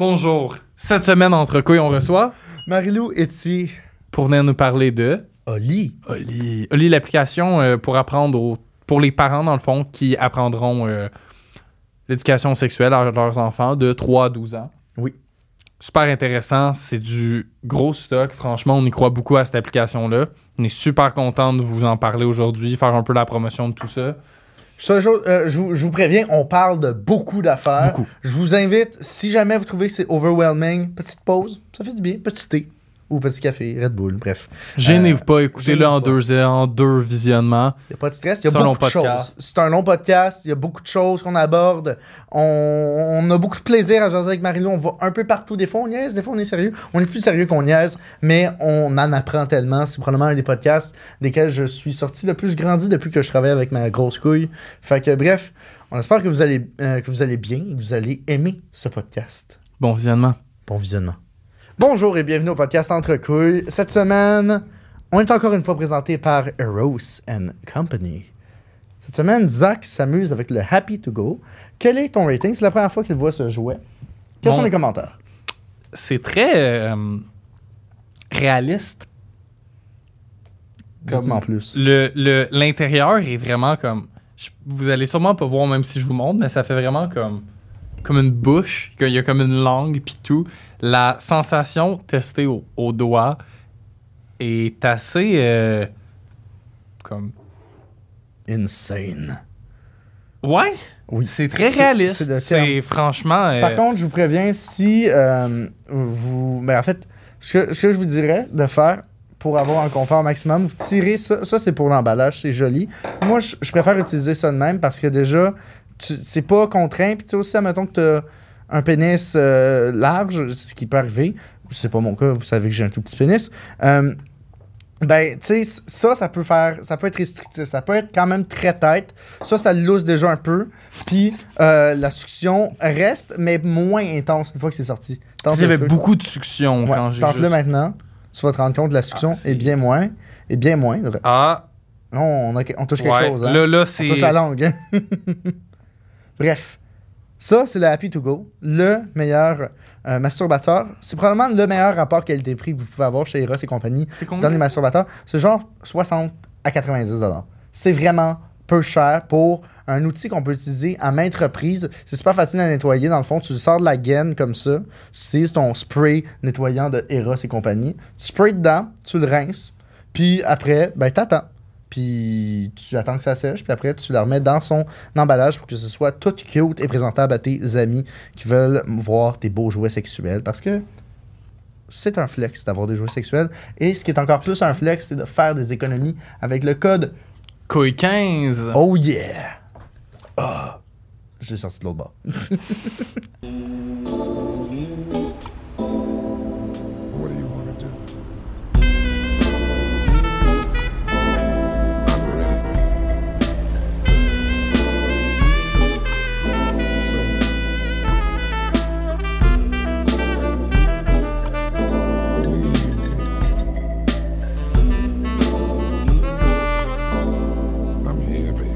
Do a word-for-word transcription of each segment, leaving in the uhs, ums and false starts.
Bonjour. Cette semaine, entre couilles, on reçoit Marie-Lou Etier. pour venir nous parler de Oli. Oli. Oli, l'application euh, pour apprendre aux, pour les parents, dans le fond, qui apprendront euh, l'éducation sexuelle à leurs enfants de trois à douze ans. Oui. Super intéressant. C'est du gros stock. Franchement, on y croit beaucoup à cette application-là. On est super content de vous en parler aujourd'hui, faire un peu la promotion de tout ça. Ce jour, euh, je, vous, je vous préviens, on parle de beaucoup d'affaires. Beaucoup. Je vous invite, si jamais vous trouvez que c'est overwhelming, petite pause, ça fait du bien, petit thé ou petit café, Red Bull, bref. Gênez-vous Euh, pas, écoutez-le gênez-vous en pas. deux, en deux visionnements. Il n'y a pas de stress, il y a C'est un long beaucoup de podcast. choses. C'est un long podcast, il y a beaucoup de choses qu'on aborde. On, on a beaucoup de plaisir à jaser avec Marie-Lou, on va un peu partout. Des fois on niaise, des fois on est sérieux. On est plus sérieux qu'on niaise, mais on en apprend tellement. C'est probablement un des podcasts desquels je suis sorti le plus grandi depuis que je travaille avec ma grosse couille. Fait que bref, on espère que vous allez, euh, que vous allez bien et que vous allez aimer ce podcast. Bon visionnement. Bon visionnement. Bonjour et bienvenue au podcast Entre couilles. Cette semaine, on est encore une fois présenté par Eros and Company. Cette semaine, Zach s'amuse avec le Happy to Go. Quel est ton rating? C'est la première fois qu'il voit ce jouet. Quels Bon. sont les commentaires? C'est très euh, réaliste. Comme en plus. Le, le, l'intérieur est vraiment comme... je- vous allez sûrement pas voir même si je vous montre, mais ça fait vraiment comme, comme une bouche. Il y a comme une langue puis tout. La sensation testée au, au doigt est assez... euh, comme... Insane. Ouais, Oui. c'est très C'est- réaliste. c'est le C'est, terme. franchement... euh, Par contre, je vous préviens, si euh, vous... Ben, en fait, ce que, ce que je vous dirais de faire pour avoir un confort maximum, vous tirez ça. Ça, c'est pour l'emballage, c'est joli. Moi, je, je préfère utiliser ça de même parce que déjà, tu- c'est pas contraint. Puis tu sais aussi, admettons que tu as un pénis euh, large, ce qui peut arriver. C'est pas mon cas, vous savez que j'ai un tout petit pénis. Euh, ben, tu sais, ça, ça peut faire, ça peut être restrictif. Ça peut être quand même très tête. Ça, ça le lousse déjà un peu. Puis, euh, la succion reste, mais moins intense une fois que c'est sorti. Tente il y le avait truc. beaucoup de succion Ouais, quand j'ai tente-le juste... maintenant. Tu vas te rendre compte que la succion Ah, c'est- est bien moins. Est bien moindre. Ah, Non, on, a- on touche quelque ouais. chose. Hein? Là, là, On c'est... touche la langue. hein. Bref. Ça, c'est le Happy to Go. Le meilleur euh, masturbateur. C'est probablement le meilleur rapport qualité-prix que vous pouvez avoir chez Eros et compagnie. C'est Dans combien? les masturbateurs, c'est genre soixante à quatre-vingt-dix dollars. C'est vraiment peu cher pour un outil qu'on peut utiliser à maintes reprises. C'est super facile à nettoyer. Dans le fond, tu le sors de la gaine comme ça. Tu utilises ton spray nettoyant de Eros et compagnie. Tu sprays dedans, tu le rinces. Puis après, ben t'attends. Puis tu attends que ça sèche. Puis après, tu le remets dans son emballage pour que ce soit tout cute et présentable à tes amis qui veulent voir tes beaux jouets sexuels. Parce que c'est un flex d'avoir des jouets sexuels. Et ce qui est encore plus un flex, c'est de faire des économies avec le code Couille quinze. Oh yeah! Ah! J'ai sorti de l'autre bord. What do you want to do? I'm ready, man. So, believe me. I'm here, baby.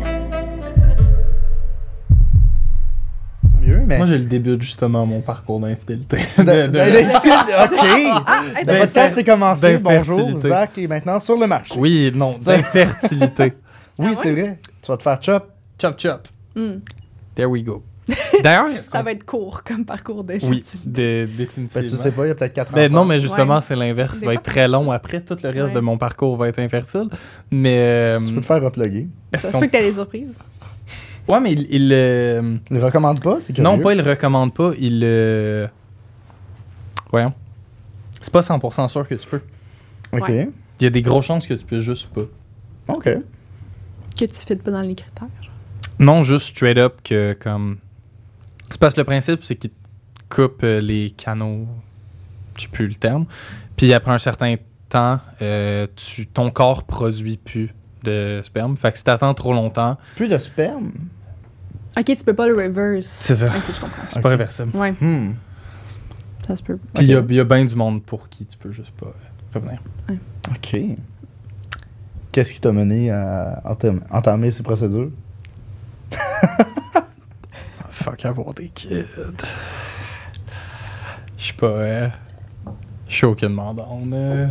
Mieux, mais. Moi, je le débute justement mon parcours d'infidélité. De- de- d'infidélité- ok! Le D'infer- podcast est commencé. Bonjour, d'infertilité. Zach est maintenant sur le marché. Oui, non, d'infertilité. Oui, Ah c'est vrai. Tu vas te faire chop. Chop, chop. Hmm. There we go. D'ailleurs, est-ce Ça qu'on- va être court comme parcours de Oui, fertilité. de- Ben, définitivement. tu sais pas, il y a peut-être quatre Ben, enfants. non, mais justement, Ouais. c'est l'inverse. Ça Des va fois, être ça très peut- long après. Tout le reste Ouais. de mon parcours va être infertile. Mais. euh, Tu peux te faire reploguer. est-ce Ça se qu'on- peut que t'aies des surprises. Ouais, mais il. il, euh, Il recommande pas, c'est curieux. Non, pas il le recommande pas. Il. euh, Voyons. C'est pas cent pour cent sûr que tu peux. Ok. Ouais. Il y a des grosses chances que tu peux juste pas. Ok. Que tu fites pas dans les critères. Non, juste straight up que comme. C'est parce que le principe, c'est qu'il te coupe euh, les canaux. Je sais plus le terme. Puis après un certain temps, euh, tu, ton corps produit plus de sperme. Fait que si t'attends trop longtemps, Plus de sperme. Ok, tu peux pas le reverse. c'est ça. Ok, je comprends. C'est Ok. pas réversible. Ouais, Hmm. ça se peut. Puis il y a- Ok. il y a, bien du monde pour qui tu peux juste pas euh, revenir. Ok. Qu'est-ce qui t'a mené à entam- entamer ces procédures? Fuck avoir des kids. Je sais pas, euh, je suis aucunement down euh,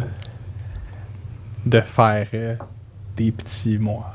de faire euh, des petits moi.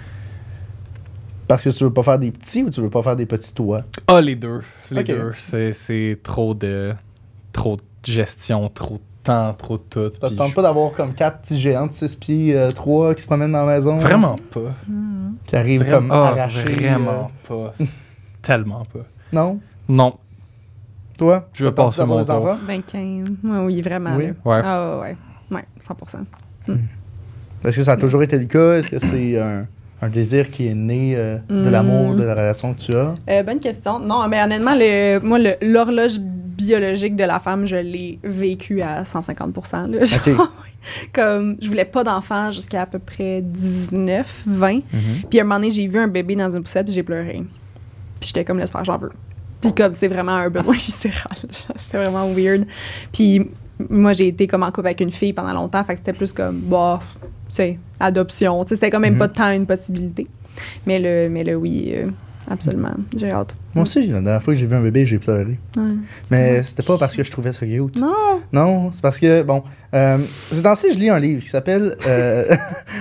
Parce que tu veux pas faire des petits ou tu veux pas faire des petits toits? Ah, les deux. Les Ok. deux. C'est, c'est trop de trop de gestion, trop de temps, trop de tout. Ça te puis tente je- pas d'avoir comme quatre petits géants de six pieds euh, trois qui se promènent dans la maison? Vraiment pas. Qui arrivent Vraiment, comme ah, arrachés. vraiment pas. Tellement pas. euh, Non? Non. Toi? Je veux T'as tenté passer d'avoir mon des tour. enfants? Ben, quinze. Ouais, oui, vraiment. Oui. là. Ouais. Ah, ouais. Ouais, cent pour cent. Est-ce que ça a toujours été le cas? Est-ce que c'est un, un désir qui est né euh, de Mm. l'amour, de la relation que tu as? Euh, bonne question. Non, mais honnêtement, le, moi, le- l'horloge biologique de la femme, je l'ai vécu à cent cinquante pour cent. Là. Genre, OK. comme, je voulais pas d'enfant jusqu'à à peu près dix-neuf, vingt. Mhm. Puis à un moment donné, j'ai vu un bébé dans une poussette, puis j'ai pleuré. Puis j'étais comme, laisse faire, j'en veux. Puis comme, c'est vraiment un besoin viscéral. C'était vraiment weird. Puis moi, j'ai été comme en couple avec une fille pendant longtemps, fait que c'était plus comme, bah, tu sais, adoption. Tu sais, c'était quand même Mhm. pas tant une possibilité. Mais le, mais le oui, euh, absolument. J'ai hâte. Moi aussi, la dernière fois que j'ai vu un bébé, j'ai pleuré. Ouais. Mais c'était pas parce que je trouvais ça cute. Non! Non, c'est parce que, bon, euh, ces temps-ci, je lis un livre qui s'appelle... Euh,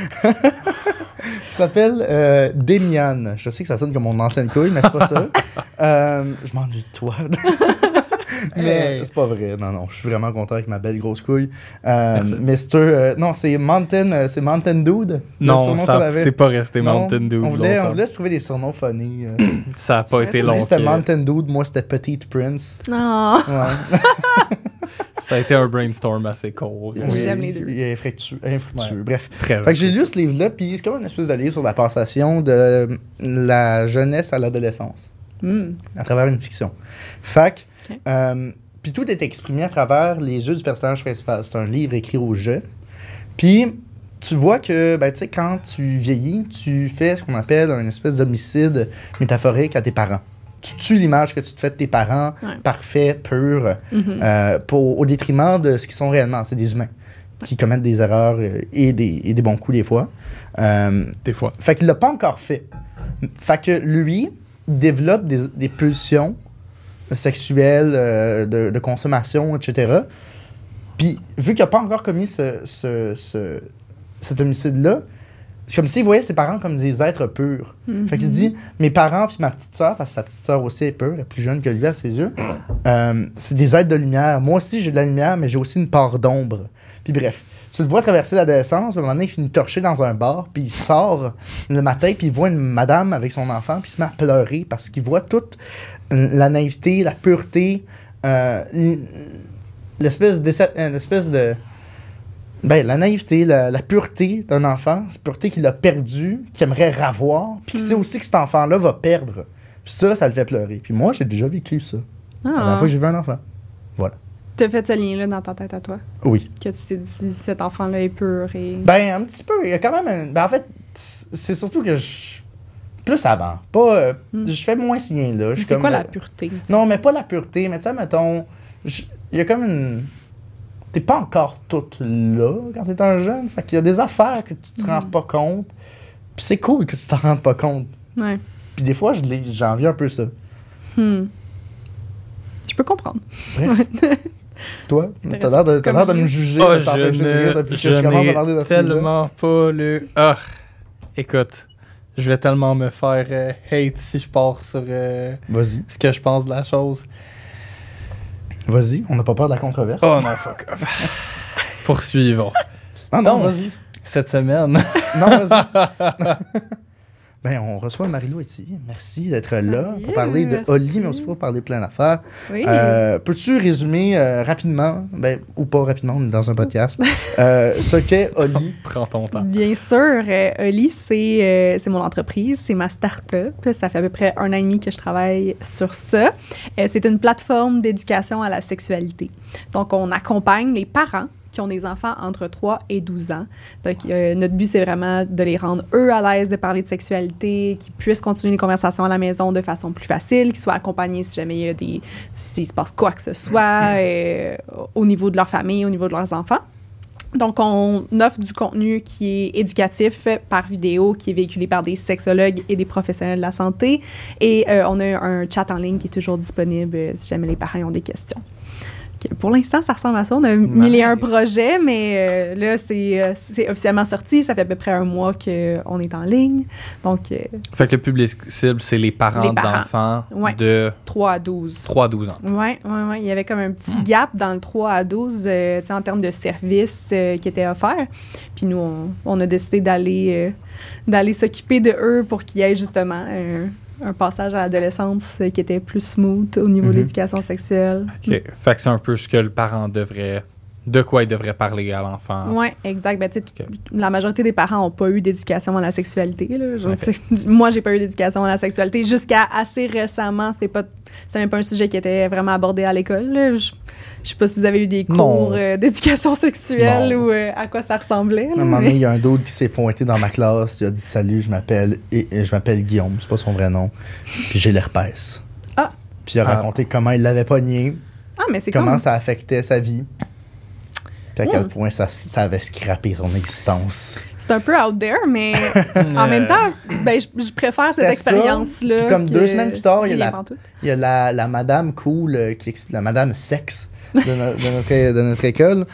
qui s'appelle euh, Demian. Je sais que ça sonne comme mon ancienne couille, mais c'est pas ça. Euh, je m'ennuie de toi. Mais Hey. c'est pas vrai. Non, non, je suis vraiment content avec ma belle grosse couille. Euh, Merci. Mister euh, non, c'est Mountain, euh, c'est Mountain Dude. le Non, surnom qu'on ça, avait. c'est pas resté Non, Mountain Dew On voulait, on longtemps. voulait se trouver des surnoms funny. euh. Ça a pas été Lui, long. c'était que- Mountain Dude, moi c'était Petite Prince. Non! Ouais. Ça a été un brainstorm assez court. Oui. J'aime les deux. Il est infructueux. infructueux. Ouais. Bref. Très Fait que j'ai lu ce livre-là, puis c'est comme une espèce de livre sur la passation de la jeunesse à l'adolescence, Hmm. à travers une fiction. Fait que, Ok. euh, puis tout est exprimé à travers les yeux du personnage principal. C'est un livre écrit au jeu. Puis tu vois que, ben, tu sais, quand tu vieillis, tu fais ce qu'on appelle une espèce d'homicide métaphorique à tes parents. Tu tues l'image que tu te fais de tes parents, Ouais. parfaits, purs, Mhm. euh, pour, au détriment de ce qu'ils sont réellement. C'est des humains qui commettent des erreurs euh, et, des, et des bons coups des fois. Euh, Des fois. fait qu'il l'a pas encore fait. Fait que lui, il développe des, des pulsions sexuelles, euh, de, de consommation, et cetera. Puis, vu qu'il n'a pas encore commis ce, ce, ce- cet homicide-là, c'est comme s'il voyait ses parents comme des êtres purs. Mhm. Fait qu'il dit, mes parents puis ma petite sœur, parce que sa petite sœur aussi est pure, elle est plus jeune que lui à ses yeux, euh, c'est des êtres de lumière. Moi aussi, j'ai de la lumière, mais j'ai aussi une part d'ombre. Puis bref, tu le vois traverser l'adolescence, à un moment donné, il finit torché dans un bar, puis il sort le matin, puis il voit une madame avec son enfant, puis il se met à pleurer parce qu'il voit toute la naïveté, la pureté, euh, l'espèce, d'essa- euh, l'espèce de... Ben, la naïveté, la, la pureté d'un enfant, cette pureté qu'il a perdue, qu'il aimerait ravoir, puis qu'il sait Mm. aussi que cet enfant-là va perdre. Puis ça, ça le fait pleurer. Puis moi, j'ai déjà vécu ça. La dernière Ah. fois que j'ai vu un enfant. T'as fait ce lien-là dans ta tête à toi? Oui. Que tu t'es dit, cet enfant-là est pur et... Ben, un petit peu. Il y a quand même. un- Ben, en fait, c'est surtout que je. Plus avant. Pas. euh, Hmm. Je fais moins ce lien-là. Je suis c'est comme, quoi la euh, pureté? Non, mais pas la pureté. Mais tu sais, mettons. je- Il y a comme une. T'es pas encore toute là quand t'es un jeune. Fait qu'il y a des affaires que tu te rends Mhm. pas compte. Puis c'est cool que tu t'en rendes pas compte. Ouais. Puis des fois, je l'ai- j'envie un peu ça. Hmm. Je peux comprendre. Toi, t'as Intéressant. l'air de, t'as Comme l'air de lui. me juger. Oh, de t'empêcher de rire je depuis ne, que je je commence à parler de n'ai ce livre-là. tellement pas lu. Ah, écoute, je vais tellement me faire euh, hate si je pars sur euh, Vas-y. ce que je pense de la chose. Vas-y. On n'a pas peur de la controverse. Oh non, fuck off. Poursuivons. Ah non, non. vas-y. Cette semaine, Non, vas-y. Ben, on reçoit Marie-Lou ici. Merci d'être là Salut, pour parler de merci. Oli, mais aussi pour parler de plein d'affaires. Oui. Euh, Peux-tu résumer euh, rapidement, ben, ou pas rapidement, on est dans un podcast, euh, ce qu'est Oli? prends ton temps. Bien sûr, euh, Oli, c'est euh, c'est mon entreprise, c'est ma start-up. Ça fait à peu près un an et demi que je travaille sur ça. Euh, c'est une plateforme d'éducation à la sexualité. Donc, on accompagne les parents qui ont des enfants entre trois et douze ans. Donc, euh, notre but, c'est vraiment de les rendre, eux, à l'aise de parler de sexualité, qu'ils puissent continuer les conversations à la maison de façon plus facile, qu'ils soient accompagnés si jamais il y a des... s'il se passe quoi que ce soit euh, au niveau de leur famille, au niveau de leurs enfants. Donc, on offre du contenu qui est éducatif par vidéo, qui est véhiculé par des sexologues et des professionnels de la santé. Et euh, on a un chat en ligne qui est toujours disponible euh, si jamais les parents ont des questions. que pour l'instant, ça ressemble à ça. On a Nice. mille et un projets, mais euh, là, c'est, euh, c'est officiellement sorti. Ça fait à peu près un mois qu'on est en ligne. Donc, euh, Fait que le public cible, c'est les parents, Les parents. d'enfants Ouais. de trois à douze. trois à douze ans. Oui, ouais, ouais. Il y avait comme un petit Hmm. gap dans le trois à douze euh, tu sais, en termes de services euh, qui étaient offerts. Puis nous, on, on a décidé d'aller, euh, d'aller s'occuper de eux pour qu'il y ait justement euh, un passage à l'adolescence euh, qui était plus smooth au niveau Mhm. de l'éducation sexuelle. OK. Fait que c'est un peu ce que le parent devrait... De quoi il devrait parler à l'enfant. Oui, exact. Ben, tu sais, Ok. la majorité des parents n'ont pas eu d'éducation à la sexualité. Là. Je- Ok. tu sais, moi, j'ai pas eu d'éducation à la sexualité. Jusqu'à assez récemment, c'était pas, c'était même pas un sujet qui était vraiment abordé à l'école. là. Je, je sais pas si vous avez eu des Non. cours euh, d'éducation sexuelle Non. ou euh, à quoi ça ressemblait. À là, un moment mais- donné, il y a un d'autre qui s'est pointé dans ma classe. Il a dit salut, je m'appelle et, et je m'appelle Guillaume, c'est pas son vrai nom. Puis j'ai l'herpès. Ah. Puis il a Ah. raconté comment il l'avait pogné, Ah, mais c'est comment comme... ça affectait sa vie. Puis à quel Hmm. point ça, ça avait scrappé son existence. C'est un peu out there, mais en même temps, ben, je, je préfère cette C'était ça. expérience-là. Puis comme que deux semaines plus tard, il y a rien la- pantoute. Il y a la, la madame cool, euh, qui ex- la madame sexe de, no- de notre, de notre école,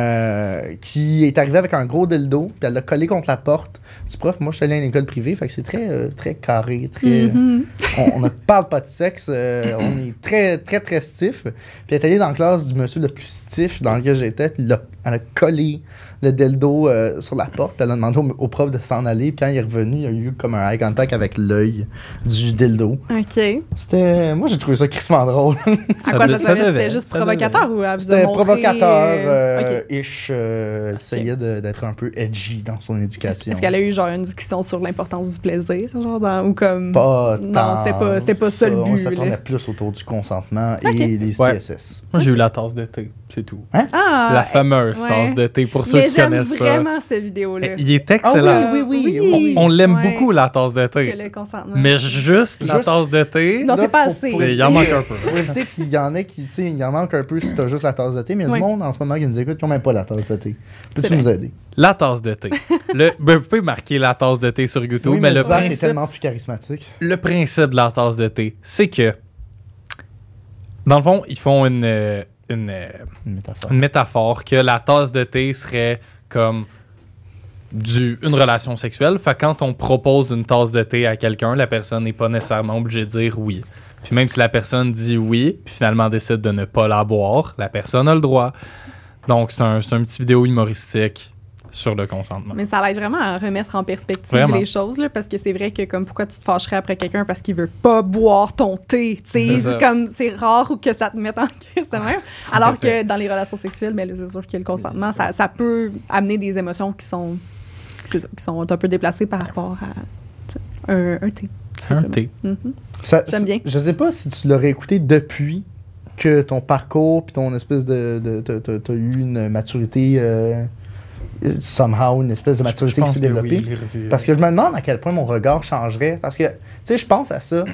euh, qui est arrivée avec un gros dildo, puis elle l'a collé contre la porte du prof. Moi, je suis allé à une école privée, fait que c'est très, euh, très carré, très... Mhm. on, on ne parle pas de sexe, euh, on est très, très, très stiff. Puis elle est allée dans la classe du monsieur le plus stiff dans lequel j'étais, puis il a- elle a collé le dildo euh, sur la porte, puis elle a demandé au, au prof de s'en aller, puis quand il est revenu, il y a eu comme un eye contact avec l'œil du dildo. OK. C'était... Moi, j'ai trouvé ça crissement drôle. À quoi de- ça servait? devait, C'était juste ça provocateur ou elle vous a C'était montré, provocateur, euh, euh, OK. ish, euh, essayait de- d'être un peu edgy dans son éducation. Est-ce qu'elle a eu genre une discussion sur l'importance du plaisir, genre dans, ou comme Pas Non, tant c'était pas- c'était pas ça le but, Ça là. tournait plus autour du consentement Ok. et des Ouais. I T S S. Moi, j'ai eu la tasse de thé, c'est tout. Ah, la fameuse ouais. tasse de thé, pour ceux mais qui j'aime connaissent pas. vraiment cette vidéo-là. Il est excellent. Ah oui, oui, oui, oui. On l'aime Ouais. beaucoup, la tasse de Que thé. le consentement. Mais juste la Juste- tasse de thé, Non, c'est Là, pas pour- assez. pour C'est- il en éviter- manque un peu. Pour éviter qu'il y en ait qui, tu sais, il en manque un peu si t'as juste la tasse de thé, mais il y a Oui. du monde en ce moment qui nous écoute qui n'ont même pas la tasse de thé. Peux-tu C'est nous vrai. aider? la tasse de thé. le, ben, vous pouvez marquer la tasse de thé sur YouTube, Oui, mais, le, Zach est principe, tellement plus charismatique. le principe de la tasse de thé, c'est que, dans le fond, ils font une, euh, une, euh, Une métaphore. une métaphore que la tasse de thé serait comme du, une relation sexuelle. Fait que quand on propose une tasse de thé à quelqu'un, la personne n'est pas nécessairement obligée de dire oui. Puis même si la personne dit oui, puis finalement décide de ne pas la boire, la personne a le droit. Donc c'est un, c'est un petit vidéo humoristique sur le consentement. Mais ça l'aide vraiment à remettre en perspective Vraiment. les choses, là, parce que c'est vrai que comme pourquoi tu te fâcherais après quelqu'un parce qu'il veut pas boire ton thé, tu sais, C'est ça. c'est comme c'est rare ou que ça te mette en crise de même. Alors fait. que dans les relations sexuelles, ben là, c'est sûr que le consentement, ça, ça peut amener des émotions qui sont qui, qui sont un peu déplacées par rapport à tu sais, un, un thé. tout C'est un simplement. thé. Mhm. Ça- J'aime bien. Je sais pas si tu l'aurais écouté depuis que ton parcours puis ton espèce de... de, de- de- t'as eu une maturité... euh, somehow, une espèce de maturité Je qui pense s'est que développée. oui, je l'ai revu. Parce que je me demande à quel point mon regard changerait. Parce que, tu sais, je pense à ça.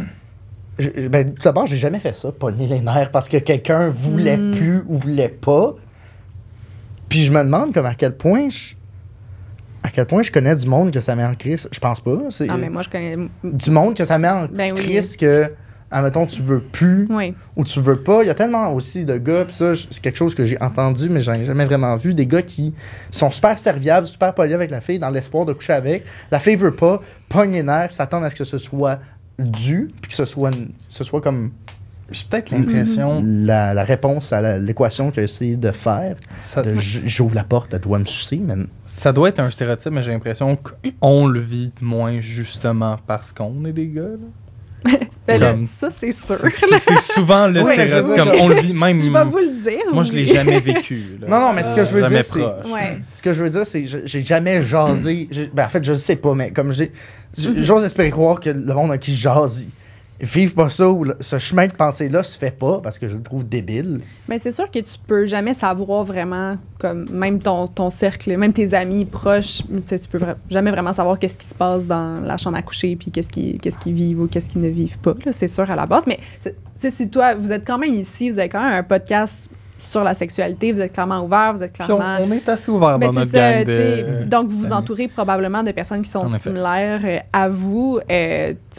Je- ben, tout d'abord, j'ai jamais fait ça, pogner les nerfs, parce que quelqu'un voulait Mm. plus ou voulait pas. Puis je me demande comme à quel point je... À quel point je connais du monde que ça met en crise. Je pense pas. C'est Non, mais moi, je connais. du monde que ça met en Ben oui. crise que, admettons, tu veux plus Oui. ou tu veux pas. Il y a tellement aussi de gars, pis ça, je- c'est quelque chose que j'ai entendu, mais j'en ai jamais vraiment vu. Des gars qui sont super serviables, super polis avec la fille, dans l'espoir de coucher avec. La fille veut pas, pogne les nerfs, s'attendent à ce que ce soit dû, puis que ce soit, ce soit comme J'ai peut-être l'impression. la, la réponse à la- l'équation qu'il a essayé de faire. Ça, De j- j'ouvre la porte, elle doit me sucer, mais ça doit être un stéréotype, mais j'ai l'impression qu'on le vit moins justement parce qu'on est des gars. Là. Ben là, Comme- ça, c'est sûr. C'est, c'est- c'est souvent le Ouais, stéréotype. je veux Comme dire- on le vit même. Je vais vous le dire. Moi, je l'ai oui. jamais vécu. là. Non, non, mais ce que je veux Jamais dire, c'est- proche. Ouais. ce que je veux dire, c'est que je- j'ai jamais jasé. j'ai- Ben, en fait, je le sais pas, mais comme j'ai. j'- J'ose espérer croire que le monde à qui jase, ils vivent pas ça ou le- ce chemin de pensée-là se fait pas parce que je le trouve débile. Mais c'est sûr que tu peux jamais savoir vraiment, comme même ton, ton cercle, même tes amis proches, tu sais, tu peux vra- jamais vraiment savoir qu'est-ce qui se passe dans la chambre à coucher, puis qu'est-ce qu'ils qu'est-ce qu'ils vivent ou qu'est-ce qu'ils ne vivent pas. là, C'est sûr à la base. Mais c'est- tu sais, si toi, vous êtes quand même ici, vous avez quand même un podcast sur la sexualité, vous êtes clairement ouvert, vous êtes Puis clairement. on, on est assez ouvert Ben, dans c'est notre ça, gang tu sais. de. Donc, vous vous d'amis. entourez probablement de personnes qui sont En effet. similaires euh, à vous. Euh, tu sais,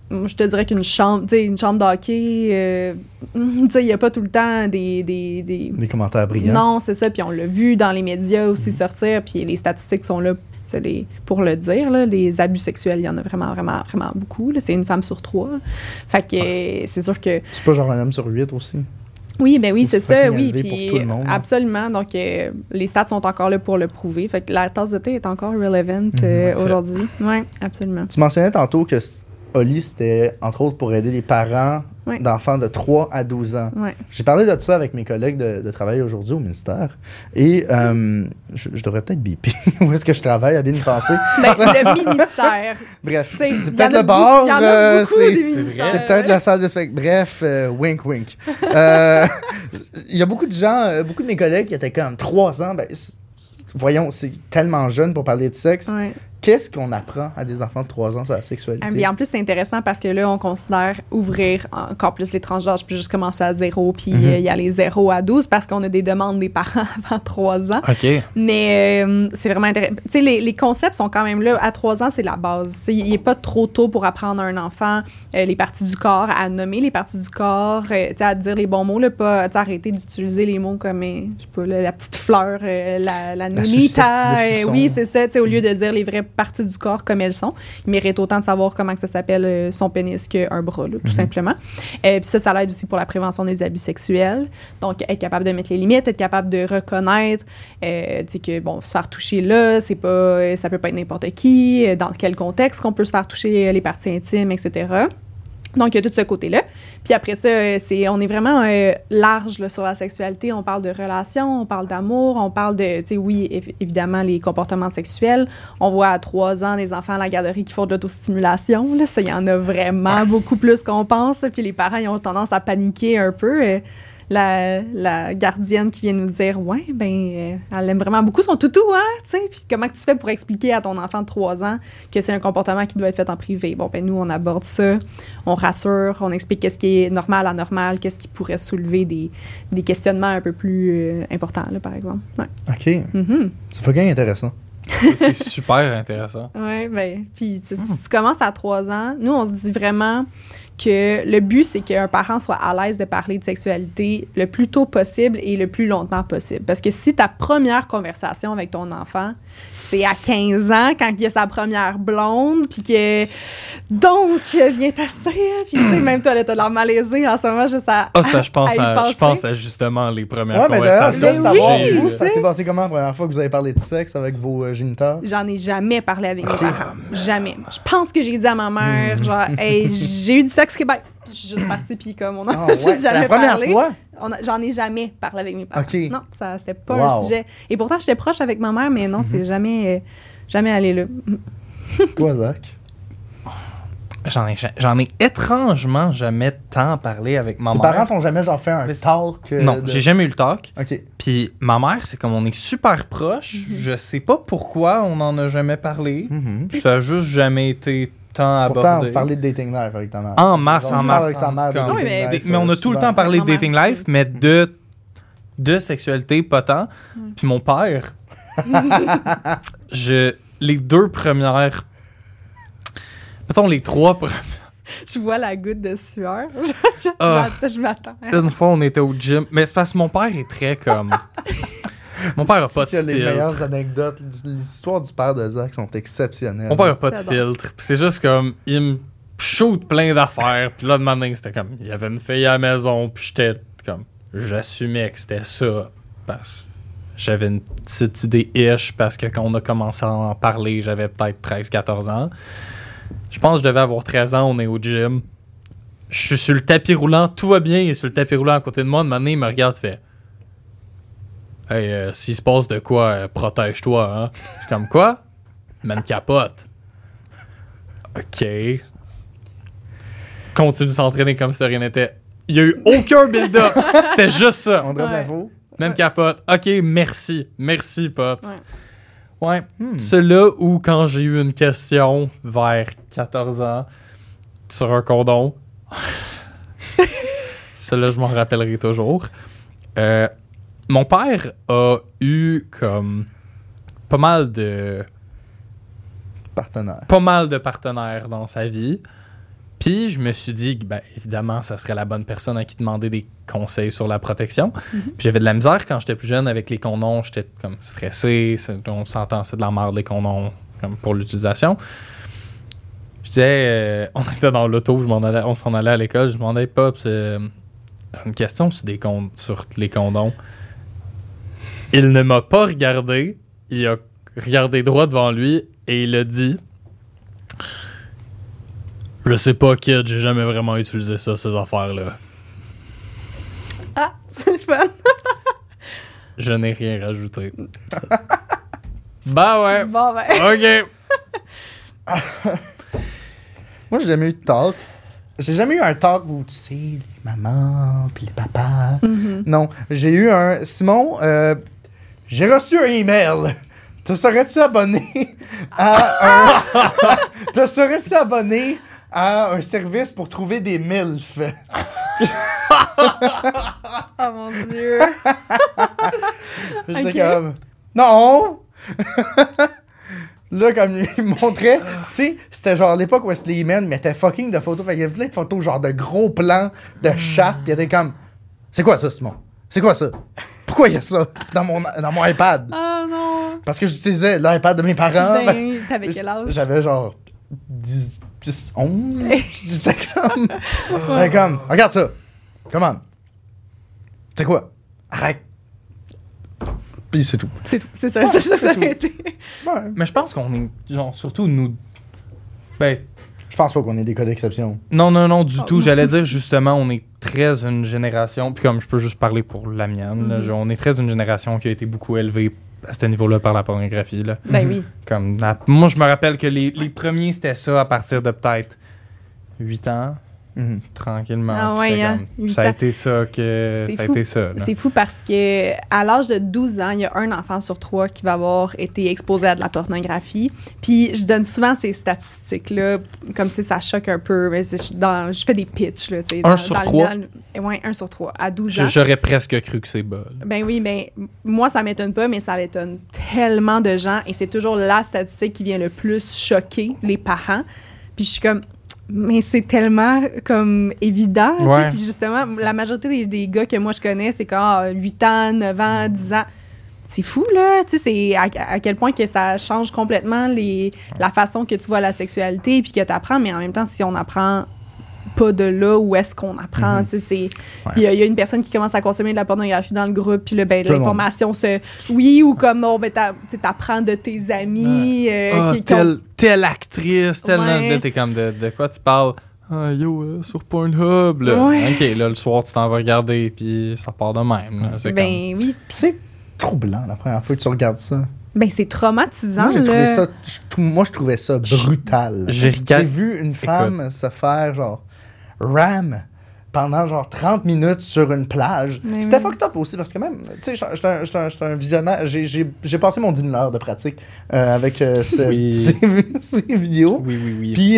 je te dirais qu'une chambre, tu sais, une chambre d'hockey, euh, tu sais, il n'y a pas tout le temps des... des, des... Des commentaires brillants. Non, c'est ça. Puis on l'a vu dans les médias aussi sortir. Puis les statistiques sont là les, pour le dire. Là, les abus sexuels, il y en a vraiment, vraiment, vraiment beaucoup. Là. C'est une femme sur trois. Fait que euh, c'est sûr que... C'est pas genre un homme sur huit aussi. Oui, ben oui, c'est, c'est ça, fucking oui. élevé Puis, pour tout le monde. absolument. Donc, euh, les stats sont encore là pour le prouver. Fait que la tasse de thé est encore relevant euh, Mhm. aujourd'hui. Oui, absolument. Tu mentionnais tantôt que c- Oli, c'était entre autres pour aider les parents Ouais. d'enfants de trois à douze ans. Ouais. J'ai parlé de ça avec mes collègues de, de travail aujourd'hui au ministère. Et euh, je, je devrais peut-être biper où est-ce que je travaille, à bien y penser. Ben, le ministère. Bref, T'sais, c'est y peut-être en a le bar. beaucoup- y en a euh, beaucoup, c'est- des c'est ministères. C'est peut-être la salle de spectacle. Bref, euh, wink wink. Euh, Il y a beaucoup de gens, euh, beaucoup de mes collègues qui étaient comme trois ans. Ben, c'est- voyons, c'est tellement jeune pour parler de sexe. Ouais. Qu'est-ce qu'on apprend à des enfants de trois ans sur la sexualité? Ah, puis en plus, c'est intéressant parce que là, on considère ouvrir encore plus les tranches d'âge, puis juste commencer à zéro, puis Mhm. euh, y aller zéro à douze parce qu'on a des demandes des parents avant trois ans. OK. Mais euh, c'est vraiment intéressant. Tu sais, les, les concepts sont quand même là. À trois ans, c'est la base. Tu sais, il n'est pas trop tôt pour apprendre à un enfant euh, les parties du corps, à nommer les parties du corps, euh, tu sais, à dire les bons mots, là, pas tu sais, arrêter d'utiliser les mots comme, euh, je sais pas, là, la petite fleur, euh, la, la sucette, nunita. le euh, suçon. oui, c'est ça. Tu sais, au lieu de dire les vraies parties du corps comme elles sont, il mérite autant de savoir comment que ça s'appelle euh, son pénis qu'un bras, là, tout simplement. Euh, Puis ça, ça l'aide aussi pour la prévention des abus sexuels. Donc, être capable de mettre les limites, être capable de reconnaître, euh, tu sais, que, bon, se faire toucher là, c'est pas, euh, ça peut pas être n'importe qui, euh, dans quel contexte qu'on peut se faire toucher euh, les parties intimes, et cetera. Donc, il y a tout ce côté-là. Puis après ça, euh, c'est, on est vraiment euh, large là, sur la sexualité. On parle de relations, on parle d'amour, on parle de, tu sais, oui, év- évidemment, les comportements sexuels. On voit à trois ans des enfants à la garderie qui font de l'autostimulation. Là, ça, il y en a vraiment beaucoup plus qu'on pense. Puis les parents, ils ont tendance à paniquer un peu. Euh, la, la gardienne qui vient nous dire « Ouais, ben, euh, elle aime vraiment beaucoup son toutou, hein? » Tu sais, puis comment que tu fais pour expliquer à ton enfant de trois ans que c'est un comportement qui doit être fait en privé? Bon, ben, nous, on aborde ça, on rassure, on explique qu'est-ce qui est normal, anormal, qu'est-ce qui pourrait soulever des, des questionnements un peu plus euh, importants, là, par exemple. Ouais. OK. Mhm. C'est fucking intéressant. C'est super intéressant. Oui, bien, puis tu sais, si tu commences à trois ans, nous, on se dit vraiment que le but, c'est qu'un parent soit à l'aise de parler de sexualité le plus tôt possible et le plus longtemps possible. Parce que si ta première conversation avec ton enfant, c'est à quinze ans, quand il y a sa première blonde, puis que, donc, viens t'asseoir, puis tu sais, même toi, là, t'as l'air malaisé en ce moment, juste à, Ah, c'est parce que je pense, à y à, je penser. pense à justement les premières Ouais, mais d'ailleurs, je conversations veux Mais savoir, que j'ai oui, vous, eues. ça s'est passé comment la première fois que vous avez parlé de sexe avec vos euh, géniteurs? J'en ai jamais parlé avec mes parents. Jamais. Je pense que j'ai dit à ma mère, genre, hey, j'ai eu du sexe Québec. Puis je suis juste partie, puis comme on a Ah, juste ouais, c'est jamais la première parlé. fois? On a- J'en ai jamais parlé avec mes parents. OK. Non, ça, c'était pas Wow. un sujet. Et pourtant, j'étais proche avec ma mère, mais non, c'est jamais, euh, jamais allé là. Toi, Zach? J'en ai, ja- j'en ai étrangement jamais tant parlé avec ma Tes mère. parents t'ont jamais genre fait un Mais- talk? euh, Non, de- j'ai jamais eu le talk. OK. Puis ma mère, c'est comme on est super proches. Je sais pas pourquoi on en a jamais parlé. Mhm. Ça a juste jamais été tant abordé. Pourtant, vous parlez de dating life avec ta mère. En masse, Genre, en je masse. parle avec sa mère de Comme- dating Oui, mais- life, Des- mais on euh, a tout le souvent. temps parlé de Ma mère dating aussi. life, mais de, de sexualité, pas tant. Puis mon père, je, les deux premières. Mettons les trois premières. Je vois la goutte de sueur. je je- Ah. j'attends- je m'attends. Une fois, on était au gym. Mais c'est parce que mon père est très comme. Mon père a pas de C'est que les meilleures filtre. anecdotes, l'histoire du père de Zach sont exceptionnelles. Mon père a pas de J'adore. filtre. Puis c'est juste comme. Il me shoot plein d'affaires. Puis là, de matin, c'était comme. Il y avait une fille à la maison. Puis j'étais comme. J'assumais que c'était ça. Parce que j'avais une petite idée ish. Parce que quand on a commencé à en parler, j'avais peut-être treize quatorze ans. Je pense que je devais avoir treize ans. On est au gym. Je suis sur le tapis roulant. Tout va bien. Il est sur le tapis roulant à côté de moi. De matin, il me regarde. Fait. Hey, euh, s'il se passe de quoi, euh, protège-toi, hein. Je suis comme quoi? Man capote. OK. Continue de s'entraîner comme si de rien n'était. Il y a eu aucun build-up. C'était juste ça. On drop Ouais. l'info. Man capote. OK, merci. Merci, Pops. Ouais. Ouais. Hmm. C'est là où, quand j'ai eu une question vers quatorze ans sur un condom, celle-là, je m'en rappellerai toujours. Euh, mon père a eu comme pas mal de Partenaire. pas mal de partenaires dans sa vie. Puis je me suis dit que, ben, évidemment, ça serait la bonne personne à qui demander des conseils sur la protection. Mm-hmm. Puis j'avais de la misère quand j'étais plus jeune avec les condoms. J'étais comme stressé. C'est- On s'entend, c'est de la merde, les condoms, comme pour l'utilisation. Je disais, euh, on était dans l'auto, je m'en allais, on s'en allait à l'école. Je demandais, Pops, euh, une question sur, des con- sur les condoms. Il ne m'a pas regardé. Il a regardé droit devant lui et il a dit... Je sais pas, kid, j'ai jamais vraiment utilisé ça, ces affaires-là. Ah, c'est le fun. Je n'ai rien rajouté. Bah ouais. Bon, ben. OK. Moi, j'ai jamais eu de talk. J'ai jamais eu un talk où, tu sais, les mamans puis les papas. Mhm. Non, j'ai eu un... Simon, euh, j'ai reçu un email. Te serais-tu abonné à un... Te serais-tu abonné à un service pour trouver des milfs? Oh mon Dieu. J'étais Ok. comme... Non! Là, comme il me montrait, tu sais, c'était genre l'époque où Wesley Eman mettait fucking de photos. Fait qu'il y avait plein de photos, genre de gros plans de chat. Pis il était comme, c'est quoi ça, Simon? C'est quoi ça? Pourquoi il y a ça dans mon, dans mon iPad? Oh non. Parce que j'utilisais l'iPad de mes parents. Ben, t'avais quel âge? J'avais genre dix, dix, onze. J'étais comme, j'étais comme, regarde ça. Comment? C'est quoi? Arrête. Puis c'est tout. C'est tout. C'est ça, Ouais, c'est ça, c'est ça tout. a été. Ouais. Mais je pense qu'on est, genre, surtout nous... Ben, Je pense pas qu'on ait des cas d'exception. non, non, non, du Oh, tout. non. J'allais dire, justement, on est très une génération... Puis comme je peux juste parler pour la mienne, là, Mhm. genre, on est très une génération qui a été beaucoup élevée à ce niveau-là par la pornographie, là. Ben oui. Comme, la- moi, je me rappelle que les, les premiers, c'était ça à partir de peut-être huit ans, Mhm. tranquillement. Ah Puis ouais, c'était hein, comme- huit ça a ans. été ça que... C'est Ça a fou. été ça, là. C'est fou parce que à l'âge de douze ans, il y a un enfant sur trois qui va avoir été exposé à de la pornographie. Puis je donne souvent ces statistiques-là, comme si ça choque un peu. Mais c'est- je, dans- je fais des pitchs. Là, tu sais, Un dans- sur dans le- trois? dans le- ouais, un sur trois. À douze Je- ans. J'aurais presque cru que c'est bas. là. Ben oui, ben moi, ça m'étonne pas, mais ça m'étonne tellement de gens. Et c'est toujours la statistique qui vient le plus choquer les parents. Puis je suis comme, mais c'est tellement comme évident. tu sais. Ouais. Puis justement, la majorité des, des gars que moi je connais, c'est quand huit ans, neuf ans, dix ans. C'est fou, là. Tu sais, c'est à, à quel point que ça change complètement les, la façon que tu vois la sexualité puis que tu apprends. Mais en même temps, si on apprend pas de là, où est-ce qu'on apprend? Mhm. Tu sais, c'est... Ouais. Il y, a- il y a une personne qui commence à consommer de la pornographie dans le groupe, puis là, ben, Tout le monde. l'information se... Oui, ou comme, oh, ben, t'a- tu sais, t'apprends de tes amis euh, Ah, qui, qui ont- telle, telle actrice, telle... Ouais. Là, t'es comme, de, de quoi tu parles? Ah, yo, euh, sur Pornhub, là. Ouais. OK, là, le soir, tu t'en vas regarder, puis ça part de même. là. C'est Ben oui. Puis c'est troublant la première fois que tu regardes ça. Ben, c'est traumatisant, Moi, j'ai trouvé là. ça, je trou- moi, je trouvais ça brutal. J'ai regardé- vu une femme se faire, genre, ram pendant, genre, trente minutes sur une plage. Mais C'était oui. fucked up aussi, parce que même, tu sais, j'étais- j'étais un- j'étais un- j'étais un visionnaire. J'ai- J'ai j'ai passé mon dix heures de pratique euh, avec euh, ce- Oui. ces, ces vidéos. Oui, oui, oui. Puis,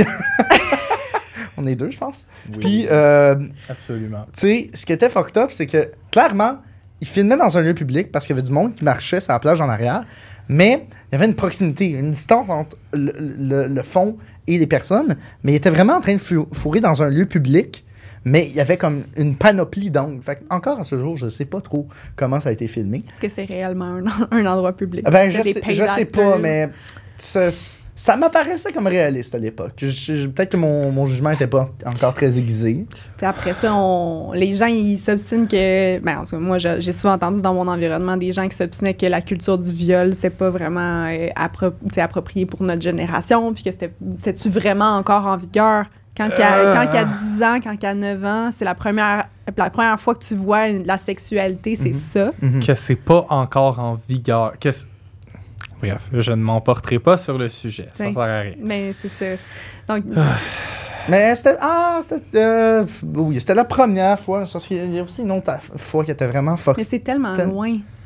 on est deux, je pense. Oui, Puis, euh, absolument. tu sais, ce qui était fucked up, c'est que, clairement, il filmait dans un lieu public parce qu'il y avait du monde qui marchait sur la plage en arrière, mais il y avait une proximité, une distance entre le, le- le fond et les personnes, mais il était vraiment en train de fou- fourrer dans un lieu public, mais il y avait comme une panoplie d'angles. Fait que, encore à ce jour, je sais pas trop comment ça a été filmé. Est-ce que c'est réellement un, un endroit public? Ah ben, je C'est des sais, paid je sais pas, actors. mais ça, ça m'apparaissait comme réaliste à l'époque. Je- je- Peut-être que mon, mon jugement était pas encore très aiguisé. T'sais, après ça, on... les gens, ils s'obstinent que... Ben, en tout cas, moi, je- j'ai souvent entendu dans mon environnement des gens qui s'obstinaient que la culture du viol, c'est pas vraiment euh, appro- t'sais, approprié pour notre génération, puis que c'était... C'est-tu vraiment encore en vigueur? Quand qu'à Euh. quand qu'à dix ans, quand qu'à neuf ans, c'est la première, la première fois que tu vois une- la sexualité, c'est Mhm. ça. Mhm. Que c'est pas encore en vigueur. Que c'est- Bref, je ne m'emporterai pas sur le sujet. Ça Tiens. sert à rien. Mais c'est ça. Donc, Mais c'était. Ah, c'était. euh, oui, c'était la première fois. Parce qu'il y a aussi une autre fois qui était vraiment fuck. mais c'est tellement Tel- loin.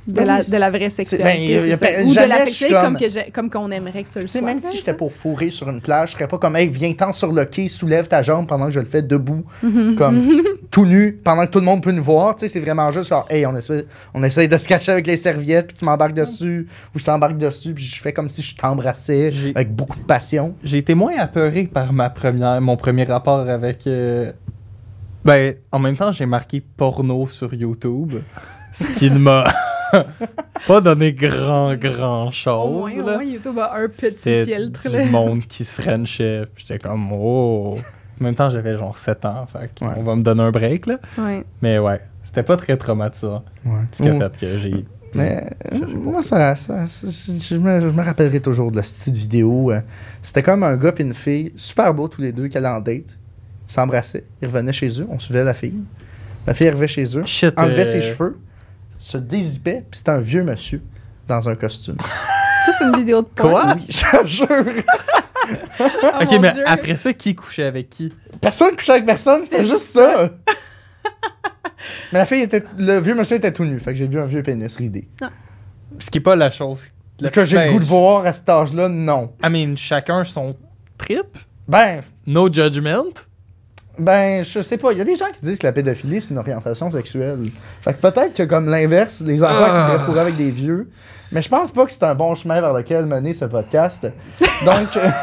de, Ben la, oui, de la vraie c'est- sexualité. ben, il y a- il y a c'est ça. pas- Ou de jamais la je suis sexualité comme, comme- que j'ai- comme qu'on aimerait que ce le Tu sais, soit. même si j'étais pour fourrer sur une plage, je serais pas comme, hey, viens-t'en sur le quai, soulève ta jambe pendant que je le fais debout, comme tout nu, pendant que tout le monde peut nous voir. Tu sais, c'est vraiment juste genre, hey, on essaie, on essaie de se cacher avec les serviettes, puis tu m'embarques dessus, ou je t'embarque dessus, puis je fais comme si je t'embrassais J'ai- avec beaucoup de passion. J'ai été moins apeuré par ma première, mon premier rapport avec. euh, Ben, en même temps, j'ai marqué porno sur YouTube, ce qui ne m'a pas donné grand, grand Au chose. moins, au là. moins, YouTube a un petit C'était filtre. du là. monde qui se frenchait. puis J'étais comme, oh. En même temps, j'avais genre sept ans, fait que Ouais. on va me donner un break, là. Ouais. Mais ouais, c'était pas très traumatisant. Ouais. Ce qui a Ouh. fait que j'ai. Mais Je sais euh, pas. moi, ça, ça- ça- je, me, je me rappellerai toujours de la petite vidéo. euh, C'était comme un gars et une fille, super beaux tous les deux, qui allaient en date, s'embrassaient, ils revenaient chez eux, on suivait la fille. La fille arrivait chez eux, Shit, enlevait euh, ses cheveux, se dézippait, puis c'était un vieux monsieur dans un costume. Ça, c'est une vidéo de porn. Quoi? Oui, je te jure. Oh Ok, mon mais Dieu. après ça, qui couchait avec qui? Personne couchait avec personne, c'était juste ça. Mais la fille était. Le vieux monsieur était tout nu, fait que j'ai vu un vieux pénis ridé. Ce qui est pas la chose. la- Que j'ai ben, le goût de voir à cet âge-là, non. I mean, chacun son trip. Ben, No judgment. Ben, je sais pas. Il y a des gens qui disent que la pédophilie, c'est une orientation sexuelle. Fait que peut-être que, comme l'inverse, les enfants Ah. qui voudraient fourrer avec des vieux. Mais je pense pas que c'est un bon chemin vers lequel mener ce podcast. Donc, euh,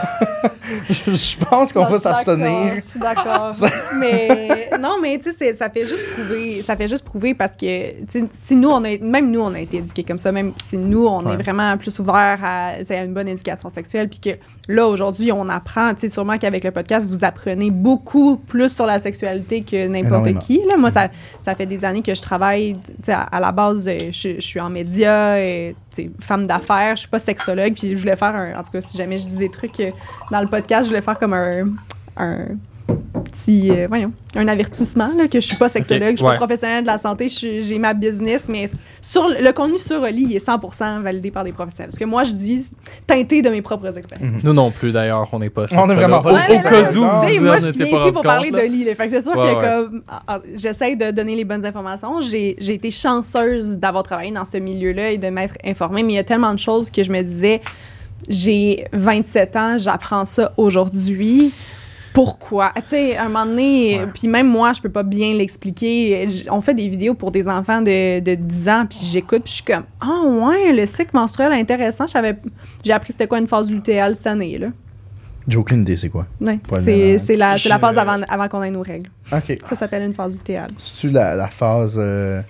je je pense qu'on Non, va je suis d'accord, s'abstenir. Je suis d'accord. mais non, mais tu sais, c'est- ça fait juste prouver, ça fait juste prouver parce que tu sais, si nous on a, même nous on a été éduqués comme ça, même si nous on Ouais. est vraiment plus ouverts à, tu sais, à une bonne éducation sexuelle, puis que là aujourd'hui on apprend, tu sais, sûrement qu'avec le podcast vous apprenez beaucoup plus sur la sexualité que n'importe Énormément. qui. Là, moi ça, ça fait des années que je travaille, tu sais, à, à la base euh, je, je suis en médias, et, tu sais, femme d'affaires, je suis pas sexologue, puis je voulais faire un, en tout cas si jamais je dis des trucs euh, dans le podcast, je voulais faire comme un, un petit, euh, voyons, un avertissement, là, que je suis pas sexologue, Ok, je suis pas ouais. professionnelle de la santé, je suis- j'ai ma business, mais sur le, le contenu sur Oli, il est cent pour cent validé par des professionnels. Ce que moi, je dis, teinté de mes propres expériences. Nous non plus, d'ailleurs, on n'est pas On est vraiment pas Au, des au sexologues. cas où Non. vous Tu sais, en moi, je étiez viens pas ici rendu pour compte, parler là. de Oli. là. Fait que c'est sûr Ouais, que ouais. comme, ah, ah, j'essaie de donner les bonnes informations. J'ai j'ai été chanceuse d'avoir travaillé dans ce milieu-là et de m'être informée, mais il y a tellement de choses que je me disais, j'ai vingt-sept ans, j'apprends ça aujourd'hui. Pourquoi? Tu sais, à un moment donné, Ouais. puis même moi, je peux pas bien l'expliquer. J- On fait des vidéos pour des enfants de, de dix ans, puis j'écoute, puis je suis comme, ah ouais, le cycle menstruel intéressant. J'avais- J'ai appris c'était quoi une phase lutéale cette année, là. J'ai aucune idée, c'est quoi. Ouais, Pas c'est le- c'est la, c'est la Je- phase avant, avant qu'on ait nos règles. Ok. Ça s'appelle une phase lutéale. C'est-tu la, la phase euh,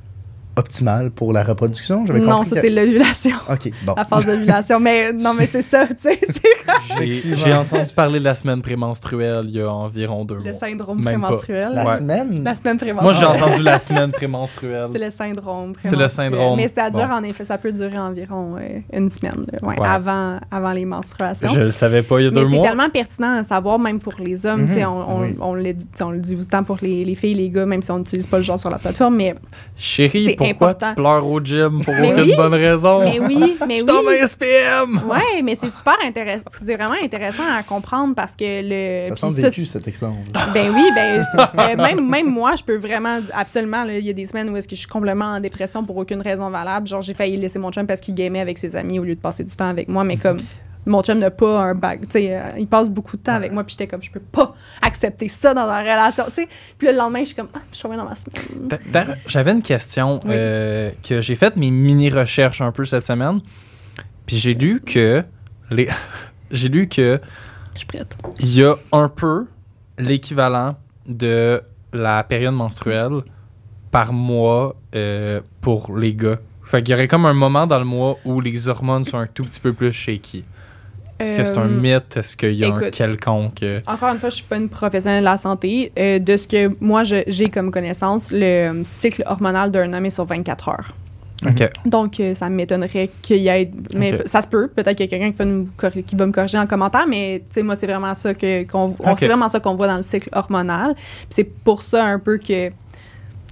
optimale pour la reproduction? J'avais Non, compris ça, que- c'est l'ovulation. Ok, bon. La phase d'ovulation. Mais non, mais c'est ça, tu sais, c'est comme J'ai Effectivement. j'ai entendu parler de la semaine prémenstruelle il y a environ deux le mois. syndrome Même pas. prémenstruel. La Ouais. semaine? La semaine Moi, j'ai prémenstruelle. entendu la semaine prémenstruelle. C'est le syndrome C'est le prémenstruel. syndrome. Mais ça dure, Bon. en effet, ça peut durer environ euh, une semaine, là, ouais, Ouais. avant, avant les menstruations. Je le savais pas il y a Mais deux c'est mois. tellement pertinent à savoir, même pour les hommes. Mhm, tu sais, on, on, oui. on, le, dit- tu sais, on le dit autant pour les, les filles, les gars, même si on n'utilise pas le genre sur la plateforme. Mais, Chérie, C'est pourquoi important. tu pleures au gym pour Mais aucune oui, bonne raison? mais oui, mais Je oui. tombe un S P M! Ouais, mais c'est super intéressant. C'est vraiment intéressant à comprendre parce que le. Ça puis sent ça, vécu, cet exemple. Ben oui, ben je- euh, même, même moi, je peux vraiment, absolument, là, il y a des semaines où est-ce que je suis complètement en dépression pour aucune raison valable. Genre, j'ai failli laisser mon chum parce qu'il gamait avec ses amis au lieu de passer du temps avec moi, mais comme mon chum n'a pas un bac, tu sais, euh, il passe beaucoup de temps avec moi, puis j'étais comme, je peux pas accepter ça dans une relation, tu sais. Puis le lendemain, je suis comme, ah, je suis revenue dans ma semaine. T'a- t'a- J'avais une question Oui. euh, que j'ai fait mes mini-recherches un peu cette semaine. Puis j'ai lu que les j'ai lu que Je suis prête. il y a un peu l'équivalent de la période menstruelle par mois euh, pour les gars. Fait qu'il y aurait comme un moment dans le mois où les hormones sont un tout petit peu plus shaky. Est-ce que c'est un Euh, mythe? Est-ce qu'il y a un écoute. quelconque... euh, Encore une fois, je suis pas une professionnelle de la santé. Euh, de ce que moi, je- j'ai comme connaissance, le euh, cycle hormonal d'un homme est sur vingt-quatre heures. OK. Donc, euh, ça m'étonnerait qu'il y ait. Mais Ok. ça se peut. Peut-être qu'il y a quelqu'un qui, va nous corri- qui va me corriger en commentaire, mais tu sais, moi, c'est vraiment ça que, qu'on on- Ok. c'est vraiment ça qu'on voit dans le cycle hormonal. Puis c'est pour ça un peu que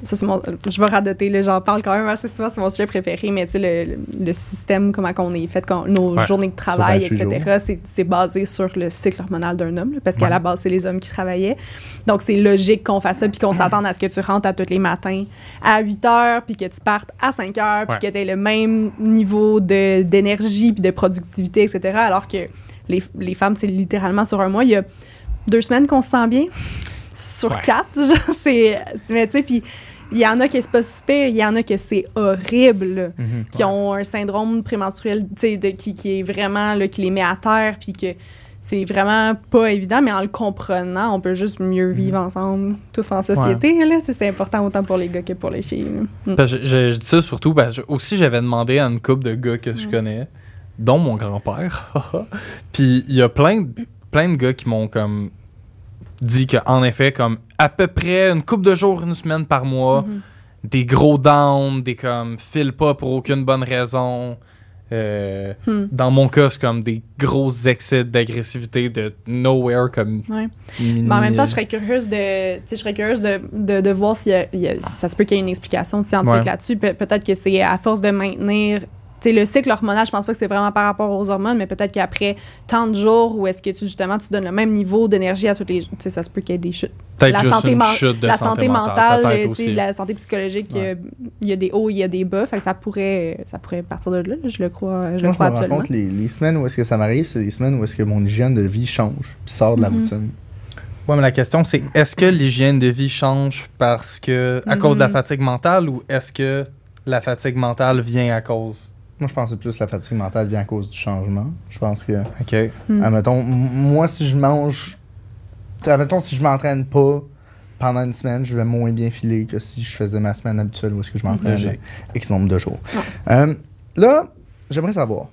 ça, c'est mon, je vais radoter, là, j'en parle quand même assez souvent, c'est mon sujet préféré, mais tu sais, le, le, le système, comment on est fait, qu'on- nos Ouais. journées de travail, vingt-huit et cetera, c'est, c'est basé sur le cycle hormonal d'un homme, là, parce qu'à Ouais. la base, c'est les hommes qui travaillaient. Donc, c'est logique qu'on fasse ça, puis qu'on s'attende à ce que tu rentres à tous les matins à huit heures, puis que tu partes à cinq heures, puis Ouais. que tu aies le même niveau de, d'énergie, puis de productivité, et cetera, alors que les, les femmes, c'est littéralement sur un mois. Il y a deux semaines qu'on se sent bien, sur Ouais. quatre, genre, c'est... Mais tu sais, puis il y en a que c'est pas si pire, il y en a que c'est horrible, là, Mhm. qui ont un syndrome prémenstruel, tu sais, de- qui, qui est vraiment, là, qui les met à terre, puis que c'est vraiment pas évident, mais en le comprenant, on peut juste mieux vivre ensemble, tous en société, là. Tu sais, c'est important autant pour les gars que pour les filles, là. Mm. Parce que je, je- je dis ça surtout parce que aussi j'avais demandé à une couple de gars que je Mm. connais, dont mon grand-père. Puis il y a plein de, plein de gars qui m'ont comme dit qu'en effet, comme à peu près une couple de jours, une semaine par mois, Mhm. des gros downs, des comme file pas pour aucune bonne raison. Euh, Hmm. Dans mon cas, c'est comme des gros excès d'agressivité de nowhere comme Ouais. mini- Mais en même temps, je serais curieuse de, tu sais, je serais curieuse de, de, de voir s'il y a- il y a- si ça se peut qu'il y ait une explication scientifique Ouais. là-dessus. Pe- peut-être que c'est à force de maintenir, tu sais, le cycle hormonal, je pense pas que c'est vraiment par rapport aux hormones, mais peut-être qu'après tant de jours où est-ce que tu, justement, tu donnes le même niveau d'énergie à tous les, tu sais, ça se peut qu'il y ait des chutes. peut-être la juste santé une men- chute de la santé, santé mentale, peut-être euh, tu sais, aussi. la santé psychologique, Ouais. euh, il y a des hauts, il y a des bas, fait que ça pourrait, ça pourrait partir de là, je le crois, je le Moi, je crois me rends absolument. compte, les, les semaines où est-ce que ça m'arrive, c'est les semaines où est-ce que mon hygiène de vie change, puis sort de la Mhm. routine. Ouais, mais la question, c'est est-ce que l'hygiène de vie change parce que à cause de la Mhm. fatigue mentale ou est-ce que la fatigue mentale vient à cause? Moi, je pense que c'est plus la fatigue mentale vient à cause du changement. Je pense que, OK. Mm. admettons, m- moi, si je mange, admettons, si je m'entraîne pas pendant une semaine, je vais moins bien filer que si je faisais ma semaine habituelle où est-ce que je m'entraîne Logique. X nombre de jours. Euh, là, j'aimerais savoir,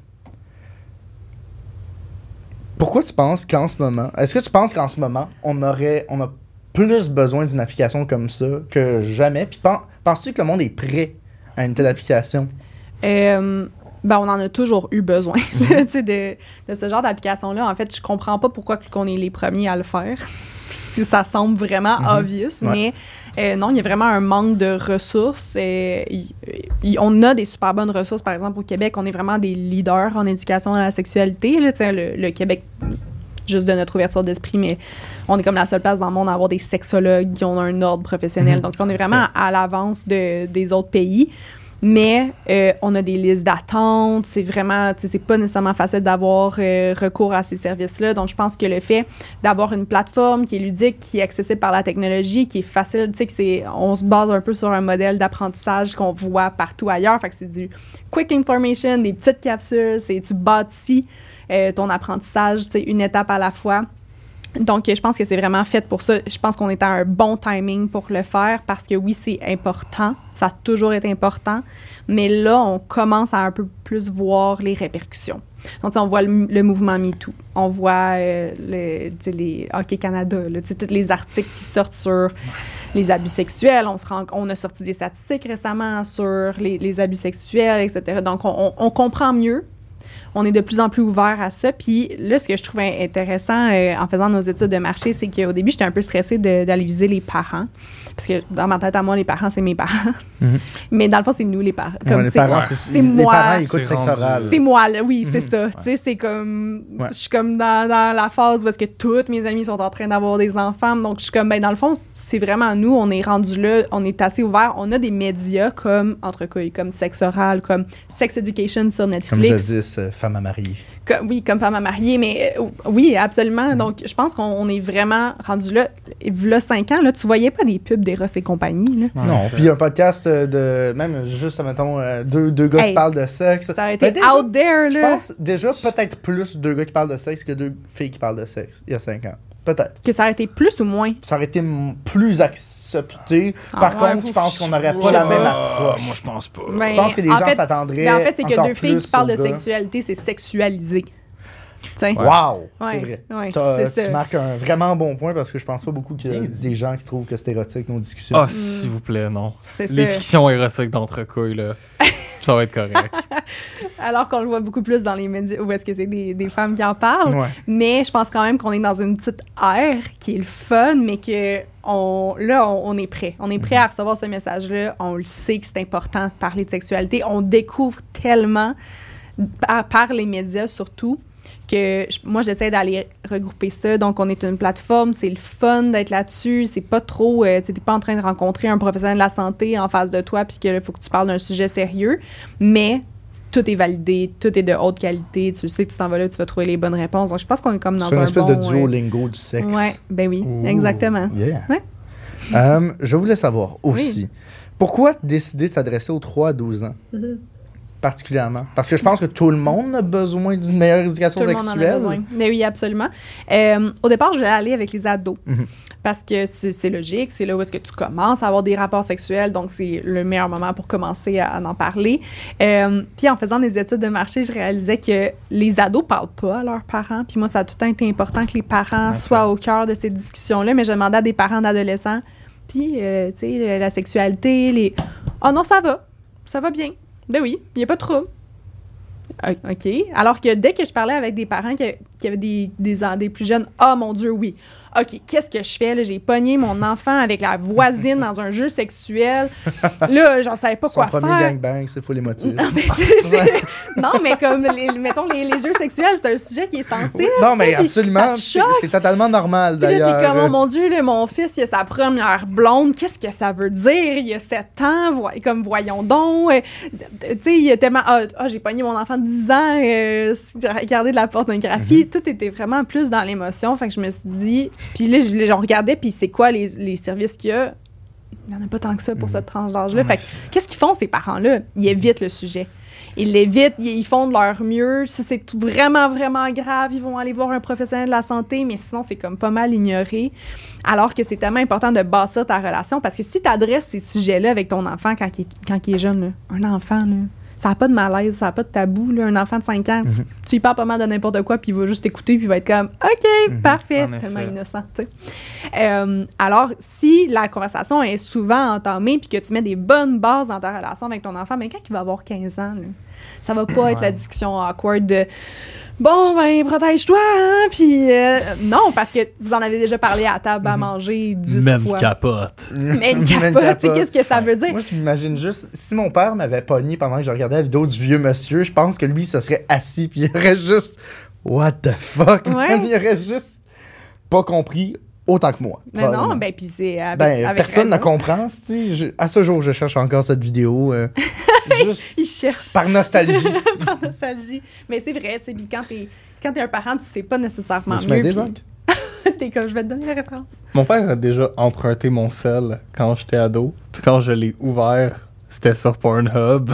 pourquoi tu penses qu'en ce moment, est-ce que tu penses qu'en ce moment, on aurait, on a plus besoin d'une application comme ça que jamais? Puis pen- penses-tu que le monde est prêt à une telle application? Euh, ben, on en a toujours eu besoin Mhm. tu sais, de, de ce genre d'application-là. En fait, je comprends pas pourquoi qu'on est les premiers à le faire. Puis, ça semble vraiment Mhm. obvious, Ouais. mais euh, non, il y a vraiment un manque de ressources. Euh, il- il- on a des super bonnes ressources, par exemple, au Québec. On est vraiment des leaders en éducation à la sexualité. Là, tu sais, le, le Québec, juste de notre ouverture d'esprit, mais on est comme la seule place dans le monde à avoir des sexologues qui ont un ordre professionnel. Mhm. Donc, on est vraiment à l'avance de, des autres pays. Mais euh, on a des listes d'attente, c'est vraiment, tu sais, c'est pas nécessairement facile d'avoir euh, recours à ces services-là. Donc, je pense que le fait d'avoir une plateforme qui est ludique, qui est accessible par la technologie, qui est facile, tu sais, que c'est, on se base un peu sur un modèle d'apprentissage qu'on voit partout ailleurs. Fait que c'est du quick information, des petites capsules, c'est tu bâtis euh, ton apprentissage, tu sais, une étape à la fois. Donc, je pense que c'est vraiment fait pour ça. Je pense qu'on est à un bon timing pour le faire parce que oui, c'est important. Ça a toujours été important. Mais là, on commence à un peu plus voir les répercussions. Donc, tu sais, on voit le, le mouvement MeToo. On voit euh, le, tu sais, les Hockey Canada, là, tu sais, tous les articles qui sortent sur les abus sexuels. On, se rend, on a sorti des statistiques récemment sur les, les abus sexuels, et cetera. Donc, on, on, on comprend mieux. On est de plus en plus ouvert à ça. Puis là, ce que je trouve intéressant euh, en faisant nos études de marché, c'est qu'au début, j'étais un peu stressée de- d'aller viser les parents. Parce que dans ma tête à moi, les parents, c'est mes parents. Mhm. Mais dans le fond, c'est nous, les parents. Ouais, Comme les c'est, parents, ouais. c'est, c'est les moi. parents écoutent C'est sexe rendu- oral. c'est moi, là. Oui, c'est Mhm. ça. Tu sais, c'est comme... Ouais. Je suis comme dans, dans la phase où est-ce que toutes mes amies sont en train d'avoir des enfants. Donc, je suis comme... Ben, dans le fond, c'est vraiment nous. On est rendu là. On est assez ouvert. On a des médias comme Entre couilles, comme Sexe oral, comme Sex Education sur Comme Netflix. jadis, euh, femme à marier. Comme- oui, comme femme à marier, mais euh, oui, absolument. Donc, je pense qu'on on est vraiment rendu là. Là, cinq ans, là, tu voyais pas des pubs d'Eros et compagnie. Là. Ouais, non, fait- puis un podcast euh, de, même juste, mettons, euh, deux, deux gars Hey, qui parlent de sexe. Ça aurait été Ben, déjà, out there, Je là. pense déjà peut-être plus deux gars qui parlent de sexe que deux filles qui parlent de sexe, il y a cinq ans. Peut-être. Que ça aurait été plus ou moins. Ça aurait été m- plus accepté. Ah Par ouais, contre, je pense qu'on n'aurait je pas sais la pas. même Ah, approche. moi, je pense pas. Ben, Je pense que les en gens fait- s'attendraient. Mais en fait, c'est que encore deux filles plus qui parlent de aux gars. sexualité, c'est sexualisé. T'sais. Ouais. Wow! Ouais, C'est vrai. ouais, T'as- c'est Tu ça. marques un vraiment bon point parce que je pense pas beaucoup qu'il y a Bien dit. des gens qui trouvent que c'est érotique nos discussions. Ah, s'il vous plaît, non. C'est Les ça. fictions érotiques d'entrecouilles, là, ça va être correct. Alors qu'on le voit beaucoup plus dans les médias où est-ce que c'est des, des femmes qui en parlent. Ouais. Mais je pense quand même qu'on est dans une petite ère qui est le fun, mais que on, là, on, on est prêt. On est prêt à recevoir ce message-là. On le sait que c'est important de parler de sexualité. On découvre tellement, par, par les médias surtout, que je- moi, j'essaie d'aller regrouper ça. Donc, on est une plateforme, c'est le fun d'être là-dessus. C'est pas trop... Euh, tu n'es pas en train de rencontrer un professionnel de la santé en face de toi puis qu'il faut que tu parles d'un sujet sérieux. Mais tout est validé, tout est de haute qualité. Tu sais que tu t'en vas là, tu vas trouver les bonnes réponses. Donc, je pense qu'on est comme dans C'est une un espèce bon... de Duolingo du sexe. Euh, ouais, ben oui, Ouh. exactement. Yeah. Ouais. Euh, je voulais savoir aussi, pourquoi décider de s'adresser aux trois à douze ans? Particulièrement. Parce que je pense que tout le monde a besoin d'une meilleure éducation Tout le monde en a sexuelle. besoin. Mais oui, absolument. Euh, au départ, je voulais aller avec les ados. Mhm. Parce que c'est c'est logique, c'est là où est-ce que tu commences à avoir des rapports sexuels, donc c'est le meilleur moment pour commencer à, à en parler. Euh, puis en faisant des études de marché, je réalisais que les ados parlent pas à leurs parents. Puis moi, ça a tout le temps été important que les parents Ok. soient au cœur de ces discussions-là, mais je demandais à des parents d'adolescents, puis, euh, tu sais, la sexualité, les... « Oh non, ça va, ça va bien. » Ben oui, il n'y a pas de trouble. O- OK. Alors que dès que je parlais avec des parents qui, qui avaient des, des, en- des plus jeunes, « Ah, mon Dieu, oui. OK, qu'est-ce que je fais? Là? J'ai pogné mon enfant avec la voisine dans un jeu sexuel. Là, j'en savais pas Son quoi premier faire. gangbang, c'est full émotif. Non, mais, c'est- non, mais comme, les, mettons, les, les jeux sexuels, c'est un sujet qui est sensible. Non, mais puis absolument. ça te C'est choque. c'est totalement normal, Puis là, t'es d'ailleurs. comme, oh mon Dieu, là, mon fils, il a sa première blonde. Qu'est-ce que ça veut dire? Il a sept ans. Vo- comme, voyons donc. Euh, Tu sais, il a tellement... Ah, ah, j'ai pogné mon enfant de dix ans. Euh, regarder de la pornographie. Mm-hmm. Tout était vraiment plus dans l'émotion. Fait que je me suis dit... Puis là, je, j'en regardais, puis c'est quoi les, les services qu'il y a? Il n'y en a pas tant que ça pour Mhm. cette tranche d'âge-là. Fait que, qu'est-ce qu'ils font, ces parents-là? Ils évitent le sujet. Ils l'évitent, ils ils font de leur mieux. Si c'est tout vraiment, vraiment grave, ils vont aller voir un professionnel de la santé, mais sinon, c'est comme pas mal ignoré. Alors que c'est tellement important de bâtir ta relation, parce que si tu adresses ces sujets-là avec ton enfant quand il, quand il est jeune, là, un enfant, là, ça n'a pas de malaise, ça n'a pas de tabou. Là, un enfant de cinq ans, Mhm. tu lui parles pas mal de n'importe quoi, puis il va juste écouter, puis il va être comme « OK, Mhm. parfait. En » C'est effet. tellement innocent, tu sais. Euh, alors, si la conversation est souvent entamée, puis que tu mets des bonnes bases dans ta relation avec ton enfant, ben quand il va avoir quinze ans, là, ça va pas être la discussion awkward de « Bon, ben, protège-toi, hein? » Puis euh, non, parce que vous en avez déjà parlé à table à manger dix Même fois. capote. Mais une Même capote, tu sais, capote. qu'est-ce que ça veut dire? Moi, je m'imagine juste, si mon père m'avait pogné pendant que je regardais la vidéo du vieux monsieur, je pense que lui, se serait assis, puis il aurait juste What the fuck, man? Ouais. Il aurait juste pas compris autant que moi. Mais non, probablement. ben, puis c'est avec, Ben, avec personne ne raison. comprend. tu sais, je- À ce jour, je cherche encore cette vidéo. euh, juste Il cherche par nostalgie. par nostalgie. Mais c'est vrai, tu sais, puis quand t'es, quand t'es un parent, tu sais pas nécessairement Tu mieux. m'aides, puis Zach? T'es comme, je vais te donner la réponse. Mon père a déjà emprunté mon sel quand j'étais ado. Puis quand je l'ai ouvert, c'était sur Pornhub.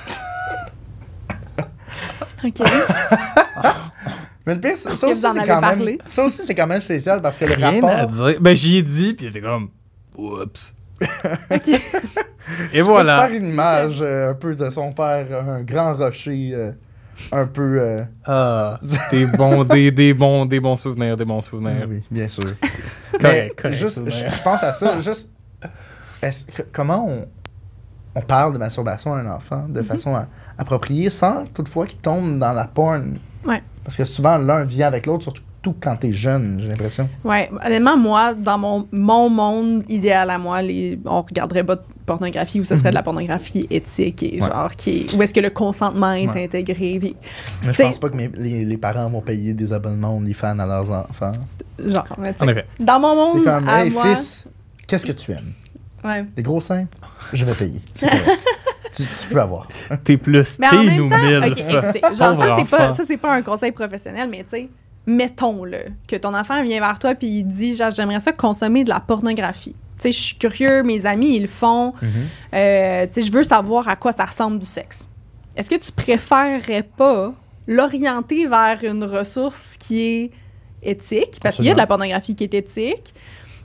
OK. Mais le pire, ça, ça que aussi, vous en c'est avez quand même, parlé. ça aussi, c'est quand même spécial parce que le Rien à rapport. dire. Ben, j'y ai dit, puis il était comme oups. OK. Et Tu peux voilà. te faire une image euh, un peu de son père, un grand rocher, euh, un peu. euh, Ah, des bons, des, des bons, des bons souvenirs, des bons souvenirs. Oui, bien sûr. Mais Correct, correct, juste, souvenir. je, je pense à ça. Juste, est-ce que- comment on, on parle de masturbation à un enfant de façon à- appropriée sans toutefois qu'il tombe dans la porn? Ouais. Parce que souvent, l'un vient avec l'autre, surtout quand t'es jeune, j'ai l'impression. Ouais, honnêtement, moi, dans mon, mon monde idéal à moi, les, on regarderait pas de pornographie ou ce serait de la pornographie éthique et Ouais. genre qui est, où est-ce que le consentement est Ouais. intégré, puis Mais je T'sais- pense pas que mes- les, les parents vont payer des abonnements OnlyFans à leurs enfants. genre, mais tu sais, En effet. dans mon C'est monde comme, à hey moi, fils, qu'est-ce que tu aimes? ouais. Les gros seins? Je vais payer. C'est correct. tu, tu peux avoir. T'es plus Mais en t'es même nous temps, mille. ok, écoutez, genre Pauvre ça c'est pas enfant. ça c'est pas un conseil professionnel, mais tu sais, mettons là que ton enfant vient vers toi puis il dit genre j'aimerais ça consommer de la pornographie. Tu sais, je suis curieux, mes amis ils le font. Euh, tu sais, je veux savoir à quoi ça ressemble du sexe. Est-ce que tu préférerais pas l'orienter vers une ressource qui est éthique, parce qu'il y a de la pornographie qui est éthique,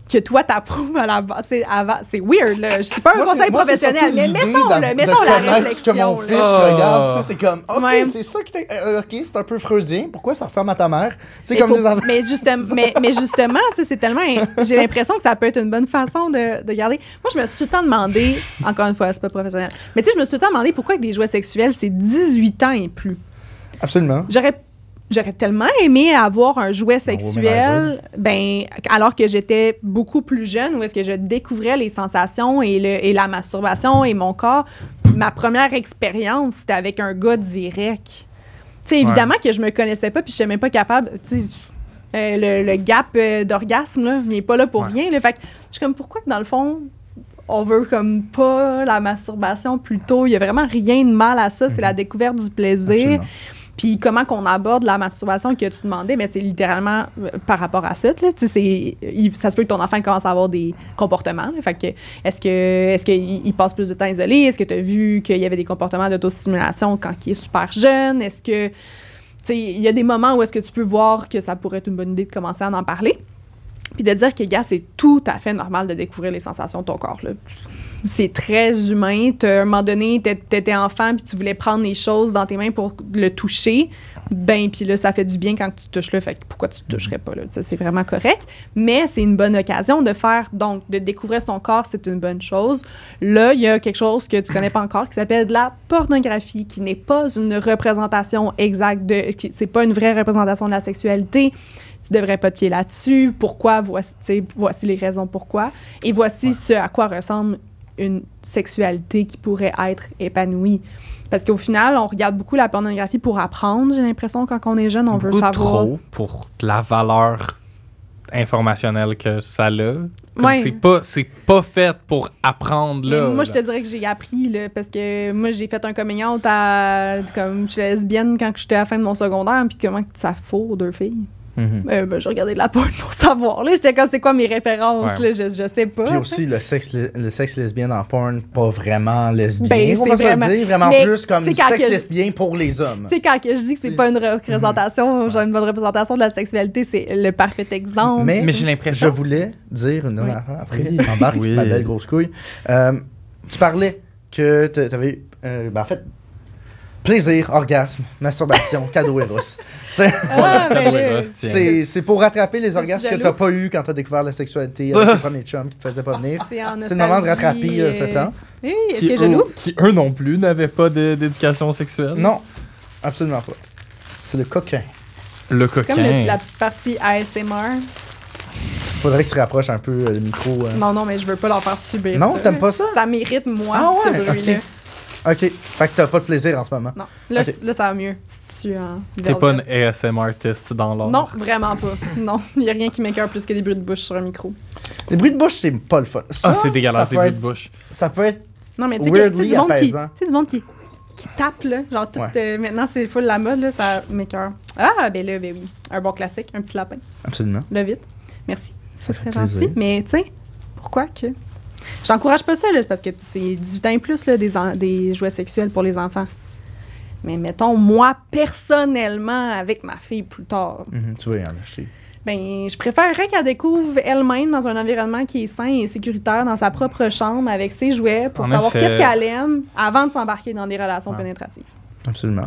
que toi t'approuves à la base. C'est, avant, c'est weird, là. Je suis pas un Moi, c'est- conseil moi, c'est professionnel, surtout mais l'idée mettons, d'a- le, de mettons la connaître réflexion. ce que mon là. fils Ah. regarde, tu sais, c'est comme, OK, Ouais. c'est ça que t'es... euh, OK, c'est un peu freudien. Pourquoi ça ressemble à ta mère? C'est Mais comme faut- des enfants. mais, justement, mais, mais justement, tu sais, c'est tellement. J'ai l'impression que ça peut être une bonne façon de, de garder. Moi, je me suis tout le temps demandé, encore une fois, c'est pas professionnel, mais tu sais, je me suis tout le temps demandé pourquoi que des jouets sexuels, c'est dix-huit ans et plus. Absolument. J'aurais. J'aurais tellement aimé avoir un jouet womanizer. sexuel, ben, alors que j'étais beaucoup plus jeune, où est-ce que je découvrais les sensations et, le, et la masturbation et mon corps. Ma première expérience, c'était avec un gars direct. Tu sais, évidemment que je me connaissais pas, puis je n'étais même pas capable. Tu sais, euh, le, le gap euh, d'orgasme, là, il n'est pas là pour Ouais. rien. Là. Fait que je suis comme, pourquoi que dans le fond, on veut comme pas la masturbation plus tôt? Il y a vraiment rien de mal à ça. C'est la découverte du plaisir. Absolument. Puis comment qu'on aborde la masturbation que tu demandais, mais c'est littéralement euh, par rapport à ça. Là, tu sais, c'est, il- ça se peut que ton enfant commence à avoir des comportements. Là. Fait que est-ce que est-ce qu'il il passe plus de temps isolé? Est-ce que tu as vu qu'il y avait des comportements d'autostimulation quand il est super jeune? Est-ce que tu sais, il y a des moments où est-ce que tu peux voir que ça pourrait être une bonne idée de commencer à en parler? Puis de dire que, gars, c'est tout à fait normal de découvrir les sensations de ton corps. Là. C'est très humain. T'as, à un moment donné, t'é- t'étais enfant puis tu voulais prendre les choses dans tes mains pour le toucher. Ben, puis là, ça fait du bien quand tu touches là. Fait que pourquoi tu te toucherais pas là? Ça, c'est vraiment correct. Mais c'est une bonne occasion de faire, donc, de découvrir son corps, c'est une bonne chose. Là, il y a quelque chose que tu connais pas encore qui s'appelle de la pornographie, qui n'est pas une représentation exacte de... qui- C'est pas une vraie représentation de la sexualité. Tu devrais pas te pied là-dessus. Pourquoi? Voici, tu sais, voici les raisons pourquoi. Et voici ce à quoi ressemble une sexualité qui pourrait être épanouie. Parce qu'au final, on regarde beaucoup la pornographie pour apprendre, j'ai l'impression, quand on est jeune, on veut Beaucoup savoir. trop pour la valeur informationnelle que ça a. Comme Ouais. C'est pas, c'est pas fait pour apprendre Mais là. moi, je te là. dirais que j'ai appris, là, parce que moi, j'ai fait un coming out à, comme je suis lesbienne quand j'étais à la fin de mon secondaire, puis comment que ça fourre deux filles. Mhm. Euh, ben, je regardais de la porn pour savoir, là. J'étais comme, c'est quoi mes références, Ouais. là, je, je sais pas. Puis aussi, le sexe, le sexe lesbien en porn, pas vraiment lesbien, Ben, on c'est va se le vraiment- dire. Vraiment mais plus comme c'est du quand sexe que- lesbien pour les hommes. Tu sais, quand que je dis que c'est C'est- pas une représentation, genre une bonne représentation de la sexualité, c'est le parfait exemple. Mais, Mais j'ai je l'impression. voulais dire une dernière Oui. affaire après, Oui. embarque, Oui. ma belle grosse couille. Euh, tu parlais que tu avais, euh, ben, en fait, plaisir, orgasme, masturbation, cadeau Eros. C'est, Ah, Cadeau ben, Eros, là, tiens. c'est, c'est pour rattraper les Es-tu orgasmes que jaloux? tu n'as pas eu quand tu as découvert la sexualité avec tes premiers chums qui te faisaient pas venir. c'est, en C'est le moment de nostalgie, rattraper euh, ce euh, temps. Oui, est-ce Qui, que jaloux? eux, qui eux non plus n'avaient pas de- d'éducation sexuelle. Non, absolument pas. C'est le coquin. Le Comme coquin. le- la petite partie A S M R. Faudrait que tu rapproches un peu euh, le micro. euh. Non, non, mais je veux pas leur faire subir Non, ça. t'aimes pas ça? Ça mérite, moi, Ah ouais, ce bruit-là. ok. Ok, fait que t'as pas de plaisir en ce moment. Non, là, Ok. c- là, ça va mieux. Petit tissu en T'es pas une velvet. A S M artiste dans l'art. Non, vraiment pas. Non, il y a rien qui m'écoeure plus que des bruits de bouche sur un micro. Les bruits de bouche, c'est pas le fun. Ça, Ah, c'est dégueulasse, ça des peut bruits être- de bouche. Ça peut être. Non, mais tu sais, que- tu sais, Weirdly du monde qui, apaisant. tu sais, du monde qui, qui tape, là. Genre, tout, Ouais. euh, maintenant, c'est full la mode, là, ça m'écoeure. Ah, ben là, ben oui. Un bon classique, un petit lapin. Absolument. Là, vite. Merci. C'est fait très plaisir. gentil. Mais, tu sais, pourquoi que. J'encourage pas ça, là, c'est parce que c'est dix-huit ans et plus, là, des, en- des jouets sexuels pour les enfants. Mais mettons, moi, personnellement, avec ma fille plus tard, Mhm, tu vas y en acheter. ben, je préférerais qu'elle découvre elle-même dans un environnement qui est sain et sécuritaire dans sa propre chambre avec ses jouets pour En savoir effet. qu'est-ce qu'elle aime avant de s'embarquer dans des relations Ouais. pénétratives. Absolument.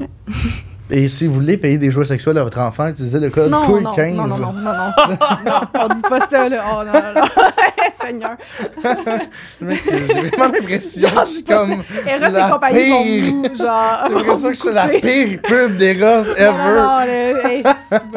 Et si vous voulez payer des jouets sexuels à votre enfant, utilisez le code Non, couille non, quinze. non, non, non, non, non, non, on dit pas ça, là. Oh, non, non, non. Seigneur. Je m'excuse, j'ai vraiment l'impression Non, que je dis suis pas comme Eros la et compagnie pire. vont vous, genre... J'ai l'impression que je suis la couper. pire pub d'Eros Non, ever. non, non, là, hey, c'est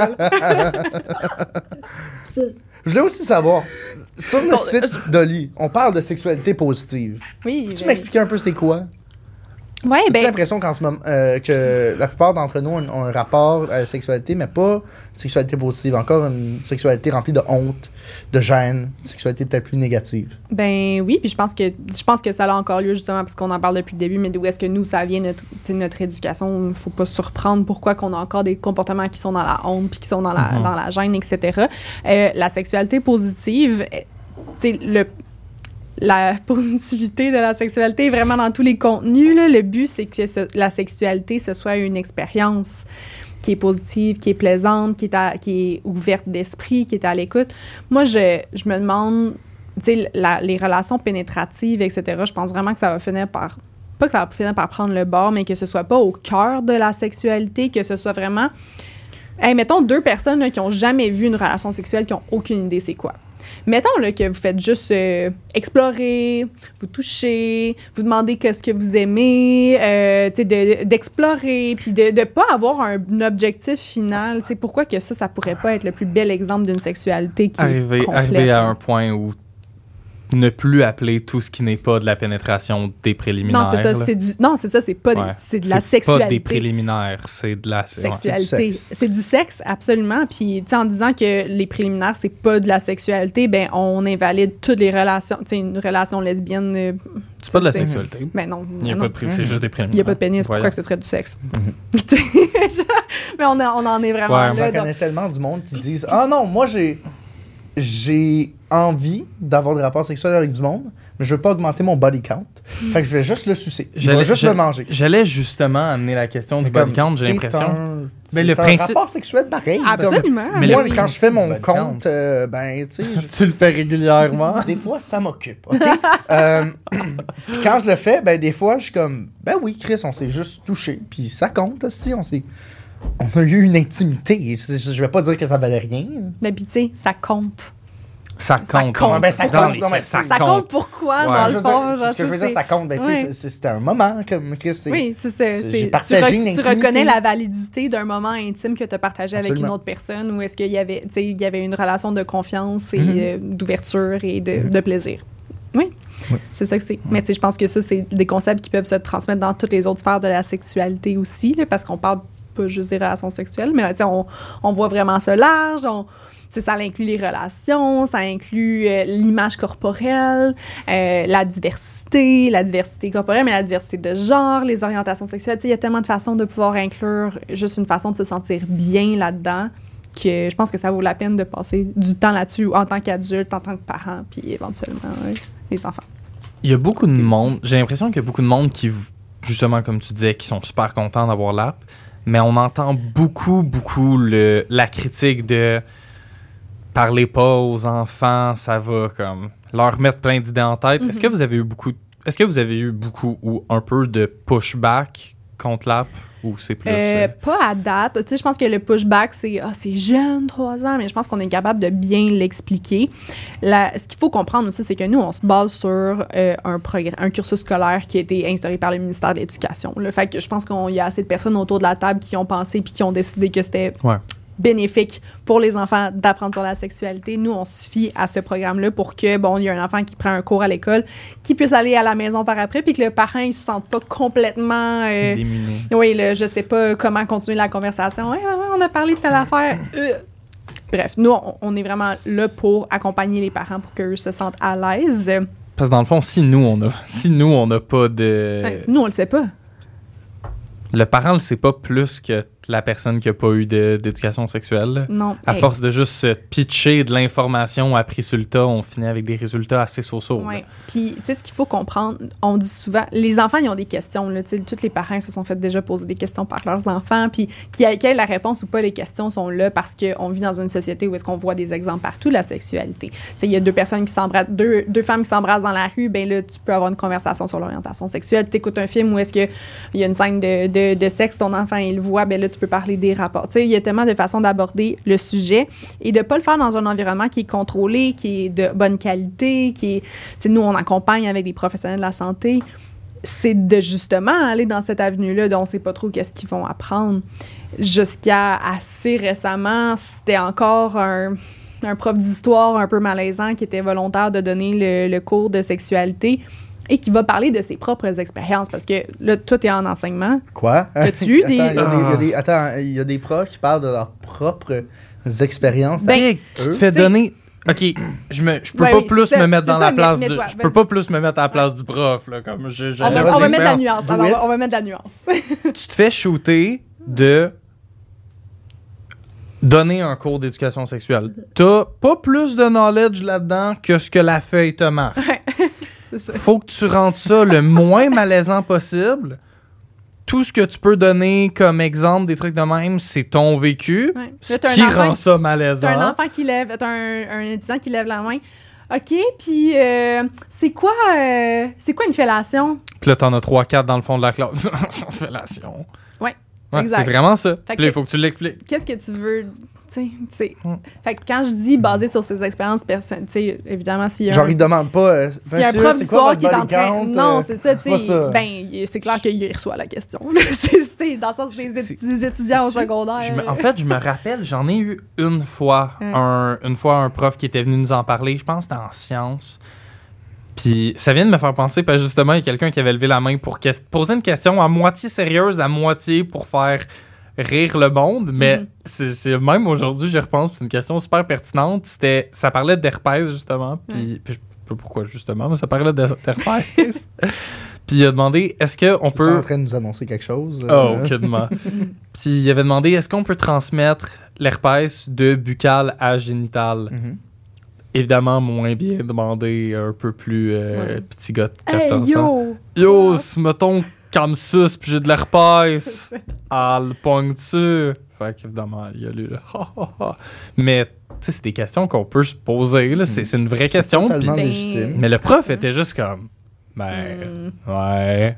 bon. Je voulais aussi savoir, sur le Bon, site d'Oli, on parle de sexualité positive. Oui, Tu ben- m'expliquer un peu c'est quoi? Ouais, J'ai ben... l'impression qu'en ce moment, euh, que la plupart d'entre nous ont, ont un rapport à la sexualité, mais pas une sexualité positive. Encore une sexualité remplie de honte, de gêne, une sexualité peut-être plus négative. Ben oui, puis je pense que je pense que ça a encore lieu justement parce qu'on en parle depuis le début, mais d'où est-ce que nous ça vient notre tu sais, notre éducation, il faut pas se surprendre pourquoi qu'on a encore des comportements qui sont dans la honte puis qui sont dans la Mhm. dans la gêne, et cetera. Euh, la sexualité positive, euh, tu sais le la positivité de la sexualité est vraiment dans tous les contenus. Là. Le but, c'est que ce- la sexualité, ce soit une expérience qui est positive, qui est plaisante, qui est, à- qui est ouverte d'esprit, qui est à l'écoute. Moi, je, je me demande, tu sais, la- les relations pénétratives, et cetera, je pense vraiment que ça va finir par, pas que ça va finir par prendre le bord, mais que ce soit pas au cœur de la sexualité, que ce soit vraiment, hey, mettons deux personnes là, qui ont jamais vu une relation sexuelle, qui ont aucune idée c'est quoi. Mettons là, que vous faites juste euh, explorer, vous toucher, vous demandez qu'est-ce que vous aimez, euh, tu sais, de- d'explorer, puis de ne pas avoir un, un objectif final. Tu sais, pourquoi que ça, ça pourrait pas être le plus bel exemple d'une sexualité qui Arriver, est complète. arriver à un point où ne plus appeler tout ce qui n'est pas de la pénétration des préliminaires. Non, c'est ça, là. c'est du non, c'est ça, c'est pas des- Ouais. c'est de la C'est sexualité. pas des préliminaires, c'est de la c'est- ouais. Sexualité. C'est du sexe. C'est du sexe, absolument. Puis, tu sais, en disant que les préliminaires, c'est pas de la sexualité, ben on invalide toutes les relations. Tu sais, une relation lesbienne, euh, C'est pas de la c'est- sexualité. ben non. Il n'y a non. pas de pré- c'est juste des préliminaires. Il n'y a pas de pénis, Voilà. pourquoi que ce serait du sexe? Mais on, a- on en est vraiment Ouais, J'en là. connais donc- tellement du monde qui disent ah non, moi j'ai j'ai envie d'avoir des rapports sexuels avec du monde, mais je veux pas augmenter mon body count. Fait que je vais juste le sucer. Je vais J'allais- juste j'allais- le manger. J'allais justement amener la question du body count, j'ai C'est l'impression. un- Mais c'est le un principe- rapport sexuel pareil. comme- Absolument. Mais moi, le- quand je fais mon du body count. compte, euh, ben, tu sais, je- Tu le fais régulièrement. des fois, ça m'occupe. OK? Euh, puis quand je le fais, ben, des fois, je suis comme, ben oui, Chris, on s'est juste touché. Puis ça compte aussi, on s'est. On a eu une intimité. C'est- Je vais pas dire que ça valait rien. Mais puis, tu sais, ça compte. Ça Ça compte. compte. Ouais, ben, ça Dans compte. les Non, mais faits, ça Ça compte. compte pourquoi, Ouais. dans Je le veux dire, fond? c'est genre, ce que je veux tu dire, sais, ça compte. Ben, tu sais, Ouais. c'est- c'est- c'était un moment, comme Chris. c'est- Oui, c'est ça. c'est- c'est- j'ai tu partagé rec- une Tu intimité. reconnais la validité d'un moment intime que tu as partagé avec Absolument. une autre personne ou est-ce qu'il y avait, tu sais, il y avait une relation de confiance et Mhm. euh, d'ouverture et de, de plaisir. Oui, Oui. c'est ça que c'est. Mais tu sais, je pense que ça, c'est des concepts qui peuvent se transmettre dans toutes les autres sphères de la sexualité aussi, là, parce qu'on parle pas juste des relations sexuelles, mais tu sais, on, on voit vraiment ça large. On, tu sais, ça inclut les relations, ça inclut euh, l'image corporelle, euh, la diversité, la diversité corporelle, mais la diversité de genre, les orientations sexuelles. Tu sais, il y a tellement de façons de pouvoir inclure juste une façon de se sentir bien là-dedans que je pense que ça vaut la peine de passer du temps là-dessus en tant qu'adulte, en tant que parent, puis éventuellement ouais, les enfants. Il y a beaucoup de monde, j'ai l'impression qu'il y a beaucoup de monde qui, justement, comme tu disais, qui sont super contents d'avoir l'app, mais on entend beaucoup, beaucoup le, la critique de parlez pas aux enfants, ça va comme leur mettre plein d'idées en tête. Mm-hmm. Est-ce que vous avez eu beaucoup, est-ce que vous avez eu beaucoup ou un peu de pushback contre l'app ou c'est plus... Euh, euh, pas à date. Tu sais, je pense que le pushback, c'est ah, c'est jeune, trois ans, mais je pense qu'on est capable de bien l'expliquer. La- Ce qu'il faut comprendre aussi, c'est que nous, on se base sur euh, un, progr- un cursus scolaire qui a été instauré par le ministère de l'Éducation. Le fait que je pense qu'il y a assez de personnes autour de la table qui ont pensé puis qui ont décidé que c'était Ouais. bénéfique pour les enfants d'apprendre sur la sexualité. Nous, on se fie à ce programme-là pour que, bon, il y a un enfant qui prend un cours à l'école, qui puisse aller à la maison par après, puis que le parent, il se sente pas complètement... euh, démunis. oui, là, je sais pas comment continuer la conversation. Ouais, ouais, ouais, on a parlé de telle affaire. Euh. Bref, nous, on, on est vraiment là pour accompagner les parents pour qu'eux se sentent à l'aise. Parce que dans le fond, si nous, on a, si nous, on n'a pas de... Ouais, si nous, on le sait pas. Le parent le sait pas plus que la personne qui a pas eu de- d'éducation sexuelle. là. Non. À Hey. force de juste se pitcher de l'information à prix sur le tas, on finit avec des résultats assez so-so. là. Ouais. Puis, tu sais, ce qu'il faut comprendre, on dit souvent, les enfants, ils ont des questions. Là, tu sais, tous les parents se sont fait déjà poser des questions par leurs enfants. Puis, qui aient la réponse ou pas, les questions sont là parce qu'on vit dans une société où est-ce qu'on voit des exemples partout de la sexualité. Tu sais, il y a deux personnes qui s'embrassent, deux, deux femmes qui s'embrassent dans la rue, ben là, tu peux avoir une conversation sur l'orientation sexuelle. Tu écoutes un film où est-ce qu'il y a une scène de, de, de sexe, ton enfant, il le voit, ben là, tu peux parler des rapports. Tu sais, il y a tellement de façons d'aborder le sujet et de pas le faire dans un environnement qui est contrôlé, qui est de bonne qualité, qui est... Tu sais, nous, on accompagne avec des professionnels de la santé. C'est de justement aller dans cette avenue-là dont on sait pas trop qu'est-ce qu'ils vont apprendre. Jusqu'à assez récemment, c'était encore un, un prof d'histoire un peu malaisant qui était volontaire de donner le, le cours de sexualité et qui va parler de ses propres expériences parce que là, toi, t'es en enseignement. Quoi? T'as-tu eu des- Attends, il y a des- il y a Ah. des- Attends, il y a des profs qui parlent de leurs propres expériences. Ben, Rick, tu te eux, fais t'sais- donner... OK, je, me, je peux Ouais, pas oui, plus c'est ça, me mettre c'est dans ça, la mais- place mais du... toi, Je peux vas-y. pas plus me mettre à la place du prof, là, comme... Je, je- On va, vas-y, on va mettre de la expérience. nuance. Do Alors, on it. va, on va mettre de la nuance. Tu te fais shooter de donner un cours d'éducation sexuelle. T'as pas plus de knowledge là-dedans que ce que la feuille te marque. C'est ça. Faut que tu rendes ça le moins malaisant possible. Tout ce que tu peux donner comme exemple des trucs de même, c'est ton vécu. Ouais. Ce Là, t'as un qui enfant rend qui- ça T'as malaisant. un enfant qui lève, t'as un, un étudiant qui lève la main. OK, puis euh, c'est quoi, euh, c'est quoi une fellation? Puis là, t'en as trois quatre dans le fond de la classe. Fellation. Ouais, Ouais, exact. c'est vraiment ça. Fait Puis là, il que- faut que tu l'expliques. Qu'est-ce que tu veux, tu sais, c'est... Mm. Fait que quand je dis basé sur ses expériences personnelles, tu sais, évidemment, s'il y a Genre, un... il demande pas. euh, S'il y a un Monsieur, prof c'est quoi d'histoire votre qui est en body train... count? Non, Euh, c'est ça, tu c'est pas sais. ça. Ben, il- c'est clair qu'il reçoit la question. là. c'est, c'est dans le sens des, C'est- é- des étudiants au sais-tu, secondaire. Je me- en fait, je me rappelle, j'en ai eu une fois, Ouais. un, une fois un prof qui était venu nous en parler. Je pense que c'était en sciences. Puis ça vient de me faire penser, parce que justement, il y a quelqu'un qui avait levé la main pour que- poser une question à moitié sérieuse, à moitié pour faire rire le monde. Mais Mhm. c'est, c'est- même aujourd'hui, j'y repense, puis c'est une question super pertinente. C'était, ça parlait d'herpès, justement. Puis, puis je sais pas pourquoi, justement, mais ça parlait d'her- d'herpès. Puis il a demandé, est-ce qu'on Tu es en peut... train de nous annoncer quelque chose? Oh, euh, aucunement. Puis il avait demandé, est-ce qu'on peut transmettre l'herpès de buccal à génital? mhm. Évidemment, moins bien demandé, un peu plus euh, Ouais. petit gars de Hey, quatorze ans. yo! Yo, si mettons comme ça, puis j'ai de l'herpès, ah, le pogne-tu? Fait qu'évidemment, il y a lu le ha ha ha. Mais, tu sais, c'est des questions qu'on peut se poser, là. C'est, c'est une vraie question. puis- Totalement Ben, légitime. mais le prof était juste comme, ben, Mm. ouais,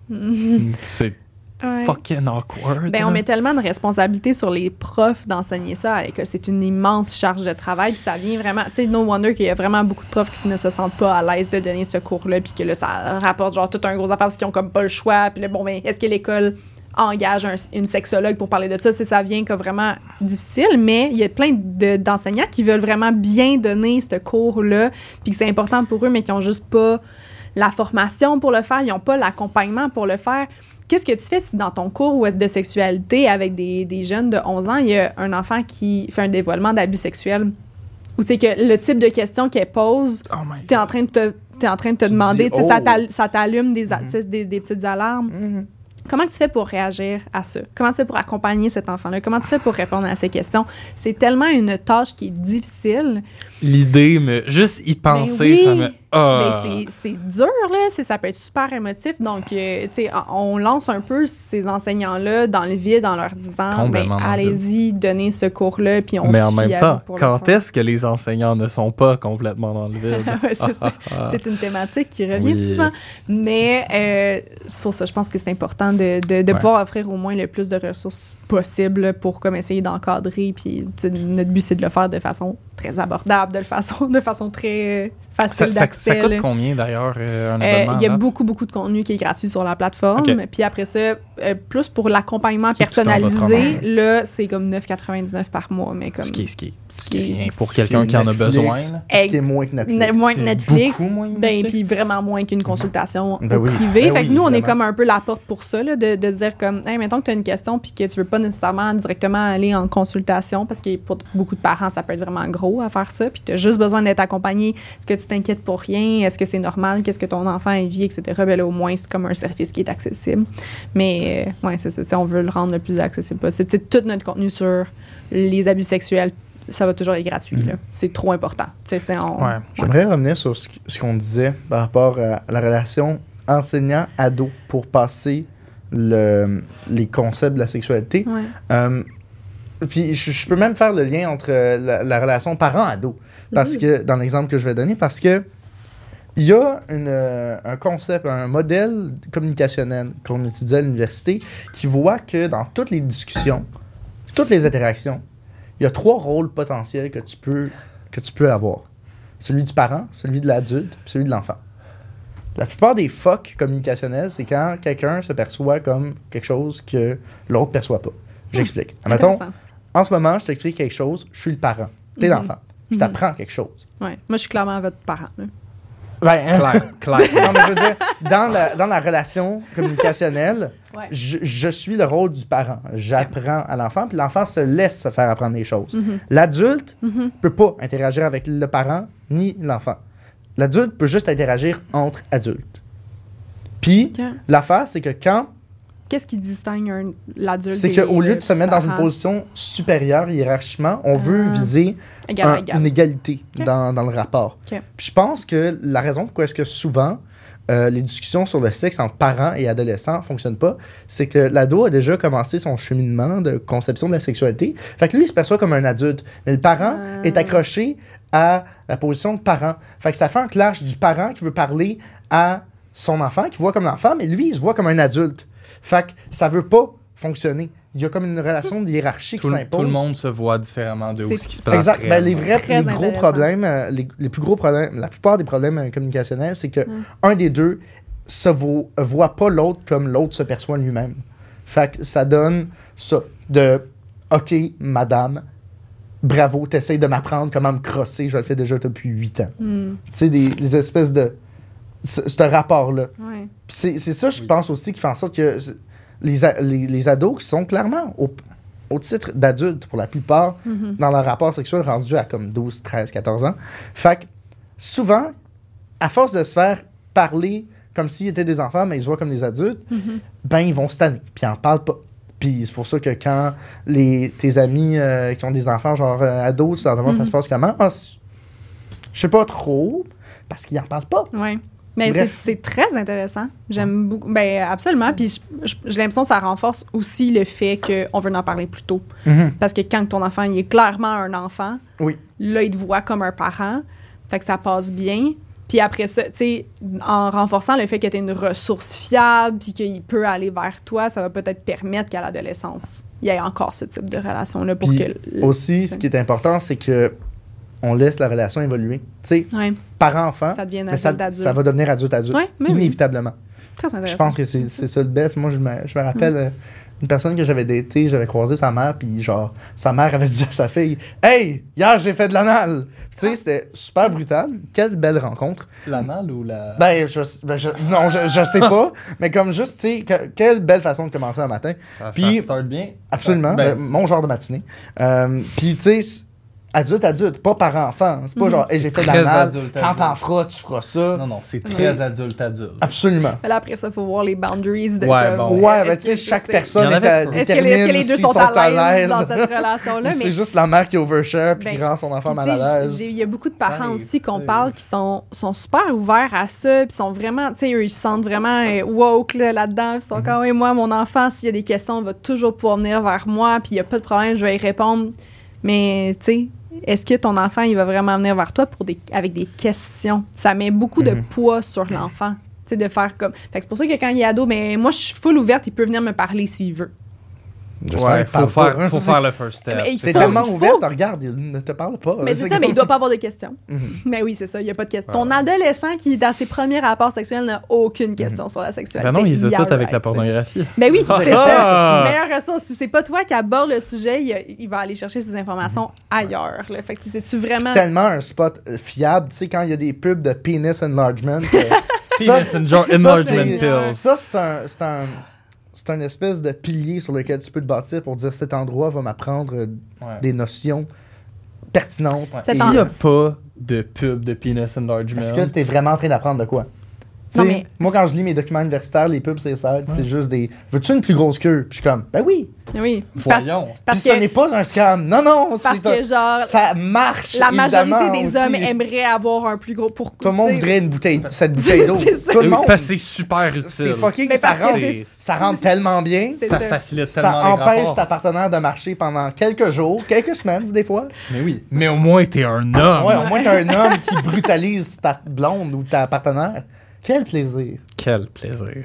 Mhm. c'est Ouais. fucking awkward. Ben, là. on met tellement de responsabilité sur les profs d'enseigner ça à l'école. C'est une immense charge de travail. Puis ça vient vraiment. Tu sais, no wonder qu'il y a vraiment beaucoup de profs qui ne se sentent pas à l'aise de donner ce cours-là. Puis que là, ça rapporte genre tout un gros affaire parce qu'ils ont comme pas le choix. Puis là, bon, ben, est-ce que l'école engage un- une sexologue pour parler de ça? C'est, ça vient comme vraiment difficile. Mais il y a plein de- d'enseignants qui veulent vraiment bien donner ce cours-là. Puis que c'est important pour eux, mais qui ont juste pas la formation pour le faire. Ils n'ont pas l'accompagnement pour le faire. Qu'est-ce que tu fais si dans ton cours de sexualité avec des, des jeunes de onze ans, il y a un enfant qui fait un dévoilement d'abus sexuels? Ou c'est que le type de questions qu'elle pose, Oh my t'es en train de te, t'es en train de te Tu demander, dis, tu sais, ça oh. t'al- ça t'allume des, a- Mhm. tu sais, des, des petites alarmes. Mhm. Comment tu fais pour réagir à ça? Comment tu fais pour accompagner cet enfant-là? Comment tu fais pour répondre à ces questions? C'est tellement une tâche qui est difficile. L'idée, mais juste y penser, oui. ça me. Ah. Ben, c'est, c'est dur, là. C'est, ça peut être super émotif. Donc, euh, tu sais, on lance un peu ces enseignants-là dans le vide en leur disant, ben, Complètement dans le allez-y, donnez ce cours-là, puis on Mais se en fie même à temps, vous pour le quand faire. est-ce que les enseignants ne sont pas complètement dans le vide? Ouais, c'est ça. Ah. C'est une thématique qui revient Oui. souvent. Mais euh, c'est pour ça, je pense que c'est important de, de, de Ouais. pouvoir offrir au moins le plus de ressources possible pour comme essayer d'encadrer. Puis tu sais, notre but, c'est de le faire de façon très abordable, de, façon, de façon très Ça, facile ça, d'accès. ça coûte là. combien d'ailleurs euh, un Euh, abonnement? Il y a là? beaucoup, beaucoup de contenu qui est gratuit sur la plateforme. Ok. Puis après ça, euh, plus pour l'accompagnement Ce qui est tout en personnalisé, votre là, c'est comme neuf quatre-vingt-dix-neuf par mois. Mais comme Ce qui est, ce qui est, ce ce qui est qui est- rien pour quelqu'un qui en a Netflix, besoin. là. Ce qui est moins que Netflix. Ne- moins que C'est Netflix. beaucoup moins que Ben, Netflix. puis vraiment moins qu'une consultation Ben au oui, privé. ben fait oui, que nous, on est évidemment. comme un peu la porte pour ça, là, de, de dire comme, hey, mettons que tu as une question puis que tu veux pas nécessairement directement aller en consultation parce que pour beaucoup de parents, ça peut être vraiment gros à faire ça. Puis tu as juste besoin d'être accompagné. Est-ce que tu t'inquiètes pour rien? Est-ce que c'est normal? Qu'est-ce que ton enfant vit, et cetera. Ben là, au moins, c'est comme un service qui est accessible. Mais, euh, ouais, c'est ça. Tu sais, on veut le rendre le plus accessible possible. Tu sais, tout notre contenu sur les abus sexuels, ça va toujours être gratuit. Mhm. là. C'est trop important. Tu sais, c'est on- Ouais. J'aimerais revenir sur ce, qu- ce qu'on disait par rapport à la relation enseignant-ado pour passer le, les concepts de la sexualité. Ouais. Euh, puis je, je peux même faire le lien entre la, la relation parent-ado. Parce Oui. que, dans l'exemple que je vais donner, parce que il y a une, euh, un concept, un modèle communicationnel qu'on étudie à l'université qui voit que dans toutes les discussions, toutes les interactions, il y a trois rôles potentiels que tu peux, que tu peux avoir. Celui du parent, celui de l'adulte, puis celui de l'enfant. La plupart des fucks communicationnels, c'est quand quelqu'un se perçoit comme quelque chose que l'autre ne perçoit pas. J'explique. Admettons, Intéressant. en ce moment, je t'explique quelque chose, je suis le parent. T'es Mhm. l'enfant. Je Mhm. t'apprends quelque chose. Ouais. Moi, je suis clairement votre parent. là. Ben, hein? Claire, claire. Non, mais je veux dire, dans la, dans la relation communicationnelle, Ouais. je, je suis le rôle du parent. J'apprends à l'enfant, puis l'enfant se laisse se faire apprendre des choses. Mhm. L'adulte Mhm. peut pas interagir avec le parent ni l'enfant. L'adulte peut juste interagir entre adultes. Puis, Ok. l'affaire, c'est que quand qu'est-ce qui distingue un, l'adulte C'est des, qu'au lieu de se euh, mettre dans une parents? position supérieure hiérarchiquement, on veut Ah. viser Égal à un- égal. une égalité Ok. dans, dans le rapport. Ok. Puis je pense que la raison pourquoi est-ce que souvent euh, les discussions sur le sexe entre parents et adolescents ne fonctionnent pas, c'est que l'ado a déjà commencé son cheminement de conception de la sexualité. Fait que lui, il se perçoit comme un adulte. Mais le parent Ah. est accroché à la position de parent. Fait que ça fait un clash du parent qui veut parler à son enfant, qui voit comme l'enfant, mais lui, il se voit comme un adulte. Fait que ça veut pas fonctionner. Il y a comme une relation de hiérarchie qui Tout, le- s'impose. tout le monde se voit différemment de où C'est- ce qui se passe. Exact. Ben, les réellement. vrais, Très les gros intéressant. problèmes, euh, les, les plus gros problèmes, la plupart des problèmes euh, communicationnels, c'est que Mm. un des deux se vaut- voit pas l'autre comme l'autre se perçoit lui-même. Fait que ça donne ça de OK, madame, bravo, t'essayes de m'apprendre comment me crosser, je le fais déjà depuis huit ans. Hmm, Tu sais, des, des espèces de. Ce, ce rapport-là. ouais. Puis c'est c'est ça, je Oui. pense aussi, qui fait en sorte que les, a- les, les ados qui sont clairement au, au titre d'adultes, pour la plupart, Mhm. dans leur rapport sexuel rendu à comme douze, treize, quatorze ans. Fait que souvent, à force de se faire parler comme s'ils étaient des enfants, mais ils se voient comme des adultes, Mhm. ben ils vont se tanner, puis ils en parlent pas. Puis c'est pour ça que quand les, tes amis euh, qui ont des enfants, genre euh, ados, tu leur demandes ça Mhm. se passe comment, ah, c- je sais pas trop, parce qu'ils en parlent pas. Ouais. Mais c'est, Bref. c'est très intéressant. J'aime beaucoup. Ben, absolument. Puis je- je- j'ai l'impression que ça renforce aussi le fait qu'on veut en parler plus tôt. Parce que quand ton enfant il est clairement un enfant, Oui. là, il te voit comme un parent. Fait que ça passe bien. Puis après ça, tu sais, en renforçant le fait que tu es une ressource fiable, puis qu'il peut aller vers toi, ça va peut-être permettre qu'à l'adolescence, il y ait encore ce type de relation-là pour Puis que. le- Aussi, ce qui est important, c'est que on laisse la relation évoluer. Tu sais, Ouais, parent-enfant, ça devient mais ça, adulte adulte. ça va devenir adulte-adulte, Ouais, mais oui. inévitablement. Très intéressant. Je pense que c'est c'est ça le best. Moi, je me, je me rappelle euh, une personne que j'avais daté, j'avais croisé sa mère, puis genre, sa mère avait dit à sa fille « Hey, hier, j'ai fait de l'anal! » Tu sais, c'était super brutal. Quelle belle rencontre. L'anal ou la. Ben, je, ben, je- non, je, je sais pas, mais comme juste, tu sais, que- quelle belle façon de commencer un matin. Ça, puis- ça start bien. Absolument, Ben, ben, mon genre de matinée. Euh, puis, tu sais, c- adulte, adulte, pas parent-enfant. C'est pas Mhm. genre, hey, j'ai fait de Très l'anal, adulte, quand adulte. t'en feras, tu feras ça. Non, non, c'est C'est- très adulte-adulte. Absolument. Mais là, après ça, il faut voir les boundaries de Ouais, comme, bon. Ouais, est-ce ben, tu sais, que chaque c'est- personne Il y en est à- avait pas. Est-ce que, les- est-ce que détermine les deux s'ils sont, sont à l'aise dans cette Ou relation-là? Mais c'est juste la mère qui overshare puis qui Ben, rend son enfant puis, mal tu sais, à l'aise. j'ai- il y a beaucoup de parents arrive, aussi qu'on ça parle arrive. qui sont, sont super ouverts à ça, puis sont vraiment, tu sais, eux, ils se sentent vraiment euh, woke là, là-dedans, puis ils sont Mhm. comme, oui, moi, mon enfant, s'il y a des questions, il va toujours pouvoir venir vers moi, puis il n'y a pas de problème, je vais y répondre. Mais, tu sais, est-ce que ton enfant, il va vraiment venir vers toi pour des, avec des questions? Ça met beaucoup de Mhm. poids sur l'enfant, tu sais, de faire comme... Fait que c'est pour ça que quand il est ado, mais moi, je suis full ouverte, il peut venir me parler s'il veut. J'espère Ouais, qu'il faut parle faire, pas. faut faire le first step. Mais il T'es faut- tellement il faut- ouverte, regarde, il ne te parle pas. Mais c'est ça, mais il doit pas avoir de questions. Mhm. Mais oui, c'est ça, il n'y a pas de questions. Ouais. Ton adolescent qui, dans ses premiers rapports sexuels, n'a aucune question sur la sexualité. Ben non, ils ont Il tout avec arrête. la pornographie. Ben oui, c'est Ah! ça. Meilleure ressource. Si c'est pas toi qui aborde le sujet, il, il va aller chercher ses informations ailleurs. Là. Fait que c'est-tu vraiment... Tellement un spot euh, fiable, tu sais, quand il y a des pubs de penis enlargement. euh, Penis and genre ça, enlargement c'est- pills. Ça, c'est un, c'est un, c'est un espèce de pilier sur lequel tu peux te bâtir pour dire cet endroit va m'apprendre euh, Ouais. des notions pertinentes. Ouais. Cet Et- S'il n'y a en- pas de pub de penis enlargement, Est-ce que tu es vraiment en train d'apprendre de quoi? Tu Non, sais, mais- Moi, quand je lis mes documents universitaires, les pubs, c'est ça. C'est juste des. Veux-tu une plus grosse queue? Puis je suis comme, ben oui. Oui. Parce, voyons. Puis parce ce que, n'est pas un scam. Non, non. parce c'est un- que genre, Ça marche. la majorité évidemment, des aussi. hommes aimeraient avoir un plus gros... Pour, Tout le monde tu sais, voudrait une bouteille, cette bouteille d'eau. C'est ça. Tout le monde. Parce que c'est super utile. C'est fucking. Mais Ça parce que rentre, c'est- ça rentre tellement bien. C'est Ça ça. facilite tellement Ça les empêche rapports. ta partenaire de marcher pendant quelques jours, quelques semaines, des fois. Mais oui. Mais au moins, t'es un homme. Ouais, au moins, t'as un homme qui brutalise ta blonde ou ta partenaire. Quel plaisir. Quel plaisir.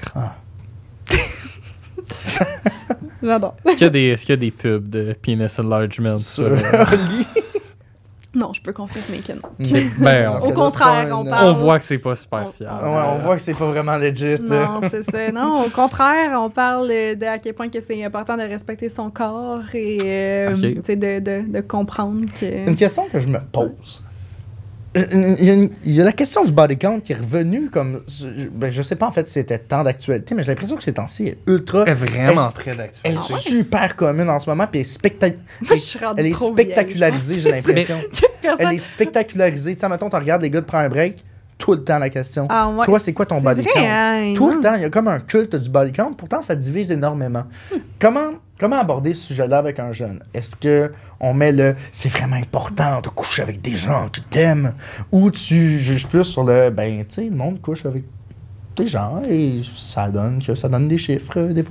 J'adore. Est-ce qu'il y a des, est-ce qu'il y a des pubs de penis enlargement sur... Sur euh, le lit. Non, je peux confirmer que non. Ben, Dans ce on, Au cas-là, contraire, c'est pas on une- parle- on voit que c'est pas super On- fiable. Ouais, on voit que c'est pas vraiment legit. Non, c'est ça. Non, au contraire, on parle euh, de à quel point que c'est important de respecter son corps et euh, Ok. tu sais, de, de, de comprendre que... Une question que je me pose. Euh, Il y, a une- il y a la question du body count qui est revenue comme. Ben, je sais pas en fait si c'était tant d'actualité, mais j'ai l'impression que ces temps-ci est ultra. Elle est vraiment Elle- très Elle d'actualité. est super commune en ce moment, puis elle est, spectac- Moi, je suis rendue elle est trop vieille, spectacularisée, j'ai je pense. l'impression. Personne- Elle est spectacularisée. Tu sais, mettons, tu regardes les gars de prendre un break, tout le temps la question. Ah, ouais, Toi, c'est quoi ton c'est body vrai, count? hein, Tout non. le temps, il y a comme un culte du body count. Pourtant, ça divise énormément. Comment, comment aborder ce sujet-là avec un jeune? Est-ce que on met le « c'est vraiment important de coucher avec des gens qui t'aiment » ou tu juges plus sur le « ben, tu sais, le monde couche avec des gens et ça donne, que ça donne des chiffres euh, des fois. »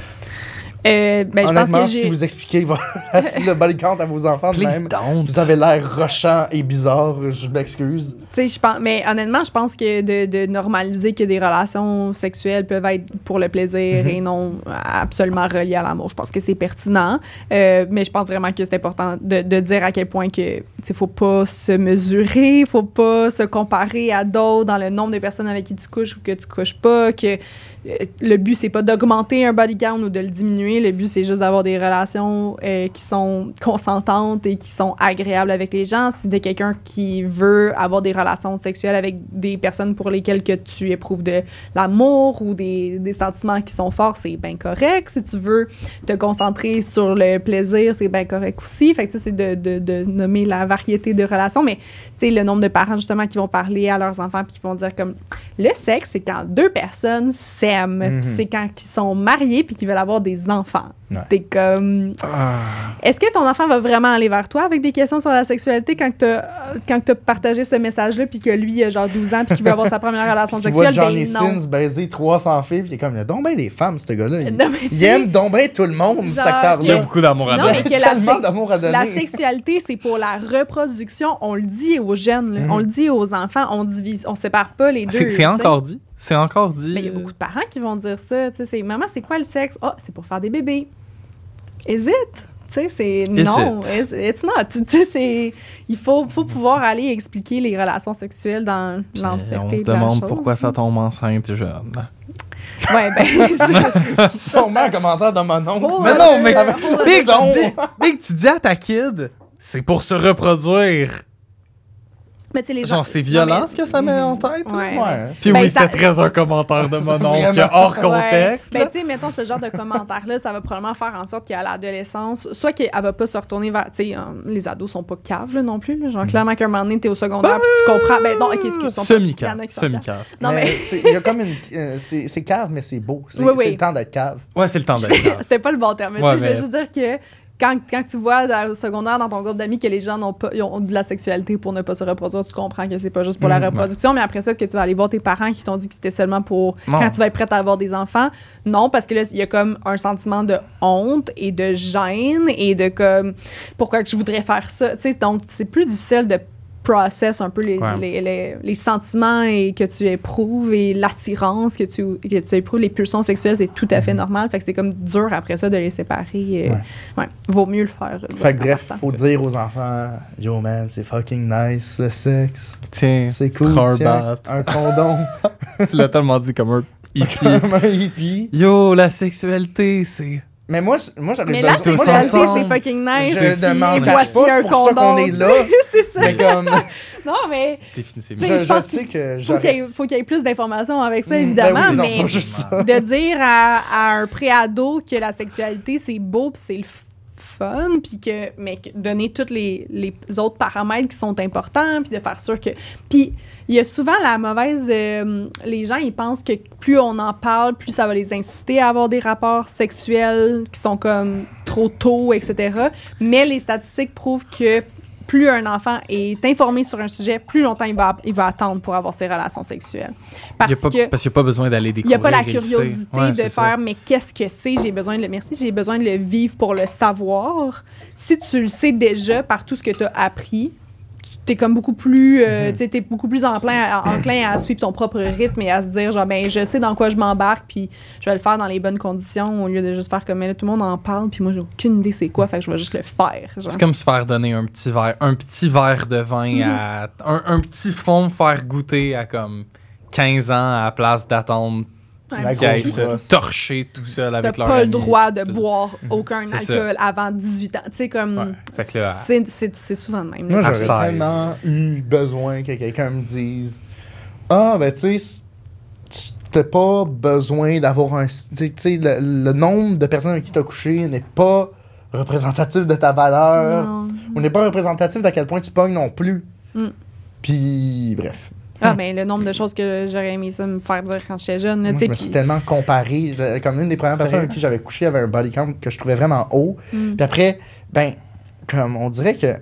Euh, ben, je pense Honnêtement, que j'ai... si vous expliquez votre- le body count à vos enfants de Please même, don't. vous avez l'air rochant et bizarre, je m'excuse. Tu sais, je pense, mais honnêtement, je pense que de, de normaliser que des relations sexuelles peuvent être pour le plaisir Mhm. et non absolument reliées à l'amour, je pense que c'est pertinent. Euh, mais je pense vraiment que c'est important de, de dire à quel point que, tu sais, faut pas se mesurer, faut pas se comparer à d'autres dans le nombre de personnes avec qui tu couches ou que tu couches pas, que euh, le but, c'est pas d'augmenter un body count ou de le diminuer. Le but, c'est juste d'avoir des relations euh, qui sont consentantes et qui sont agréables avec les gens. Si t'es quelqu'un qui veut avoir des relations sexuelles avec des personnes pour lesquelles que tu éprouves de l'amour ou des, des sentiments qui sont forts, c'est bien correct. Si tu veux te concentrer sur le plaisir, c'est bien correct aussi. Fait que ça, c'est de, de, de nommer la variété de relations. Mais tu sais, le nombre de parents, justement, qui vont parler à leurs enfants puis qui vont dire comme... Le sexe, c'est quand deux personnes s'aiment. Mhm. Puis c'est quand ils sont mariés puis qu'ils veulent avoir des enfants. Ouais. T'es comme... Ah. Est-ce que ton enfant va vraiment aller vers toi avec des questions sur la sexualité quand t'as quand t'as partagé ce message-là puis que lui, il a genre douze ans puis qu'il veut avoir sa première relation Tu vois sexuelle? Johnny Ben non. Sins baiser trois cents filles, puis il est comme, il y a donc bien des femmes, ce gars-là. Il, Non, mais il tu sais- aime donc bien tout le monde, cet Genre, Il y a acteur-là. beaucoup d'amour à Non, donner. mais que la, Tellement sex- d'amour à donner. la sexualité, c'est pour la reproduction. On le dit aux jeunes, là. Mhm. On le dit aux enfants. On divise, on sépare pas les deux. C'est c'est tu sais. encore dit. C'est encore dit. Mais il y a beaucoup de parents qui vont dire ça. Tu sais, c'est, maman, c'est quoi le sexe? Ah, c'est pour faire des bébés. Is it? Tu sais, c'est non. it? It's, it's not. Tu sais, c'est... Il faut, faut pouvoir aller expliquer les relations sexuelles dans Puis l'entièreté on de se la demande chose, pourquoi là. ça tombe enceinte jeune. Ouais, ben... c'est- On met un commentaire dans mon oncle. Oh, Mais non, mais Avec- Big, tu raison. dis, Big, tu dis à ta kid, c'est pour se reproduire. Mais tu sais, les gens... Genre, c'est violent Non, mais- ce que ça met en tête. là. Ouais. Ouais. Puis Ben, oui, ça- c'était très un commentaire de mon oncle Vraiment. hors Ouais. contexte. Ben, là. tu sais, mettons ce genre de commentaire-là, ça va probablement faire en sorte qu'à l'adolescence, soit qu'elle va pas se retourner vers. Tu sais, euh, les ados sont pas caves, là, non plus. Là. Genre, clairement, qu'à un moment donné, t'es au secondaire, puis tu comprends. Ben, non, ok, excuse, ils sont pas- il y en Semi-cave. a qui sont caves. Semi-cave. Non, mais. c'est- Il y a comme une. euh, c'est c'est cave, mais c'est beau. C'est Oui, oui. c'est le temps d'être cave. Ouais, c'est le temps d'être cave. C'était pas le bon terme. Mais Ouais, tu sais, je mais- veux juste dire que. Quand, quand tu vois dans- au secondaire dans ton groupe d'amis que les gens n'ont pas, ils ont de la sexualité pour ne pas se reproduire, tu comprends que c'est pas juste pour la Mhm. reproduction. Mais après ça, est-ce que tu vas aller voir tes parents qui t'ont dit que c'était seulement pour Non. quand tu vas être prête à avoir des enfants? Non, parce que là, il y a comme un sentiment de honte et de gêne et de comme pourquoi que je voudrais faire ça. Tu sais, donc, c'est plus difficile de process un peu les, Ouais. les, les, les sentiments et que tu éprouves et l'attirance que tu, que tu éprouves, les pulsions sexuelles, c'est tout à fait normal. Fait que c'est comme dur après ça de les séparer. euh, Ouais. ouais. Vaut mieux le faire. euh, Fait que en bref, partant. faut dire aux enfants, yo man, c'est fucking nice le sexe. Tiens, C'est cool. prends un tiens, bat. un condom. Tu l'as tellement dit comme un hippie. Comme un hippie. Yo, la sexualité, c'est. Mais moi, je- moi j'aurais Mais besoin- la tous moi, sexualité, ensemble. c'est fucking nice. Je aussi. ne m'en Et cache voici pas, c'est un pour ça qu'on condom. est là. c'est ça. Mais comme, Non, mais Définissez Tu je, sais, je je pense sais que faut qu'il y, j'aurais... ait- faut qu'il y ait plus d'informations avec ça, Mm, évidemment. ben oui, non, c'est mais pas juste ça. de dire à, à un préado que la sexualité, c'est beau puis c'est le f- fun, puis que, mais que donner tous les, les autres paramètres qui sont importants, puis de faire sûr que... Puis il y a souvent la mauvaise... euh, les gens, ils pensent que plus on en parle, plus ça va les inciter à avoir des rapports sexuels qui sont comme trop tôt, et cetera. Mais les statistiques prouvent que plus un enfant est informé sur un sujet, plus longtemps il va, il va attendre pour avoir ses relations sexuelles. Parce Il y a pas, que... Parce qu'il n'y a pas besoin d'aller Il n'y découvrir. a pas la et le sait. curiosité Ouais, de c'est ça. faire, mais qu'est-ce que c'est? J'ai besoin de le merci, j'ai besoin de le vivre pour le savoir. Si tu le sais déjà par tout ce que tu as appris, t'es comme beaucoup plus, euh, Mhm. tu sais, t'es beaucoup plus enclin à, enclin à suivre ton propre rythme et à se dire, genre, ben, je sais dans quoi je m'embarque, puis je vais le faire dans les bonnes conditions, au lieu de juste faire comme, mais là, tout le monde en parle, puis moi, j'ai aucune idée c'est quoi, fait que je vais juste le faire. Genre. C'est comme se faire donner un petit verre, un petit verre de vin à. Un, un petit fond, faire goûter à comme quinze ans à la place d'attendre Ouais. La qu'il aille grosse se brosse. torcher tout seul T'as avec leur pas le ami, droit de tout ça. boire aucun C'est ça. alcool avant dix-huit ans. Tu sais, comme. Ouais. Fait que là, c'est, c'est, c'est souvent de même. Moi, là. À j'aurais seize. tellement eu besoin que quelqu'un me dise ah, ben, tu sais, c- t'as pas besoin d'avoir un. Tu sais, tu sais, le, le nombre de personnes avec qui t'as couché n'est pas représentatif de ta valeur Non. ou n'est pas représentatif d'à quel point tu pognes non plus. Mm. Puis, bref. Ah, ben, le nombre de choses que j'aurais aimé ça me faire dire quand j'étais jeune. Là, Moi, tu je me sais, suis puis- tellement comparé. Je- Comme une des premières personnes avec qui j'avais couché avait un body count que je trouvais vraiment haut. Mm. Puis après, ben, comme on dirait que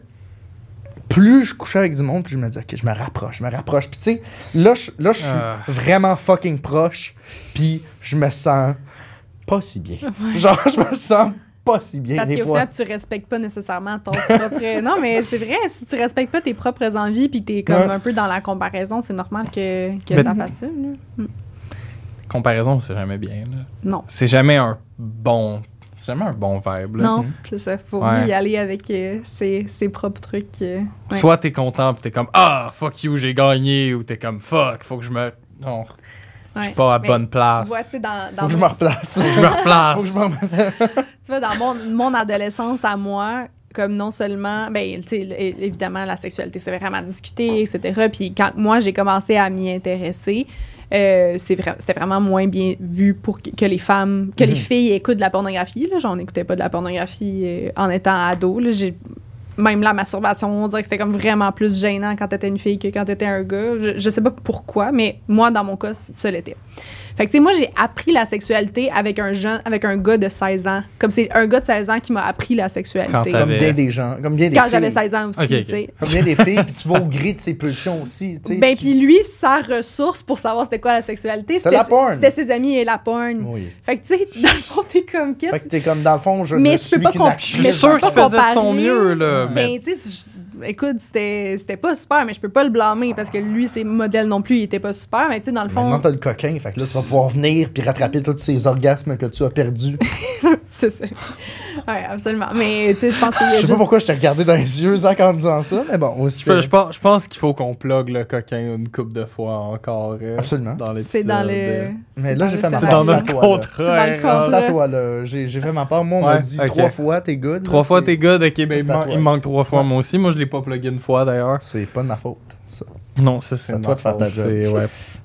plus je couchais avec du monde, plus je me disais, OK, je me rapproche, je me rapproche. Puis tu sais, là, je, là, je suis Ah. vraiment fucking proche. Puis je me sens pas si bien. Genre, je me sens pas si bien Parce des qu'au fois. final, tu respectes pas nécessairement ton propre. Non, mais c'est vrai, si tu respectes pas tes propres envies puis que t'es comme Ouais. un peu dans la comparaison, c'est normal que, que Mais- ça fasse ça. là. Mm. Comparaison, c'est jamais bien. Là. Non. C'est jamais un bon. C'est jamais un bon vibe. Là. Non, c'est ça. Faut Ouais. mieux y aller avec euh, ses, ses propres trucs. euh, ouais. Soit t'es content pis t'es comme ah fuck you j'ai gagné ou t'es comme fuck faut que je me non je Ouais. suis pas à Mais bonne place. Tu vois, tu sais, dans, dans Faut que je mon- me replace. Faut que je me replace. Faut que je me remette. tu vois, dans mon, mon adolescence à moi, comme non seulement, ben, tu sais, é- évidemment, la sexualité, c'est vraiment discuté, et cetera. Puis quand moi, j'ai commencé à m'y intéresser, euh, c'est vrai, c'était vraiment moins bien vu pour que, que les femmes, que les Mhm. filles écoutent de la pornographie. Là. J'en écoutais pas de la pornographie euh, en étant ado. Là. J'ai, même la masturbation, on dirait que c'était comme vraiment plus gênant quand t'étais une fille que quand t'étais un gars. Je, je sais pas pourquoi, mais moi, dans mon cas, ça l'était. Fait que, tu sais, moi, j'ai appris la sexualité avec un jeune, avec un gars de seize ans. Comme c'est un gars de seize ans qui m'a appris la sexualité. Quand Comme t'avais- bien des gens. Comme bien des Quand filles. j'avais seize ans aussi, Ok, ok. tu sais. Comme bien des filles, puis tu vas au gré de ses pulsions aussi. tu sais. Ben, Tu- puis lui, sa ressource pour savoir c'était quoi la sexualité, C'était la c'était porn. c'était ses amis et la porn. Oui. Fait que, tu sais, dans le fond, t'es comme, qu'est-ce Fait que t'es comme, dans le fond, je Mais ne tu suis peux pas qu'une comp- actrice. Je mais suis tu peux sûr pas qu'il faisait de son comparer. mieux là mais Ben, tu sais, tu- écoute, c'était c'était pas super, mais je peux pas le blâmer parce que lui, ses modèles non plus, il était pas super, mais tu sais, dans le Maintenant, fond, t'as le coquin, fait que là, tu vas pouvoir venir puis rattraper tous ces orgasmes que tu as perdus. c'est ça. Ouais, absolument. Mais, tu sais, je pense qu'il y a Je sais juste... pas pourquoi je t'ai regardé dans les yeux, Zach, en disant ça, mais bon, aussi. je, peux- je pense, je pense qu'il faut qu'on plug le coquin une couple de fois encore euh, Absolument. dans l'épisode. C'est dans le... euh, Mais c'est là, dans j'ai le fait ma c'est part. dans scénario. notre C'est à toi, là. contrat C'est dans le hein, contrat. C'est à toi, là. J'ai j'ai fait ma part. Moi, on m'a Ouais, dit ok. trois fois, t'es good. trois là, fois c'est- t'es good ok ben il, C'est à man- toi. il me manque trois fois Ouais. moi aussi moi je l'ai pas plugué une fois d'ailleurs C'est pas de ma faute, ça. non ça c'est C'est à ma toi de faire ta faute, job. c'est- ouais.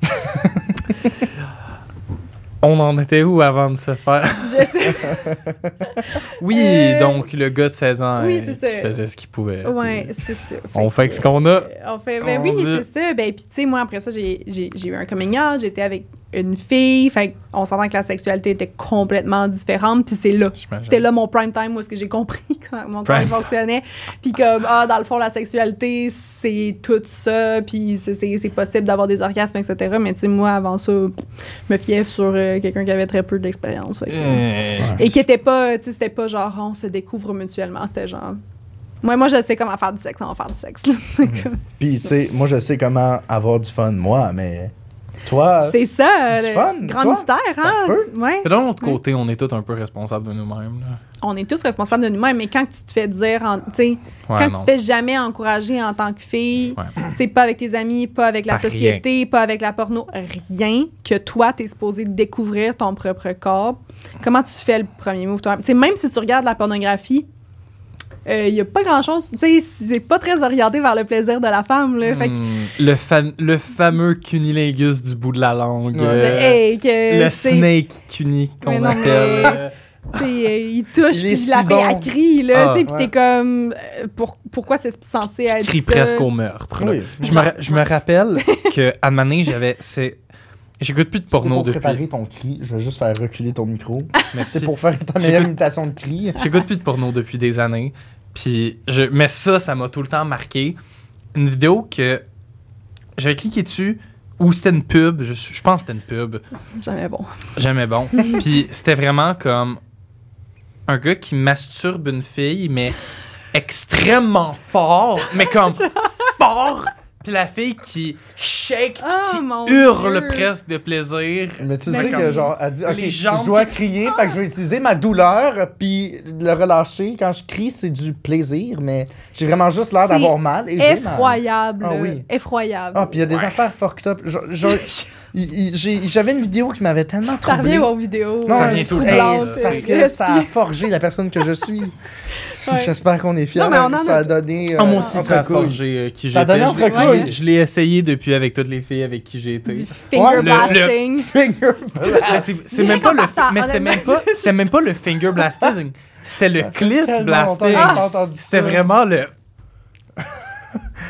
On en était où avant de se faire Je sais. Oui, Euh, donc le gars de seize ans oui, euh, c'est qui ça. faisait ce qu'il pouvait. Ouais, puis c'est ça. On que, fait ce qu'on a. euh, On fait, ben On oui, dit- c'est ça. Ben, puis tu sais, moi, après ça, j'ai j'ai- j'ai eu un coming out, j'étais avec une fille, fait on s'entend que la sexualité était complètement différente, puis c'est là. J'imagine. C'était là mon prime time où est-ce que j'ai compris comment mon corps Prime fonctionnait. Puis comme, ah, dans le fond, la sexualité, c'est tout ça, puis c'est- c'est c'est possible d'avoir des orgasmes, et cetera. Mais tu sais, moi, avant ça, je me fiais sur euh, quelqu'un qui avait très peu d'expérience. fait que- Euh, Et qui était pas, tu sais, c'était pas genre, on se découvre mutuellement, c'était genre... Moi, moi, je sais comment faire du sexe, on va faire du sexe. là. C'est comme- Puis, tu sais, moi, je sais comment avoir du fun, moi, mais toi, C'est ça, c'est le fun, grand toi. mystère, Ça hein? se peut. Ouais. D'un autre côté, on est tous un peu responsables de nous-mêmes. là. On est tous responsables de nous-mêmes, mais quand tu te fais dire, en- tu sais, Ouais, quand non. tu te fais jamais encourager en tant que fille, Ouais. tu sais, pas avec tes amis, pas avec la Pas société, pas avec la porno, rien, que toi, t'es supposé découvrir ton propre corps, comment tu fais le premier move toi-même? Tu sais, même si tu regardes la pornographie, il n'y a pas grand-chose, tu sais, c'est pas très orienté vers le plaisir de la femme, là. Fait que, Hmm, le, fa- le fameux cunilingus du bout de la langue. Ouais. euh, hey, que, le tu sais, snake cuni qu'on Mais non, appelle. mais- euh, Tu sais, euh, il touche, Il est puis si la fille, bon. elle crie, là, Ah, tu sais, puis ouais. t'es comme, euh, pour, pourquoi c'est censé être qui crie ça? presque au meurtre. là. Oui. Je, me, ra- je me rappelle que à un moment donné, j'avais. c'est- J'écoute plus de C'était porno pour depuis. préparer ton cri, je vais juste faire reculer ton micro. Merci. C'est pour faire ta J'ai meilleure goût- imitation de cri. J'écoute plus de porno depuis des années. Puis, je... mais ça, ça m'a tout le temps marqué. Une vidéo que j'avais cliqué dessus, ou c'était une pub, je, je pense que c'était une pub, Jamais bon. jamais bon. Puis c'était vraiment comme un gars qui masturbe une fille, mais extrêmement fort, mais comme fort. Puis la fille qui shake, puis Oh, qui mon hurle Dieu. presque de plaisir. Mais tu Mais sais comme- que, genre, elle dit, OK, les je jambes dois qui- crier, fait que je vais utiliser ma douleur, puis le relâcher. Quand je crie, c'est du plaisir, mais j'ai vraiment juste l'air C'est d'avoir mal. et j'ai mal. Effroyable. Ah là. oui. Effroyable. Ah, puis il y a des Ouais. affaires fucked up. Genre, genre, il- il- j'ai- J'avais une vidéo qui m'avait tellement Ça troublé. revient aux vidéos. Non, Ça euh, revient tout le hey, temps, c'est ça. parce que ça a forgé la personne que je suis. Ouais. J'espère qu'on est fiers. Non, mais on en ça a- a donné. Ah, moi euh, aussi, entre ça a couilles. forgé euh, qui Ça a j'étais. donné Je l'ai- entre je l'ai- couilles. Je l'ai essayé depuis avec toutes les filles avec qui j'ai été. Du finger Ouais, le- blasting. Finger Mais c'est- C'est même pas le Direct en mais c'était même pas c'était même pas le finger blasting, c'était le Ça fait clit tellement longtemps blasting. que j'ai pas entendu C'était ça. vraiment le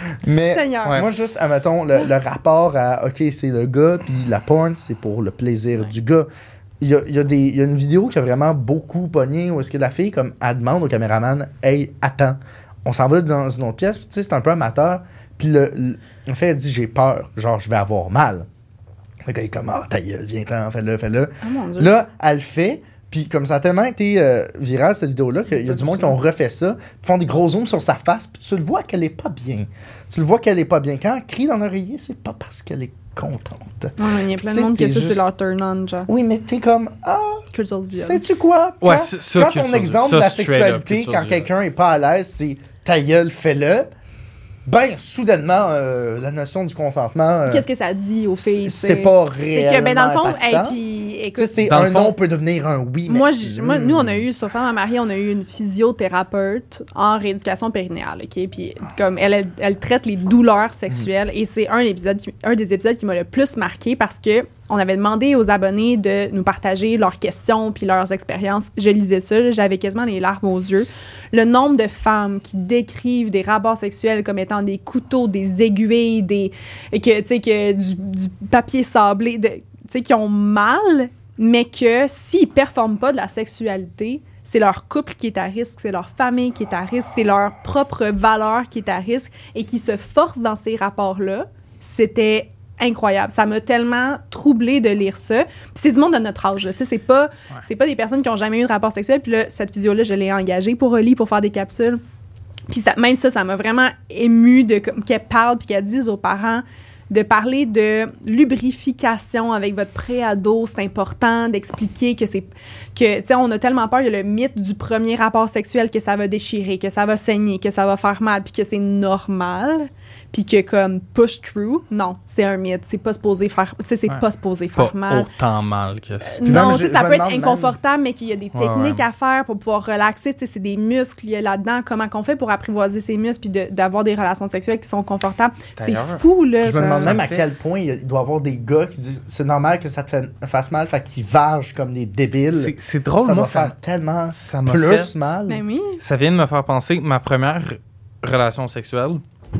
Mais Seigneur. Ouais. moi, juste, admettons, le, le rapport à, OK, c'est le gars, puis la porn, c'est pour le plaisir Ouais. du gars. Il y a, il y, a des- il y a une vidéo qui a vraiment beaucoup pogné où est-ce que la fille, comme, elle demande au caméraman, « Hey, attends, on s'en va dans une autre pièce. » Puis tu sais, c'est un peu amateur. Puis le, le- en fait, elle dit, « J'ai peur. Genre, je vais avoir mal. » Le gars est comme, « Ah, ta gueule, viens-t'en, fais-le, fais-le. » Oh mon Dieu. Là, elle le fait. Puis comme ça a tellement été euh, viral, cette vidéo-là, qu'il y a du monde qui ont refait ça, puis font des gros zooms sur sa face, puis tu le vois qu'elle est pas bien. Tu le vois qu'elle est pas bien. Quand elle crie dans l'oreiller, c'est pas parce qu'elle est contente. Ouais, il y a plein Tu de sais, monde t'es que ça, juste- c'est leur turn-on, genre. Oui, mais t'es comme, ah, Culture du viol. sais-tu quoi? Quand, Ouais, ça- ça, quand ton culture du- exemple ça, de la straight up, sexualité, culture quand du quelqu'un est pas à l'aise, c'est ta gueule, fais-le. Ben, soudainement, euh, la notion du consentement, euh, Qu'est-ce que ça dit aux filles? c'est tu sais? c'est pas C'est réellement que, ben, dans le fond, hey, impactant. puis, Tu sais, écoute, c'est Dans un le fond- non peut devenir un oui. Mais... moi, j- moi, Mm. nous, on a eu, sur Femme à marier, on a eu une physiothérapeute en rééducation périnéale, OK? Puis, comme, elle, elle, elle traite les douleurs sexuelles et c'est un, épisode qui- un des épisodes qui m'a le plus marqué parce que on avait demandé aux abonnés de nous partager leurs questions puis leurs expériences. Je lisais ça, j'avais quasiment les larmes aux yeux. Le nombre de femmes qui décrivent des rapports sexuels comme étant des couteaux, des aiguilles, des que tu sais que du, du papier sablé, de- tu sais qui ont mal, mais que s'ils performent pas de la sexualité, c'est leur couple qui est à risque, c'est leur famille qui est à risque, c'est leur propre valeur qui est à risque et qui se forcent dans ces rapports-là. C'était incroyable. Ça m'a tellement troublée de lire ça. Puis c'est du monde de notre âge. là. Tu sais, c'est pas, c'est pas des personnes qui ont jamais eu de rapport sexuel. Puis là, cette physio-là, je l'ai engagée pour Oli pour faire des capsules. Puis ça, même ça, ça m'a vraiment émue de comme, qu'elle parle puis qu'elle dise aux parents de parler de lubrification avec votre pré-ado, c'est important d'expliquer que c'est que tu sais on a tellement peur, il y a le mythe du premier rapport sexuel que ça va déchirer, que ça va saigner, que ça va faire mal puis que c'est normal. Puis que comme push through, non, c'est un mythe, c'est pas supposé faire tu sais c'est Ouais. pas supposé faire Pas mal. autant mal que ça. Puis Non, même, tu sais, je- ça je me peut être demande même- inconfortable, mais qu'il y a des Ouais, techniques ouais. à faire pour pouvoir relaxer. Tu sais, c'est des muscles, il y a là-dedans. Comment qu'on fait pour apprivoiser ces muscles puis de- d'avoir des relations sexuelles qui sont confortables? C'est D'ailleurs, fou, là. Je ça. me demande ça même me à fait- quel point il y a- il doit y avoir des gars qui disent c'est normal que ça te fait- fasse mal, fait qu'ils vargent comme des débiles. C'est- C'est drôle, ça moi, va ça, faire tellement ça m'a plus fait- mal. Ben oui. ça vient de me faire penser que ma première relation sexuelle,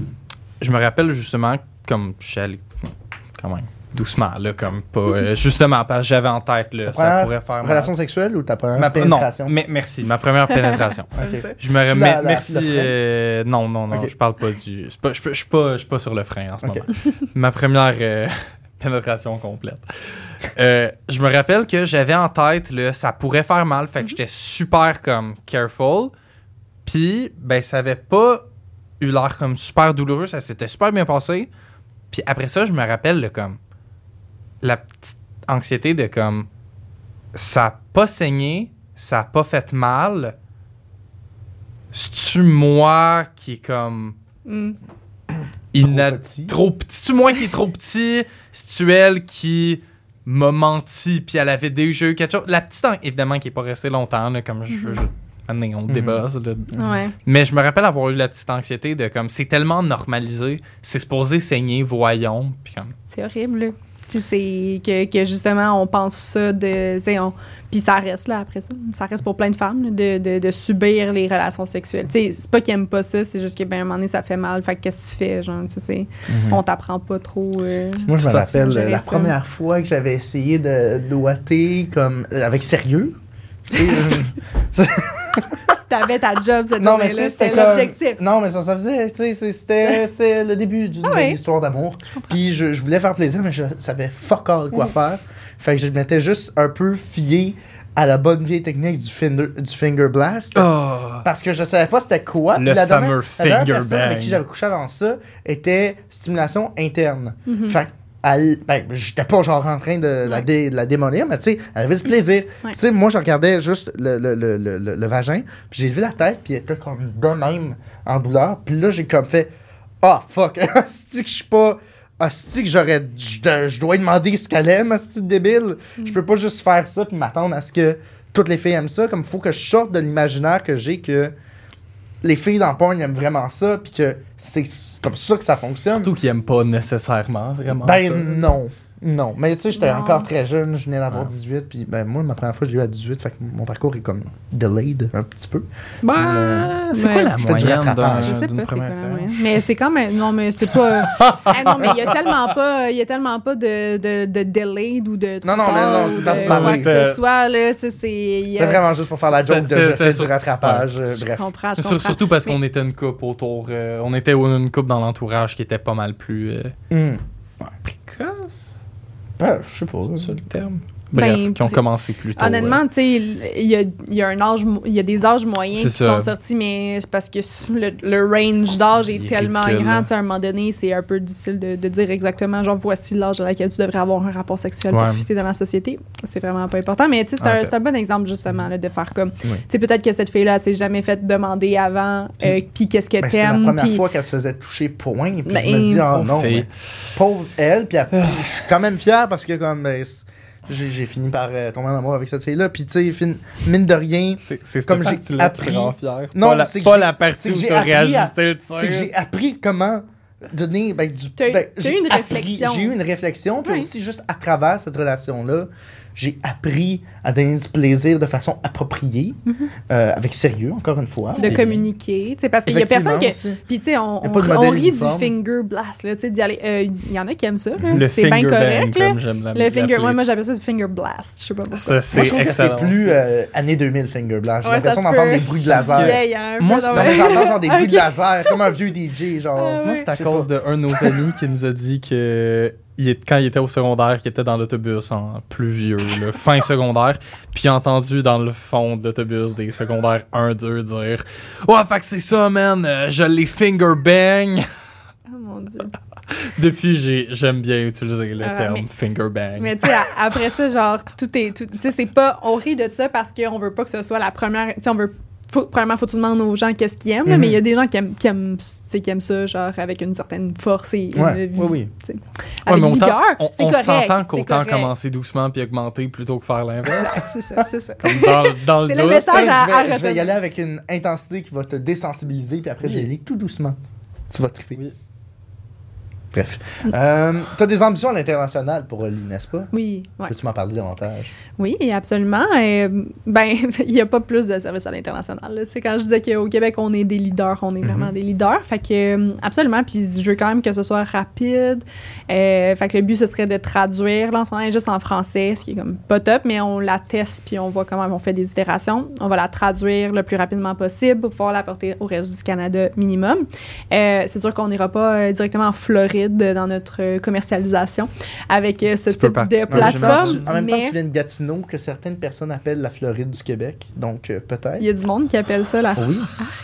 je me rappelle justement, comme je suis allé, quand même, doucement, là, comme pas, euh, justement, parce que j'avais en tête, là, Ta ça première pourrait faire mal. relation sexuelle ou ta première Ma- pénétration? Non, mais merci, ma première pénétration. Ok. Ça. Je me Tu remets, la- la- merci, le frein? euh, non, non, non, Ok. je parle pas du, c'est pas- je je suis pas, je suis pas sur le frein en ce Ok. moment. Ma première euh, pénétration complète. Euh, je me rappelle que j'avais en tête, là, ça pourrait faire mal, fait que j'étais super comme careful. Puis, ben, ça avait pas eu l'air comme super douloureux, ça s'était super bien passé. Puis après ça, je me rappelle, là, comme, la petite anxiété de comme, ça a pas saigné, ça a pas fait mal. C'est-tu moi qui est comme. Mm. Inna- Trop petit. trop petit. C'est-tu moi qui est trop petit? C'est-tu elle qui m'a menti puis elle avait déjà eu quelque chose? La petite, en- évidemment, qui est pas restée longtemps, là, comme je. je amenez, on débat, ça, là. Ouais. Mais je me rappelle avoir eu la petite anxiété de comme, c'est tellement normalisé, c'est supposé saigner, voyons. Puis comme. C'est horrible, là. Tu sais, c'est que, que justement, on pense ça de. tu sais, on- Puis ça reste là après ça. Ça reste pour plein de femmes là, de, de, de subir les relations sexuelles. Tu sais, c'est pas qu'ils aiment pas ça, c'est juste que, ben, à un moment donné, ça fait mal. Fait que qu'est-ce que tu fais, genre, tu sais, c'est- on t'apprend pas trop. euh, Moi, je me Ça, rappelle gérer la ça. première fois que j'avais essayé de doigter comme euh, avec sérieux. Tu sais, euh, T'avais ta job cette non, mais tu journée-là, sais, c'était c'était comme... l'objectif. Non, mais ça, ça faisait, tu sais, c'est- c'était c'est le début d'une Ah belle oui. histoire d'amour. Puis je, je voulais faire plaisir, mais je savais fuck all quoi faire. Fait que je m'étais juste un peu fié à la bonne vieille technique du finger, du finger blast. Oh! Parce que je savais pas c'était quoi. Le Puis la dernière, fameux la dernière finger personne avec bang. qui j'avais couché avant ça était stimulation interne. Mhm. Fait que, elle- ben, j'étais pas genre en train de, la, Ouais. dé- de la démolir, mais tu sais, elle avait du plaisir. Ouais. Tu sais, moi, je regardais juste le, le, le, le, le- le vagin, puis j'ai levé la tête, puis elle était comme de même en douleur. Puis là, j'ai comme fait ah fuck, c'est que je suis pas. Ah, c'est que j'aurais. Je je dois lui demander ce qu'elle aime, ce petit débile. Je peux pas juste faire ça puis m'attendre à ce que toutes les filles aiment ça. Comme il faut que je sorte de l'imaginaire que j'ai que les filles dans le porn aiment vraiment ça, puis que c'est comme ça que ça fonctionne. Surtout qu'ils aiment pas nécessairement, vraiment. Ben ça. non. Non, mais tu sais, j'étais Non. encore très jeune, je venais d'avoir Ouais. dix-huit, puis ben moi, ma première fois, j'ai eu à dix-huit, fait que mon parcours est comme delayed un petit peu. Bah, Mais- c'est Ouais. quoi la Je fais du moyenne rattrapage. Je d'un- sais d'une pas c'est quoi première la expérience? moyenne. Mais c'est quand même. Non, mais c'est pas. Ah non, mais il y a tellement pas. Il y a tellement pas de, de, de delayed ou de. Non, non, mais non, retard c'est ou dans ce de parler. quoi que C'était- ce soit, là. Tu sais, c'est. il y C'était a- vraiment juste pour faire la joke de C'était- je c'était fais sur- du rattrapage, euh, Je bref. comprends, je Sur- comprends. surtout parce Mais- qu'on était une couple autour. euh, on était une couple dans l'entourage qui était pas mal plus euh, Hum. précoce. Ben, je sais pas. C'est ça le terme. Ben, Bref, qui ont pré- commencé plus tôt. Honnêtement, tu sais, il y a, il y a un âge, mo- il y a des âges moyens C'est qui ça. sont sortis, mais c'est parce que le, le range d'âge est, Il est tellement ridicule, là. grand, tu sais, à un moment donné, c'est un peu difficile de, de dire exactement, genre, voici l'âge à laquelle tu devrais avoir un rapport sexuel Ouais. pour fitter dans la société. C'est vraiment pas important, mais tu sais, c'est un, Ok. c'est un bon exemple, justement, là, de faire comme, Oui. tu sais, peut-être que cette fille-là, elle s'est jamais fait demander avant, Puis- euh, puis qu'est-ce que Ben, c'était la t'aimes, première puis... fois qu'elle se faisait toucher point, puis Ben, je me dis, oh pauvre non, fille. mais pauvre elle, puis après, je suis quand même fier parce que comme ben, c'est- j'ai j'ai fini par euh, tomber en amour avec cette fille-là, puis tu sais, fin- mine de rien, C'est c'est Comme cette j'ai partie-là qui te appris- rend fier. Non, pas la, c'est que pas j'ai- la c'est partie que où j'ai t'as appris à- réajusté le tir. c'est que j'ai appris comment donner ben, du. T'as eu- ben, t'as j'ai eu une appris- réflexion. J'ai eu une réflexion, puis Oui. aussi juste à travers cette relation-là, j'ai appris à donner du plaisir de façon appropriée, euh, avec sérieux, encore une fois. de Puis- communiquer, tu sais, parce qu'il y a personne qui... Effectivement, aussi. Puis, tu sais, on, Y a on, pas de on modèle rit uniforme. du finger blast, là, tu sais, d'y aller. euh, Il y en a qui aiment ça, là. Le C'est bien finger correct, bang, là. comme j'aime la Le finger... l'appeler. Ouais, moi, j'appelle ça du finger blast. Je sais pas pourquoi. Ça, Moi, c'est je trouve que excellent. c'est plus euh, année deux mille Finger Blast. J'ai Ouais, l'impression ça se d'entendre peut. des bruits de laser. Vieille, hein, un Moi, peu c'est dans Non, ma- mais j'entends genre des bruits de Ok. laser, comme un vieux D J, genre. Ah ouais. Moi, c'est à Je sais cause d'un de nos amis qui nous a dit que il est- quand il était au secondaire, qu'il était dans l'autobus en plus vieux, là, fin secondaire, puis il a entendu dans le fond de l'autobus des secondaires un deux dire « Ouais, fait que c'est ça, man, euh, je les finger bang! Oh mon Dieu. » Depuis, j'ai- j'aime bien utiliser le Ah, terme mais- finger bang. Mais tu sais, a- après ça, genre, tout est. tout- Tu sais, c'est pas. On rit de ça parce qu'on veut pas que ce soit la première. Tu sais, on veut. Faut, premièrement, faut que tu demandes aux gens qu'est-ce qu'ils aiment, là, Mhm. mais il y a des gens qui aiment, qui, aiment, tu sais, qui aiment ça, genre, avec une certaine force et une Ouais, vie. oui, oui. tu sais, Ouais, avec mais autant- vigueur. on, c'est on correct. s'entend c'est qu'autant correct. commencer doucement puis augmenter plutôt que faire l'inverse. C'est ça, c'est ça. Comme dans, dans le C'est le doute. message. Hey, à- je, à vais, je vais y retenir. aller avec une intensité qui va te désensibiliser, puis après, je vais y aller tout doucement. Tu vas triper. Oui. Bref. Euh, tu as des ambitions à l'international pour Oli, n'est-ce pas? Oui, ouais. Peux-tu m'en parler davantage? Oui, absolument. Euh, ben, il n'y a pas plus de services à l'international. là. Tu sais, quand je disais qu'au Québec, on est des leaders, on est vraiment des leaders. Fait que, euh, absolument. Puis je veux quand même que ce soit rapide. Euh, fait que le but, ce serait de traduire. Là, en ce moment, elle est juste en français, ce qui est comme pas top, mais on la teste puis on voit comment on fait des itérations. On va la traduire le plus rapidement possible pour pouvoir la porter au reste du Canada minimum. Euh, c'est sûr qu'on n'ira pas euh, directement en Floride dans notre euh, commercialisation avec euh, ce Tu peux type partir. de En même temps, plateforme. en même temps, mais tu viens de Gatineau, que certaines personnes appellent la Floride du Québec. Donc, euh, peut-être. il y a du monde qui appelle ça la... Oui.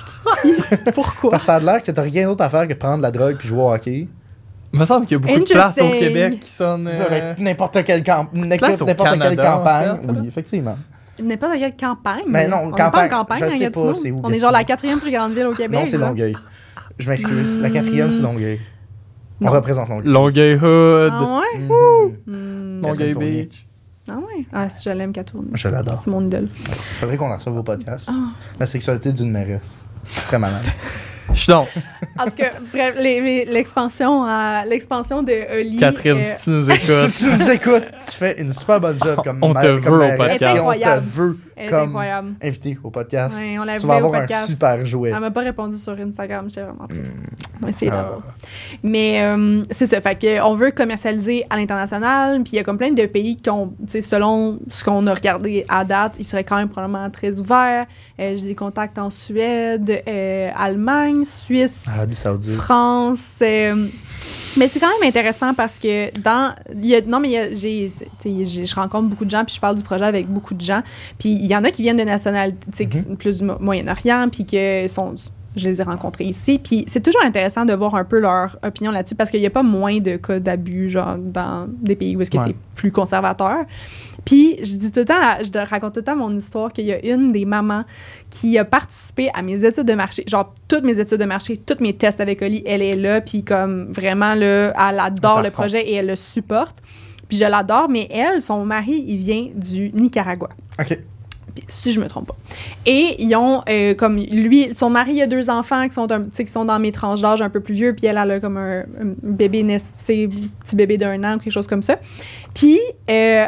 Pourquoi? Parce que ça a l'air que t'as rien d'autre à faire que prendre la drogue puis jouer au hockey. Il me semble qu'il y a beaucoup de places au Interesting. Québec qui sonnent. euh, Avec n'importe quelle, camp... Place au n'importe quelle Canada, en campagne. fait, là. Oui, effectivement. N'importe quelle campagne. Mais non, on n'est campagne, pas en campagne je à sais Gatineau. pas c'est où, On est Gatineau. genre la quatrième plus grande ville au Québec. Non, c'est là. Longueuil. Je m'excuse. La quatrième, c'est Longueuil. On Non. représente Longueuil. Longueuil Hood. Ah ouais? Mhm. Hmm. Longueuil Catherine Fournier. Beach. Ah ouais? Ah, si je l'aime, Catourne. Je l'adore. C'est mon idole. Faudrait qu'on en reçoive vos podcasts. Ah. La sexualité d'une mairesse. Ce serait malade. Je suis donc. En tout cas, bref, les- les- l'expansion à- l'expansion de Oli. Catherine, euh, si tu nous Si écoutes. tu nous écoutes, tu fais une super bonne job comme On te maire- veut comme au mairesse. podcast. Et Elle est On incroyable. te veut elle est comme incroyable. invité au podcast. Ouais, on la Tu voulait vas au avoir un podcast. super jouet. Elle m'a pas répondu sur Instagram, j'étais vraiment triste. On va essayer Ah. d'avoir. Mais euh, c'est ça, fait que on veut commercialiser à l'international, puis il y a comme plein de pays qui ont, tu sais, selon ce qu'on a regardé à date, ils seraient quand même probablement très ouverts. Euh, J'ai des contacts en Suède, euh, Allemagne, Suisse, Arabie Saoudite. France. euh, mais c'est quand même intéressant parce que dans il y a, non mais il y a- j'ai tu sais, j'ai- je rencontre beaucoup de gens puis je parle du projet avec beaucoup de gens puis il y en a qui viennent de nationalités tu sais, qui sont plus du Mo- Moyen-Orient puis que sont je les ai rencontrés ici puis c'est toujours intéressant de voir un peu leur opinion là-dessus parce qu'il y a pas moins de cas d'abus genre dans des pays où est-ce que Ouais. c'est plus conservateur. Puis je dis tout le temps, la- je te raconte tout le temps mon histoire qu'il y a une des mamans qui a participé à mes études de marché, genre toutes mes études de marché, tous mes tests avec Oli, elle est là, puis comme vraiment là, elle adore À le fond. projet et elle le supporte. Puis je l'adore, mais elle, son mari, il vient du Nicaragua. OK. si je me trompe pas. Et ils ont, euh, comme lui, son mari a deux enfants qui sont, un, qui sont dans mes tranches d'âge un peu plus vieux, puis elle, elle a comme un, un bébé, petit bébé d'un an ou quelque chose comme ça. Puis, euh,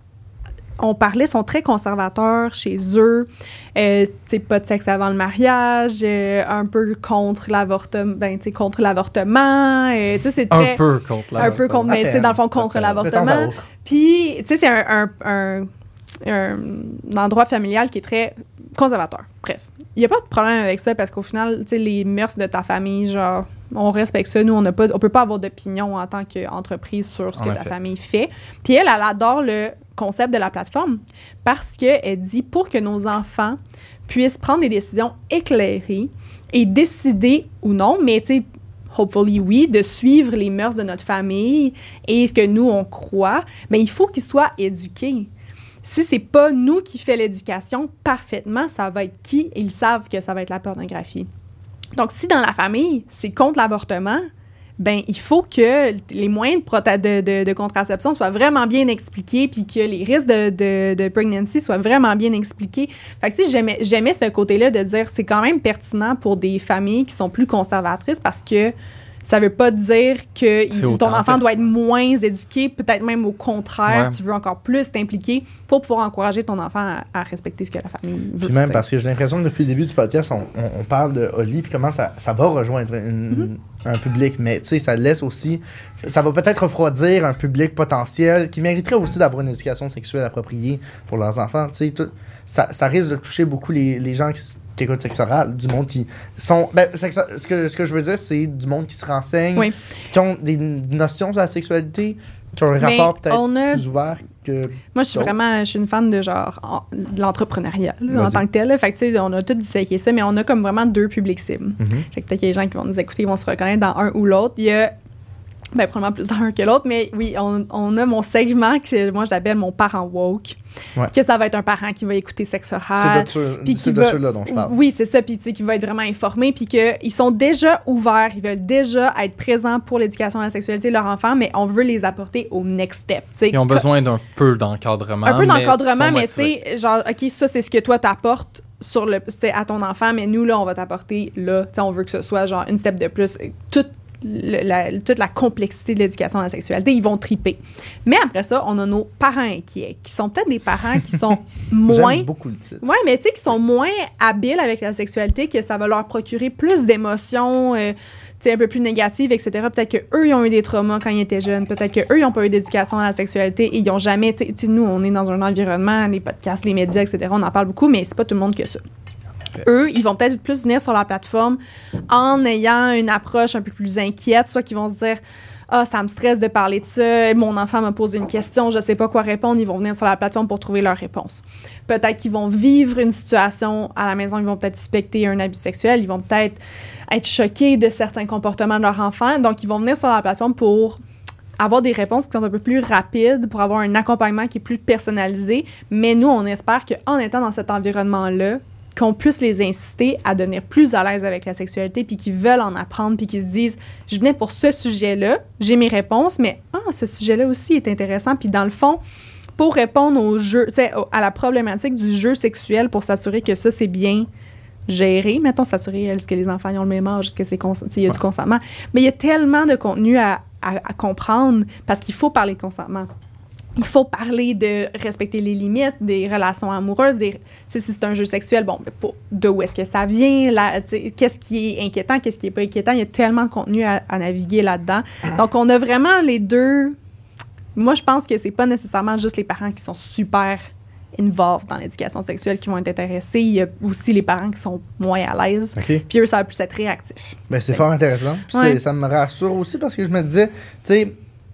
on parlait, ils sont très conservateurs chez eux. Euh, tu sais, pas de sexe avant le mariage, euh, un peu contre l'avortement, ben, tu sais, contre l'avortement. Euh, tu sais, c'est très... Un peu contre Un peu contre, mais tu sais, dans le fond, contre l'avortement. Puis, tu sais, c'est un, un, un, un, un endroit familial qui est très conservateur. Bref, il n'y a pas de problème avec ça parce qu'au final, tu sais, les mœurs de ta famille, genre, on respecte ça. Nous, on ne peut pas avoir d'opinion en tant qu'entreprise sur ce que ta famille fait. Puis elle, elle adore le concept de la plateforme parce qu'elle dit pour que nos enfants puissent prendre des décisions éclairées et décider ou non, mais tu sais, hopefully oui, de suivre les mœurs de notre famille et ce que nous, on croit, mais il faut qu'ils soient éduqués. Si c'est pas nous qui fait l'éducation parfaitement, ça va être qui? Ils savent que ça va être la pornographie. Donc, si dans la famille, c'est contre l'avortement, ben il faut que les moyens de, prota- de, de, de contraception soient vraiment bien expliqués puis que les risques de, de, de pregnancy soient vraiment bien expliqués. Fait que si j'aimais, j'aimais ce côté-là de dire c'est quand même pertinent pour des familles qui sont plus conservatrices parce que ça veut pas dire que il, ton enfant pertinent. Doit être moins éduqué, peut-être même au contraire, ouais. Tu veux encore plus t'impliquer pour pouvoir encourager ton enfant à, à respecter ce que la famille veut. Puis même parce que j'ai l'impression que depuis le début du podcast, on, on, on parle de Oli puis comment ça, ça va rejoindre une, mm-hmm. un public, mais tu sais, ça laisse aussi, ça va peut-être refroidir un public potentiel qui mériterait aussi d'avoir une éducation sexuelle appropriée pour leurs enfants. Tu sais, ça, ça risque de toucher beaucoup les, les gens qui qui écoutent Sexe Oral, du monde qui sont... Ben, sexe, ce, que, ce que je veux dire, c'est du monde qui se renseigne, oui. Qui ont des notions sur la sexualité, qui ont un mais rapport peut-être a... plus ouvert que... Moi, je suis vraiment... Je suis une fan de genre en, de l'entrepreneuriat, là, en tant que tel. Là. Fait que, tu sais, on a tout disséqué ça, mais on a comme vraiment deux publics cibles. Mm-hmm. Fait que peut-être qu'il y a des gens qui vont nous écouter, ils vont se reconnaître dans un ou l'autre. Il y a... Ben, probablement plus dans un que l'autre, mais oui, on, on a mon segment que moi, je l'appelle mon parent woke. Ouais. Que ça va être un parent qui va écouter Sexe Oral. C'est de, puis c'est de va, ceux-là dont je parle. Oui, c'est ça, puis tu sais, qui va être vraiment informé, puis qu'ils sont déjà ouverts, ils veulent déjà être présents pour l'éducation à la sexualité de leur enfant, mais on veut les apporter au next step. T'sais. Ils ont besoin d'un peu d'encadrement. Un peu d'encadrement, mais tu sais, genre, OK, ça, c'est ce que toi, t'apportes sur le, à ton enfant, mais nous, là, on va t'apporter là. Tu sais, on veut que ce soit genre une step de plus. Tout Le, la, toute la complexité de l'éducation à la sexualité, ils vont triper. Mais après ça, on a nos parents inquiets, qui sont peut-être des parents qui sont moins... J'aime beaucoup le titre. Ouais, mais tu sais, qui sont moins habiles avec la sexualité, que ça va leur procurer plus d'émotions, euh, tu sais, un peu plus négatives, et cetera. Peut-être qu'eux, ils ont eu des traumas quand ils étaient jeunes. Peut-être qu'eux, ils n'ont pas eu d'éducation à la sexualité et ils n'ont jamais... Tu sais, nous, on est dans un environnement, les podcasts, les médias, et cetera. On en parle beaucoup, mais c'est pas tout le monde que ça. Eux, ils vont peut-être plus venir sur la plateforme en ayant une approche un peu plus inquiète, soit qu'ils vont se dire « Ah, ça me stresse de parler de ça, mon enfant m'a posé une question, je sais pas quoi répondre », ils vont venir sur la plateforme pour trouver leur réponse. Peut-être qu'ils vont vivre une situation à la maison, ils vont peut-être suspecter un abus sexuel, ils vont peut-être être choqués de certains comportements de leur enfant, donc ils vont venir sur la plateforme pour avoir des réponses qui sont un peu plus rapides, pour avoir un accompagnement qui est plus personnalisé, mais nous, on espère qu'en étant dans cet environnement-là, qu'on puisse les inciter à devenir plus à l'aise avec la sexualité, puis qu'ils veulent en apprendre, puis qu'ils se disent « Je venais pour ce sujet-là, j'ai mes réponses, mais ah, ce sujet-là aussi est intéressant. » Puis dans le fond, pour répondre au jeu, à la problématique du jeu sexuel, pour s'assurer que ça, c'est bien géré, mettons, s'assurer est-ce que les enfants ils ont le même âge, est-ce que c'est cons- il y a ouais. du consentement. Mais il y a tellement de contenu à, à, à comprendre, parce qu'il faut parler de consentement. Il faut parler de respecter les limites des relations amoureuses. Des, si c'est un jeu sexuel, bon, pour, de où est-ce que ça vient? Là, qu'est-ce qui est inquiétant? Qu'est-ce qui n'est pas inquiétant? Il y a tellement de contenu à, à naviguer là-dedans. Donc, on a vraiment les deux... Moi, je pense que c'est pas nécessairement juste les parents qui sont super involved dans l'éducation sexuelle qui vont être intéressés. Il y a aussi les parents qui sont moins à l'aise. Okay. Puis eux, ça va plus être réactif. Ben, c'est, c'est fort intéressant. Puis ouais. ça me rassure aussi parce que je me disais, tu sais...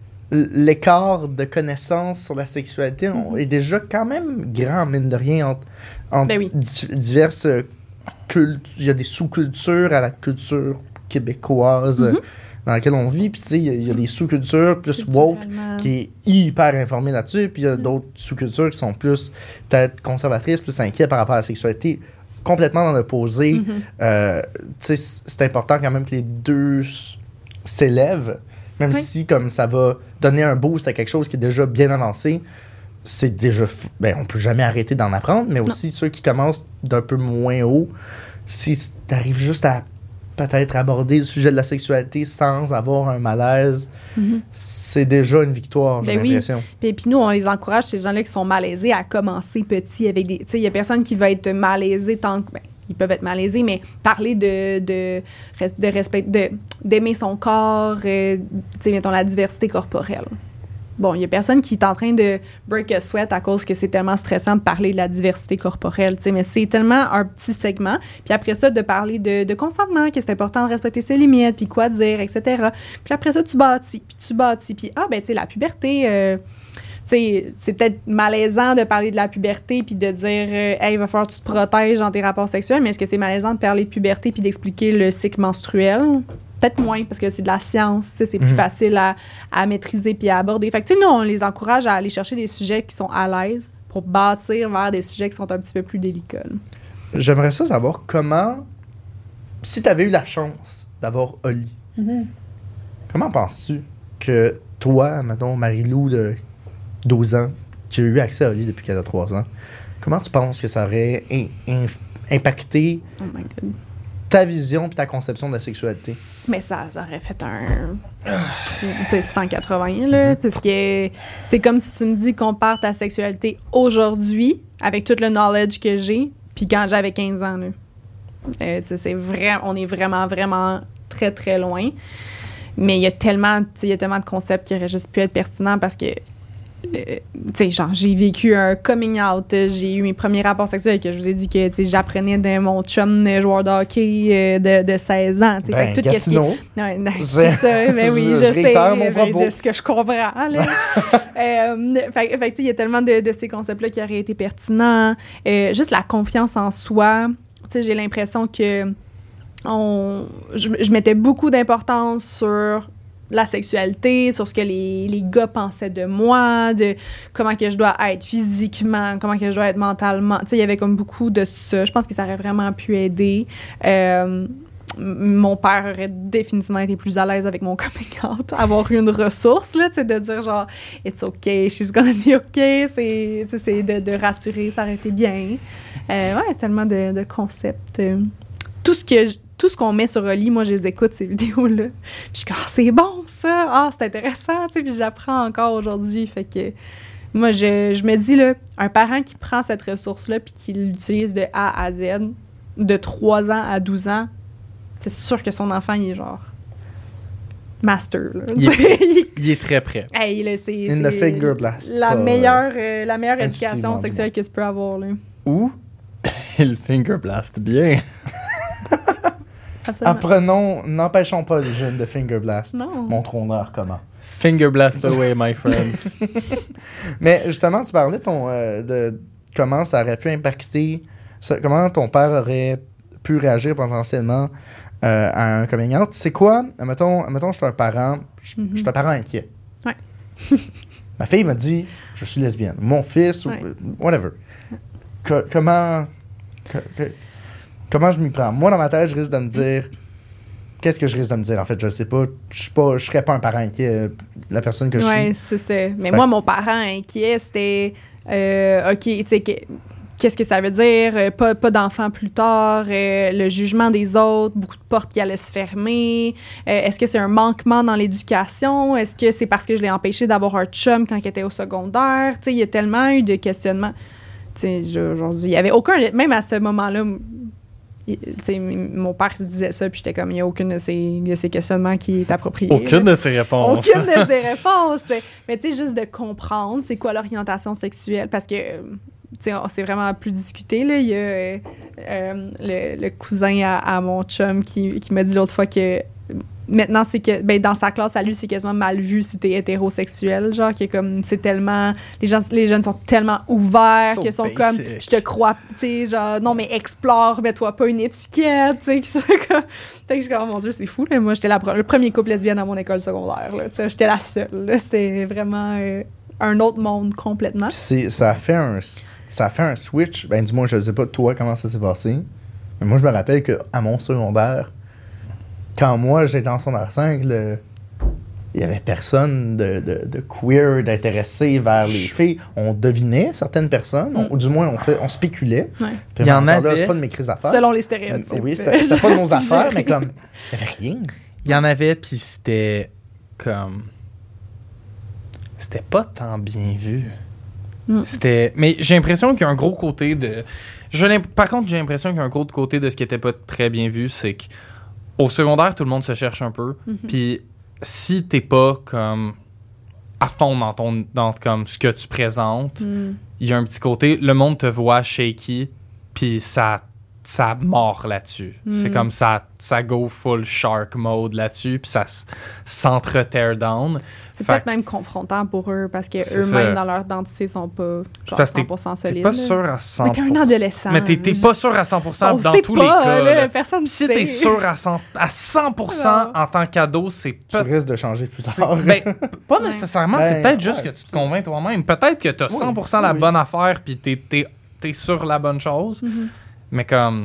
l'écart de connaissances sur la sexualité mm-hmm. est déjà quand même grand, mine de rien, entre, entre ben oui. di- diverses cultures. Il y a des sous-cultures à la culture québécoise mm-hmm. dans laquelle on vit. Puis, tu sais, il, il y a des sous-cultures plus woke qui est hyper informée là-dessus. Puis, il y a mm-hmm. d'autres sous-cultures qui sont plus, peut-être, conservatrices, plus inquiètes par rapport à la sexualité, complètement dans l'opposé. Mm-hmm. Euh, tu sais, c'est important quand même que les deux s'élèvent. Même oui. si comme ça va donner un boost à quelque chose qui est déjà bien avancé, c'est déjà... fou. Ben, on peut jamais arrêter d'en apprendre, mais aussi ceux qui commencent d'un peu moins haut, si tu arrives juste à peut-être aborder le sujet de la sexualité sans avoir un malaise, Mm-hmm. c'est déjà une victoire, j'ai Ben oui. l'impression. Puis, puis nous, on les encourage, ces gens-là qui sont malaisés, à commencer petit avec des... Tu sais, il y a personne qui va être malaisé tant que... Ben, ils peuvent être malaisés, mais parler de, de, de respect, de, d'aimer son corps, euh, tu sais, mettons, la diversité corporelle. Bon, il y a personne qui est en train de break a sweat à cause que c'est tellement stressant de parler de la diversité corporelle, tu sais, mais c'est tellement un petit segment. Puis après ça, de parler de, de consentement, que c'est important de respecter ses limites, puis quoi dire, et cetera. Puis après ça, tu bâtis, puis tu bâtis. Puis, ah, ben, tu sais, la puberté... Euh, tu sais, c'est peut-être malaisant de parler de la puberté puis de dire euh, hey, il va falloir que tu te protèges dans tes rapports sexuels, mais est-ce que c'est malaisant de parler de puberté puis d'expliquer le cycle menstruel? Peut-être moins, parce que c'est de la science, tu sais, c'est plus Mhm. facile à, à maîtriser puis à aborder. Fait que, tu sais, nous, on les encourage à aller chercher des sujets qui sont à l'aise pour bâtir vers des sujets qui sont un petit peu plus délicats. J'aimerais ça savoir comment, si tu avais eu la chance d'avoir Oli, comment penses-tu que toi, mettons, Marie-Lou de douze ans, qui a eu accès à Oli depuis qu'elle a trois ans, comment tu penses que ça aurait in- in- impacté Oh my God. ta vision et ta conception de la sexualité? Mais ça, ça aurait fait un trou, tu sais, cent quatre-vingts, là, parce que c'est comme si tu me dis qu'on compare ta sexualité aujourd'hui, avec tout le knowledge que j'ai, puis quand j'avais quinze ans, là. Euh, tu sais, c'est vrai, on est vraiment, vraiment très, très loin. Mais il y a tellement, tu sais, il y a tellement de concepts qui auraient juste pu être pertinents parce que Euh, tu sais, genre, j'ai vécu un coming out, j'ai eu mes premiers rapports sexuels que je vous ai dit que, tu sais, j'apprenais de mon chum euh, joueur de hockey euh, de, de seize ans, tu sais. Ben, Fait que tout qu'est-ce qui- Gatineau. Ouais, non, C'est- c'est ça, ben oui, je- je, je sais, réitère mon ben, propos. de ce que je comprends, là. euh, fait, fait que, tu sais, il y a tellement de, de ces concepts-là qui auraient été pertinents. Euh, juste la confiance en soi, tu sais, j'ai l'impression que on, je, je mettais beaucoup d'importance sur la sexualité, sur ce que les, les gars pensaient de moi, de comment que je dois être physiquement, comment que je dois être mentalement. Tu sais, il y avait comme beaucoup de ça. Je pense que ça aurait vraiment pu aider. Euh, m- mon père aurait définitivement été plus à l'aise avec mon coming out, avoir eu une ressource, là, tu sais, de dire genre « It's okay, she's gonna be okay », c'est, tu sais, c'est de, de rassurer, ça aurait été bien. Euh, ouais, tellement de, de concepts. Euh, tout ce que... je- Tout ce qu'on met sur Oli, moi, je les écoute, ces vidéos-là. Puis je suis comme, ah, c'est bon, ça! Ah, c'est intéressant, tu sais, puis j'apprends encore aujourd'hui. Fait que moi, je, je me dis, là, un parent qui prend cette ressource-là puis qui l'utilise de A à Z, de trois ans à douze ans, c'est sûr que son enfant, il est genre master, là. Il est, il est très prêt. Hey, là, c'est, In c'est the finger blast. la Pas, meilleure, euh, la meilleure intuitivement, éducation du sexuelle que tu peux avoir, là. Ou il finger blast bien. Absolument. Apprenons, n'empêchons pas les jeunes de finger blast. Non. Montrons-leur comment. Finger blast away, my friends. Mais justement, tu parlais ton, euh, de comment ça aurait pu impacter, ça- comment ton père aurait pu réagir potentiellement euh, à un coming out. C'est quoi, mettons, mettons je suis un parent, je Mhm. je suis un parent inquiet. Ouais. Ma fille m'a dit, je suis lesbienne. Mon fils, ou- Ouais. whatever. Co- comment, co- co- comment je m'y prends? Moi, dans ma tête, je risque de me dire, qu'est-ce que je risque de me dire? En fait, je sais pas. Je suis pas, je serais pas un parent inquiet, euh, la personne que je suis. Oui, c'est ça. Mais Fait- moi, mon parent inquiet, c'était euh, OK, tu sais, que- qu'est-ce que ça veut dire? Euh, pas pas d'enfants plus tard, euh, le jugement des autres, beaucoup de portes qui allaient se fermer. Euh, est-ce que c'est un manquement dans l'éducation? Est-ce que c'est parce que je l'ai empêché d'avoir un chum quand il était au secondaire? Tu sais, il y a tellement eu de questionnements. Tu sais, je- aujourd'hui, il y avait aucun. Même à ce moment-là, il- tu sais, m- mon père se disait ça, puis j'étais comme, il n'y a aucun de ces, de ces questionnements qui est approprié. Aucune là. de ses réponses. Aucune de ces réponses. Mais tu sais, juste de comprendre c'est quoi l'orientation sexuelle, parce que, euh, tu sais, on s'est vraiment plus discuté, là. Il y a euh, euh, le, le cousin à, à mon chum qui, qui m'a dit l'autre fois que maintenant, c'est que, ben, dans sa classe, à lui, c'est quasiment mal vu si t'es hétérosexuel. Genre, que comme, c'est tellement. Les, gens, les jeunes sont tellement ouverts, So qu'ils sont basic. comme, je te crois, tu sais, genre, non, mais explore, mets-toi pas une étiquette, tu sais, que c'est comme. Fait que je suis comme, oh mon Dieu, c'est fou, là. Moi, j'étais la pre- le premier couple lesbienne à mon école secondaire, là. Tu sais, j'étais la seule, là. C'était vraiment euh, un autre monde complètement. Puis c'est, ça a fait un, ça a fait un switch. Ben, du moins, je sais pas toi comment ça s'est passé. Mais moi, je me rappelle qu'à mon secondaire, quand moi, j'étais en secondaire cinq, le, il y avait personne de, de, de queer, d'intéressé vers les filles. On devinait certaines personnes, on- ou du moins on, fait, on spéculait. Ouais. Puis Il y en encore là, avait- c'est pas de mes crises d'affaires. Selon les stéréotypes. Oui, c'était c'était pas de nos Je affaires, suggérais. mais comme, il y avait rien. Il y en avait, puis c'était comme. C'était pas tant bien vu. Mm. C'était. Mais j'ai l'impression qu'il y a un gros côté de. Je l'im- Par contre, j'ai l'impression qu'il y a un gros côté de ce qui était pas très bien vu, c'est qu'au secondaire, tout le monde se cherche un peu. Mhm. Puis si t'es pas comme à fond dans ton dans comme ce que tu présentes, Mm. il y a un petit côté, le monde te voit shaky, puis ça ça mord là-dessus. Mm. C'est comme ça ça go full shark mode là-dessus, puis ça s- s'entre-tear down. C'est Fait peut-être même confrontant pour eux parce que C'est eux-mêmes, ça. dans leur identité, sont pas genre, Parce que t'es- cent pour cent T'es solides. pas là. sûr à cent Mais pour cent. t'es un adolescent. Mais t'es t'es pas sûr à cent pour cent On dans sait tous pas, les cas. là, là. personne Si sait. t'es sûr à cent à cent pour cent Non. en tant qu'ado, c'est Tu peut- risques de changer plus c'est- tard. ben, pas Ouais. nécessairement, Ben, c'est peut-être juste ouais, que tu te convaincs toi-même. Peut-être que t'as Oui, cent pour cent la oui. bonne affaire puis t'es, t'es, t'es sur la bonne chose. Mhm. Mais comme.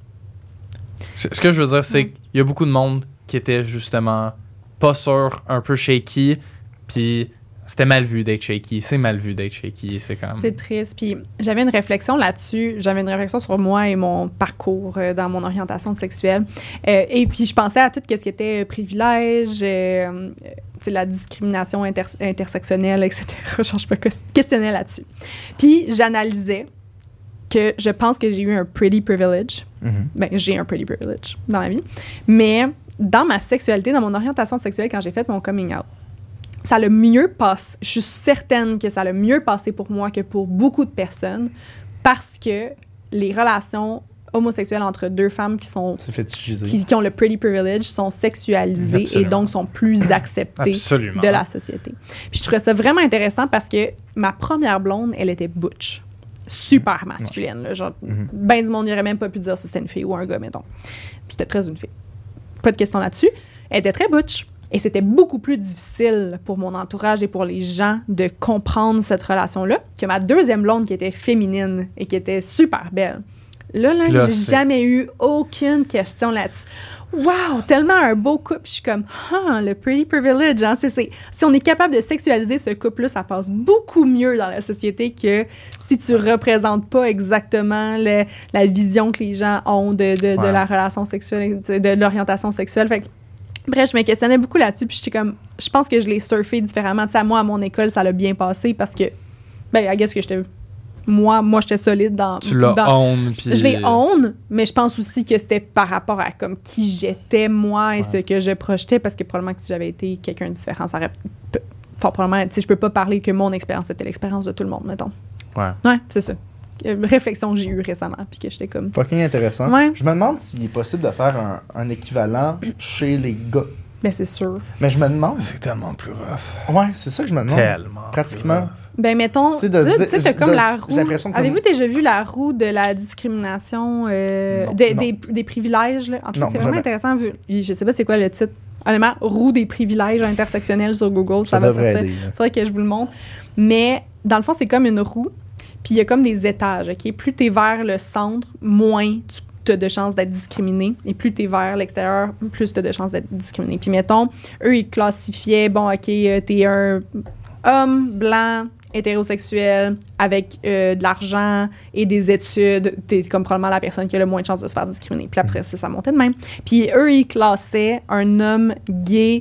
Ce ce que je veux dire, c'est Ouais. qu'il y a beaucoup de monde qui était justement pas sûr, un peu shaky, puis c'était mal vu d'être shaky. C'est mal vu d'être shaky. C'est comme. C'est triste. Puis j'avais une réflexion là-dessus. J'avais une réflexion sur moi et mon parcours euh, dans mon orientation sexuelle. Euh, et puis je pensais à tout ce qui était euh, privilège, euh, euh, tu sais, la discrimination inter- intersectionnelle, et cetera. Genre, je me ques- questionnais là-dessus. Puis j'analysais que je pense que j'ai eu un pretty privilege. Mhm. Ben, j'ai un pretty privilege dans la vie. Mais dans ma sexualité, dans mon orientation sexuelle, quand j'ai fait mon coming out, ça l'a mieux passé. Je suis certaine que ça l'a mieux passé pour moi que pour beaucoup de personnes parce que les relations homosexuelles entre deux femmes qui sont C'est fétichisé. qui, qui ont le pretty privilege sont sexualisées Absolument. et donc sont plus acceptées Absolument. de la société. Puis je trouvais ça vraiment intéressant parce que ma première blonde, elle était butch. Super masculine. Là, genre, Mhm. ben du monde n'aurait même pas pu dire si c'était une fille ou un gars, mettons. Puis c'était très une fille. Pas de question là-dessus. Elle était très butch. Et c'était beaucoup plus difficile pour mon entourage et pour les gens de comprendre cette relation-là que ma deuxième blonde qui était féminine et qui était super belle. Là, là, Puis là, j'ai c'est- jamais eu aucune question là-dessus. Wow, tellement un beau couple. Je suis comme, ah, le pretty privilege. Hein? C'est, c'est, si on est capable de sexualiser ce couple-là, ça passe beaucoup mieux dans la société que si tu représentes pas exactement le- la vision que les gens ont de, de, de Ouais. la relation sexuelle, de, de l'orientation sexuelle. Fait que, bref, je me questionnais beaucoup là-dessus. Puis j'étais comme, je pense que je l'ai surfé différemment. Tu sais, moi, à mon école, ça l'a bien passé parce que, ben, I guess que j'étais. Moi, moi j'étais solide dans. Tu l'as dans- own, puis. je l'ai own, mais je pense aussi que c'était par rapport à comme qui j'étais moi et Ouais. ce que je projetais, parce que probablement que si j'avais été quelqu'un de différent, ça aurait p- fort probablement, tu sais, je peux pas parler que mon expérience était l'expérience de tout le monde, mettons. Ouais. Ouais, c'est ça. Une réflexion que j'ai eue récemment, puis que j'étais comme. Fucking intéressant. Ouais. Je me demande s'il est possible de faire un, un équivalent chez les gars. Ben, c'est sûr. Mais je me demande. C'est tellement plus rough. Ouais, c'est ça que je me demande. Tellement. Pratiquement. plus rough. Ben, mettons, Tu tu sais, de se sais, dire- tu sais, t'as comme de- la j'ai roue. l'impression que Avez-vous comme- déjà vu la roue de la discrimination, euh, Non, des, non. Des, des privilèges, là? En tout cas, Non, c'est vraiment jamais. intéressant. Vu, je sais pas c'est quoi le titre. Honnêtement, roue des privilèges intersectionnels sur Google, ça, Ça va devrait sortir. aider. là. Faudrait que je vous le montre. Mais dans le fond, c'est comme une roue, puis il y a comme des étages, OK? Plus t'es vers le centre, moins tu as de chances d'être discriminé. Et plus t'es vers l'extérieur, plus t'as de chances d'être discriminé. Puis mettons, eux, ils classifiaient, bon, OK, euh, t'es un homme blanc, hétérosexuel, avec euh, de l'argent et des études, t'es comme probablement la personne qui a le moins de chances de se faire discriminer. Puis après, ça, ça montait de même. Puis eux, ils classaient un homme gay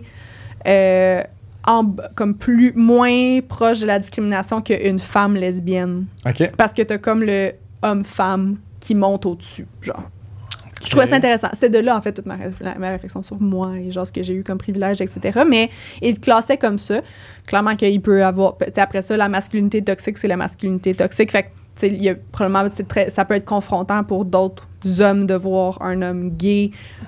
euh, en, comme plus, moins proche de la discrimination qu'une femme lesbienne. OK. Parce que t'as comme le homme-femme qui monte au-dessus, genre. Je trouvais ça intéressant. C'était de là, en fait, toute ma, réf- ma réflexion sur moi et genre ce que j'ai eu comme privilège, et cetera. Mais il classait comme ça. Clairement qu'il peut avoir... tu sais, après ça, la masculinité toxique, c'est la masculinité toxique. Fait que, tu sais, il y a probablement... c'est très, ça peut être confrontant pour d'autres hommes de voir un homme gay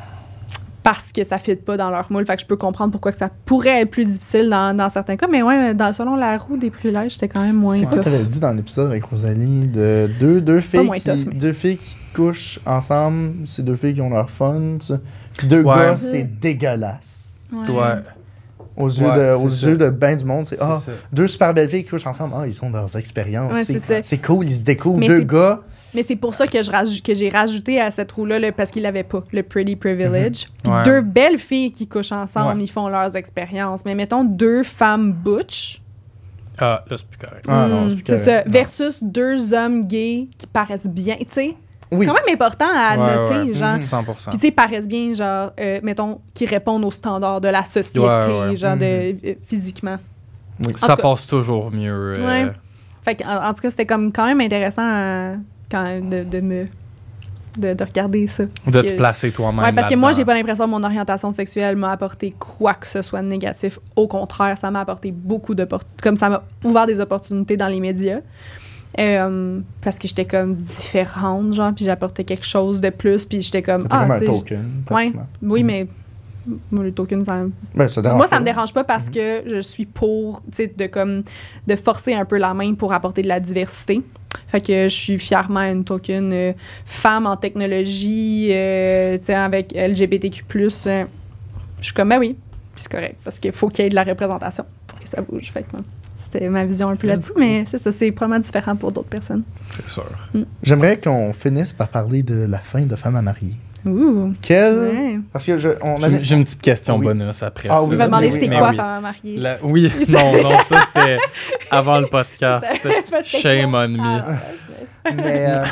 parce que ça ne fit pas dans leur moule. Fait que je peux comprendre pourquoi que ça pourrait être plus difficile dans, dans certains cas. Mais ouais, dans, selon la roue des privilèges, c'était quand même moins C'est quoi tough. que t'avais dit dans l'épisode avec Rosalie de deux, deux filles moins qui, tough, mais- deux filles qui couchent ensemble, c'est deux filles qui ont leur fun, tu sais. Puis deux Ouais. gars, c'est dégueulasse. Ouais. Aux yeux Ouais, de, c'est aux ça. yeux de ben du monde, c'est ah, C'est ça. deux super belles filles qui couchent ensemble, ah, ils sont dans leurs expériences. Ouais, c'est, c'est ça. c'est cool, ils se découvrent. Mais deux c'est- gars, Mais c'est pour ça que, je raj- que j'ai rajouté à cette roue-là, là, parce qu'il l'avait pas, le Pretty Privilege. Puis Ouais. deux belles filles qui couchent ensemble, Ouais. ils font leurs expériences. Mais mettons deux femmes butch. Ah, là, c'est plus correct. Ah non, c'est Hmm, plus c'est correct. ça. Versus deux hommes gays qui paraissent bien. Tu sais, Oui. c'est quand même important à Ouais, noter, ouais. genre. Mhm. cent pour cent. Puis, tu sais, paraissent bien, genre, euh, mettons, qui répondent aux standards de la société, Ouais, ouais. genre, de, Mhm. euh, physiquement. Ça En tout cas- passe toujours mieux. euh, Ouais. Fait que, en, en tout cas, c'était comme quand même intéressant à- quand, de, de me. De, de regarder ça. De Parce te que- placer toi-même. Ouais, parce que moi, là-dedans. j'ai pas l'impression que mon orientation sexuelle m'a apporté quoi que ce soit de négatif. Au contraire, ça m'a apporté beaucoup d'opportunités. Comme ça m'a ouvert des opportunités dans les médias. Euh, parce que j'étais comme différente, genre, puis j'apportais quelque chose de plus, puis j'étais comme. C'était comme un tu sais, token, pratiquement. oui, mais. Moi, le token, ça, Ben, ça dérange moi, ça pas. me dérange pas parce que je suis pour, tu sais, de comme de forcer un peu la main pour apporter de la diversité. Fait que je suis fièrement une token euh, femme en technologie, euh, tu sais, avec L G B T Q plus. euh, je suis comme, ben oui, puis c'est correct parce qu'il faut qu'il y ait de la représentation pour que ça bouge. Fait que, ouais, c'était ma vision un peu là-dessus, mais c'est ça, c'est probablement différent pour d'autres personnes. C'est sûr. J'aimerais qu'on finisse par parler de la fin de Femme à marier. Ouh! Quelle... Ouais. Parce que je... On J'ai avait... j'ai une petite question Oui. bonus après Ah ça. oui, Il m'a demandé oui, c'était oui, quoi, oui. femme mariée. La- Oui, non, non, ça c'était avant le podcast. C'était Shame quoi? on me. Ah, ouais, je- Mais... euh,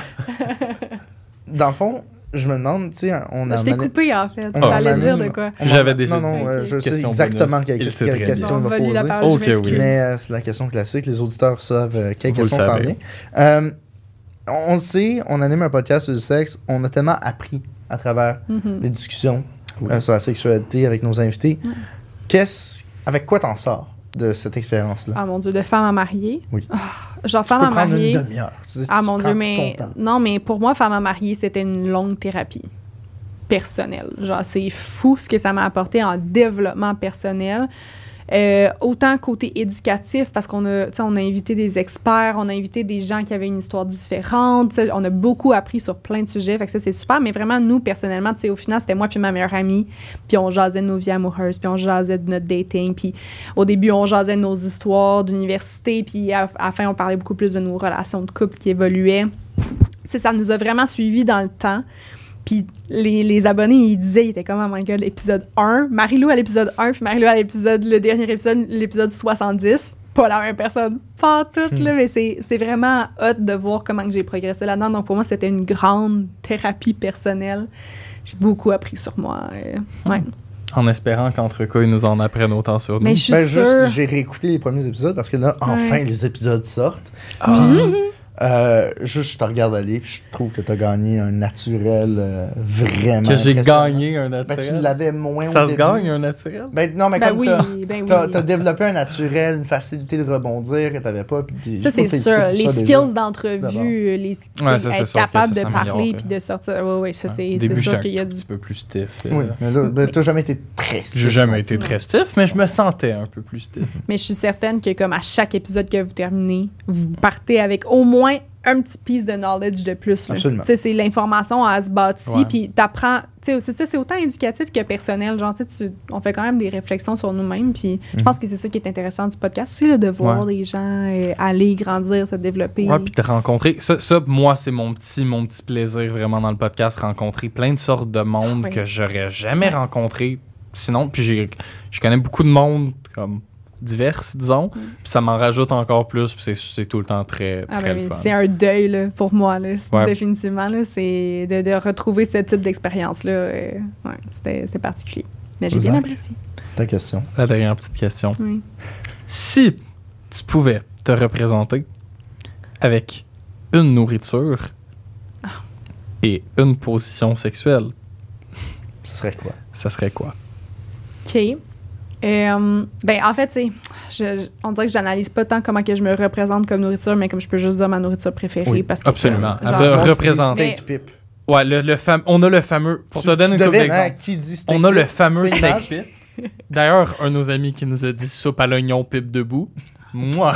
dans le fond, je me demande, tu sais, on a... Je t'ai amené- coupé, en fait. on T'allais a dire amené- de quoi? on a- J'avais déjà Non, non, dit. euh, je sais Question exactement bonus. quelle, Il sait quelle très bien. question il On va va lui la poser. parole, Ok, je m'excuse. oui. Mais euh, c'est la question classique. Les auditeurs savent euh, quelle Vous le question s'en savez. vient. Euh, on le sait, on anime un podcast sur le sexe. On a tellement appris à travers Mhm. les discussions Oui. euh, sur la sexualité avec nos invités. Qu'est-ce, avec quoi t'en sors de cette expérience-là? Ah mon Dieu, de femme à marier. Oui. Ah, genre, Tu femme peux à prendre marier. une demi-heure. Tu sais, Ah tu mon prends Dieu, tout mais. ton temps. Non, mais pour moi, femme à marier, c'était une longue thérapie personnelle. Genre, c'est fou ce que ça m'a apporté en développement personnel. Euh, autant côté éducatif, parce qu'on a, tu sais, on a invité des experts, on a invité des gens qui avaient une histoire différente. Tu sais, on a beaucoup appris sur plein de sujets, fait que ça, c'est super. Mais vraiment, nous, personnellement, tu sais, au final, c'était moi puis ma meilleure amie, puis on jasait de nos vies amoureuses, puis on jasait de notre dating, puis au début, on jasait de nos histoires d'université, puis à, à la fin, on parlait beaucoup plus de nos relations de couple qui évoluaient. Tu sais, ça nous a vraiment suivis dans le temps. Puis les, les abonnés, ils disaient, ils étaient comme, oh my god, l'épisode un, Marie-Lou à l'épisode un, puis Marie-Lou à l'épisode, le dernier épisode, l'épisode soixante-dix. Pas la même personne, pas toutes, là, mais c'est, c'est vraiment hot de voir comment que j'ai progressé là-dedans. Donc pour moi, c'était une grande thérapie personnelle. J'ai beaucoup appris sur moi. euh, ouais. En espérant qu'entre cas, ils nous en apprennent autant sur nous. Mais je suis Ben, sûre. juste, j'ai réécouté les premiers épisodes parce que là, enfin, Ouais. les épisodes sortent. Ah. Puis, euh, juste, je te regarde aller, puis je trouve que tu as gagné un naturel euh, vraiment. Que j'ai impressionnant. gagné un Ben, tu naturel. l'avais moins au Ça se début. gagne un naturel? Ben, non, mais Ben comme oui, t'as, ben t'as, oui. t'as développé un naturel, une facilité de rebondir que t'avais pas. Puis des- Ça, je peux c'est te sûr. féliciter Les pour ça, skills déjà. d'entrevue, D'abord. les skills, Ouais, ça, c'est être sûr que capable ça de s'améliore, parler ouais. puis de sortir. Oui, oui, ça, c'est, Au c'est début, sûr j'étais qu'il y a un du. petit peu plus stiff. euh. Oui, mais là, ben, t'as jamais été très J'ai jamais été très stiff, mais je me sentais un peu plus stiff. Mais je suis certaine que, comme à chaque épisode que vous terminez, vous partez avec au moins un petit piece de knowledge de plus. là. Absolument. Tu sais, c'est l'information à se bâtir, Ouais. puis t'apprends. Tu sais, c'est ça, c'est autant éducatif que personnel. Genre, tu sais, tu- on fait quand même des réflexions sur nous-mêmes, puis je Mhm. pense que c'est ça qui est intéressant du podcast aussi, là, de voir Ouais. les gens euh, aller, grandir, se développer. Ouais, puis de rencontrer. Ça, ça, moi, c'est mon petit, mon petit plaisir vraiment dans le podcast, rencontrer plein de sortes de monde Ah, oui. que j'aurais jamais rencontré sinon. Puis j'ai, je connais beaucoup de monde comme diverses, disons. Puis ça m'en rajoute encore plus. Puis c'est, c'est tout le temps très, Ah, très ben le oui, fun. c'est un deuil là, pour moi, là, Ouais. définitivement. Là, c'est de, de retrouver ce type d'expérience-là. euh, ouais, c'était, c'était particulier. Mais j'ai bien Zach. apprécié. Ta question. La dernière petite question. Oui. Si tu pouvais te représenter avec une nourriture Ah. et une position sexuelle, Ce serait quoi? ça serait quoi? OK. Euh, ben, en fait, tu sais, je- je- on dirait que j'analyse pas tant comment que je me représente comme nourriture, mais comme je peux juste dire ma nourriture préférée. Oui, parce que, absolument. euh, Elle genre, veut Tout le monde dit représente- steak pipe. Ouais, le, le fam- on a le fameux. Pour Tu- te donner tu une couple devines, hein, d'exemples. qui dit steak On a le pip? fameux Tu fais une steak image? pip. D'ailleurs, un de nos amis qui nous a dit soupe à l'oignon pipe debout. Moi,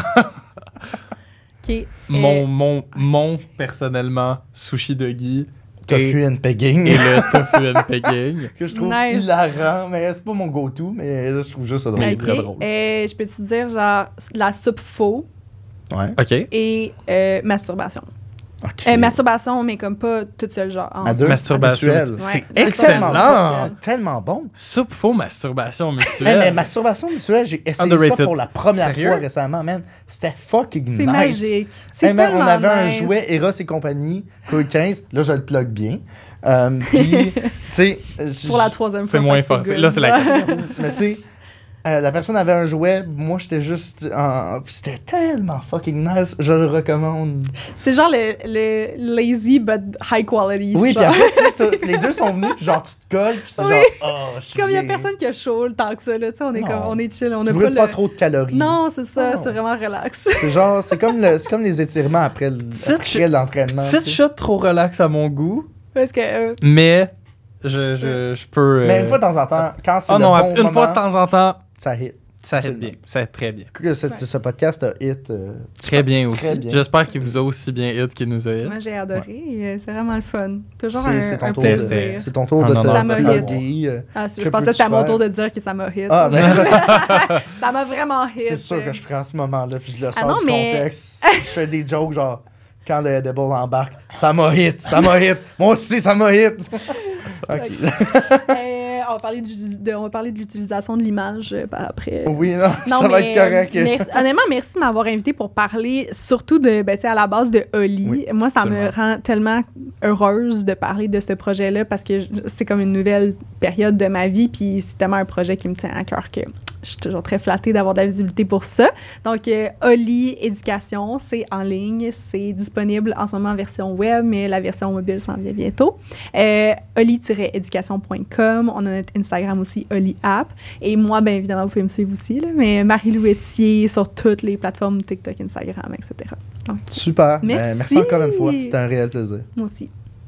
OK. euh, mon, mon, mon, personnellement, sushi de Guy Tofu and pegging. et le tofu and pegging. que je trouve Nice. hilarant, mais c'est pas mon go-to, mais là, je trouve juste ça drôle. Mais OK. très drôle. Euh, je peux te dire, genre, la soupe faux Ouais. OK. et euh, masturbation. Ok. Euh, masturbation, mais comme pas toute seule, genre. À deux. Masturbation Mutuelle. mutuelle. Ouais. C'est C'est tellement, excellent! c'est tellement bon. Soupe faux masturbation Hey, mutuelle. mais masturbation mutuelle, j'ai essayé Underrated. ça pour la première Sérieux? fois récemment, man. C'était fucking C'est nice. magique. C'est Hey, man, tellement on avait nice. un jouet Eros et compagnie, Code quinze. Là, je le plug bien. Euh, Puis, tu sais. je- Pour la troisième C'est fois. moins fait que forcé. good. Là, c'est la Mais tu sais, euh, la personne avait un jouet, moi j'étais juste en... Puis c'était tellement fucking nice, je le recommande. C'est genre le, le lazy but high quality. Oui, puis genre. après, tu sais, t'as- les deux sont venus, puis genre tu te colles, puis c'est Oui. genre, oh, je suis Comme il y a bien. personne qui a chaud tant que ça, là. Tu sais, on est Non. comme, on est chill, on Tu a pas brûles le... pas trop de calories. Non, c'est ça, Non. c'est vraiment relax. C'est genre, c'est comme, le, c'est comme les étirements après, le- Petite après ch- l'entraînement. Petite tu sais. shot trop relax à mon goût, Parce que... euh, mais je, je, je peux. Mais euh, une fois de temps en temps, quand c'est Oh le non, bon une moment, fois de temps en temps, ça hit. ça hit Absolument. bien. Ça hit très bien. Que ce, ce podcast a hit. euh, Très bien Très aussi. bien. J'espère qu'il vous a aussi bien hit qu'il nous a hit. Moi, j'ai adoré. euh, C'est vraiment le fun. Toujours C'est- un, c'est ton un tour de- plaisir. C'est ton tour Un de te honneur. Ça m'a de hit. plugger, euh. Ah, c'est- Que je pensais que peux-tu c'était à mon faire? tour de dire que ça m'a hit. Ah, ben ça, Ça m'a vraiment hit. c'est sûr que je prends ce moment-là, puis je le Ah sors non, du mais- contexte. Je fais des jokes genre, quand le Edible embarque, ça m'a hit, ça m'a hit. Moi aussi, ça m'a hit. Ok. Euh, on va parler, du- de, on va parler de l'utilisation de l'image euh, par après. Oui, non, Non, ça va mais, être correct. euh, merci- honnêtement, merci de m'avoir invité pour parler surtout de, ben, tu sais, à la base de Oli. Oui, Moi, ça absolument. me rend tellement heureuse de parler de ce projet-là parce que je- c'est comme une nouvelle période de ma vie, puis c'est tellement un projet qui me tient à cœur que je suis toujours très flattée d'avoir de la visibilité pour ça. Donc, euh, Oli Éducation, c'est en ligne, c'est disponible en ce moment en version web, mais la version mobile s'en vient bientôt. Euh, oli tiret éducation point com, on a notre Instagram aussi, Oli App. Et moi, bien évidemment, vous pouvez me suivre aussi, là, mais Marie-Lou Etier sur toutes les plateformes TikTok, Instagram, et cetera. Donc, Super. Merci. Ben, merci encore une fois. C'était un réel plaisir. moi aussi.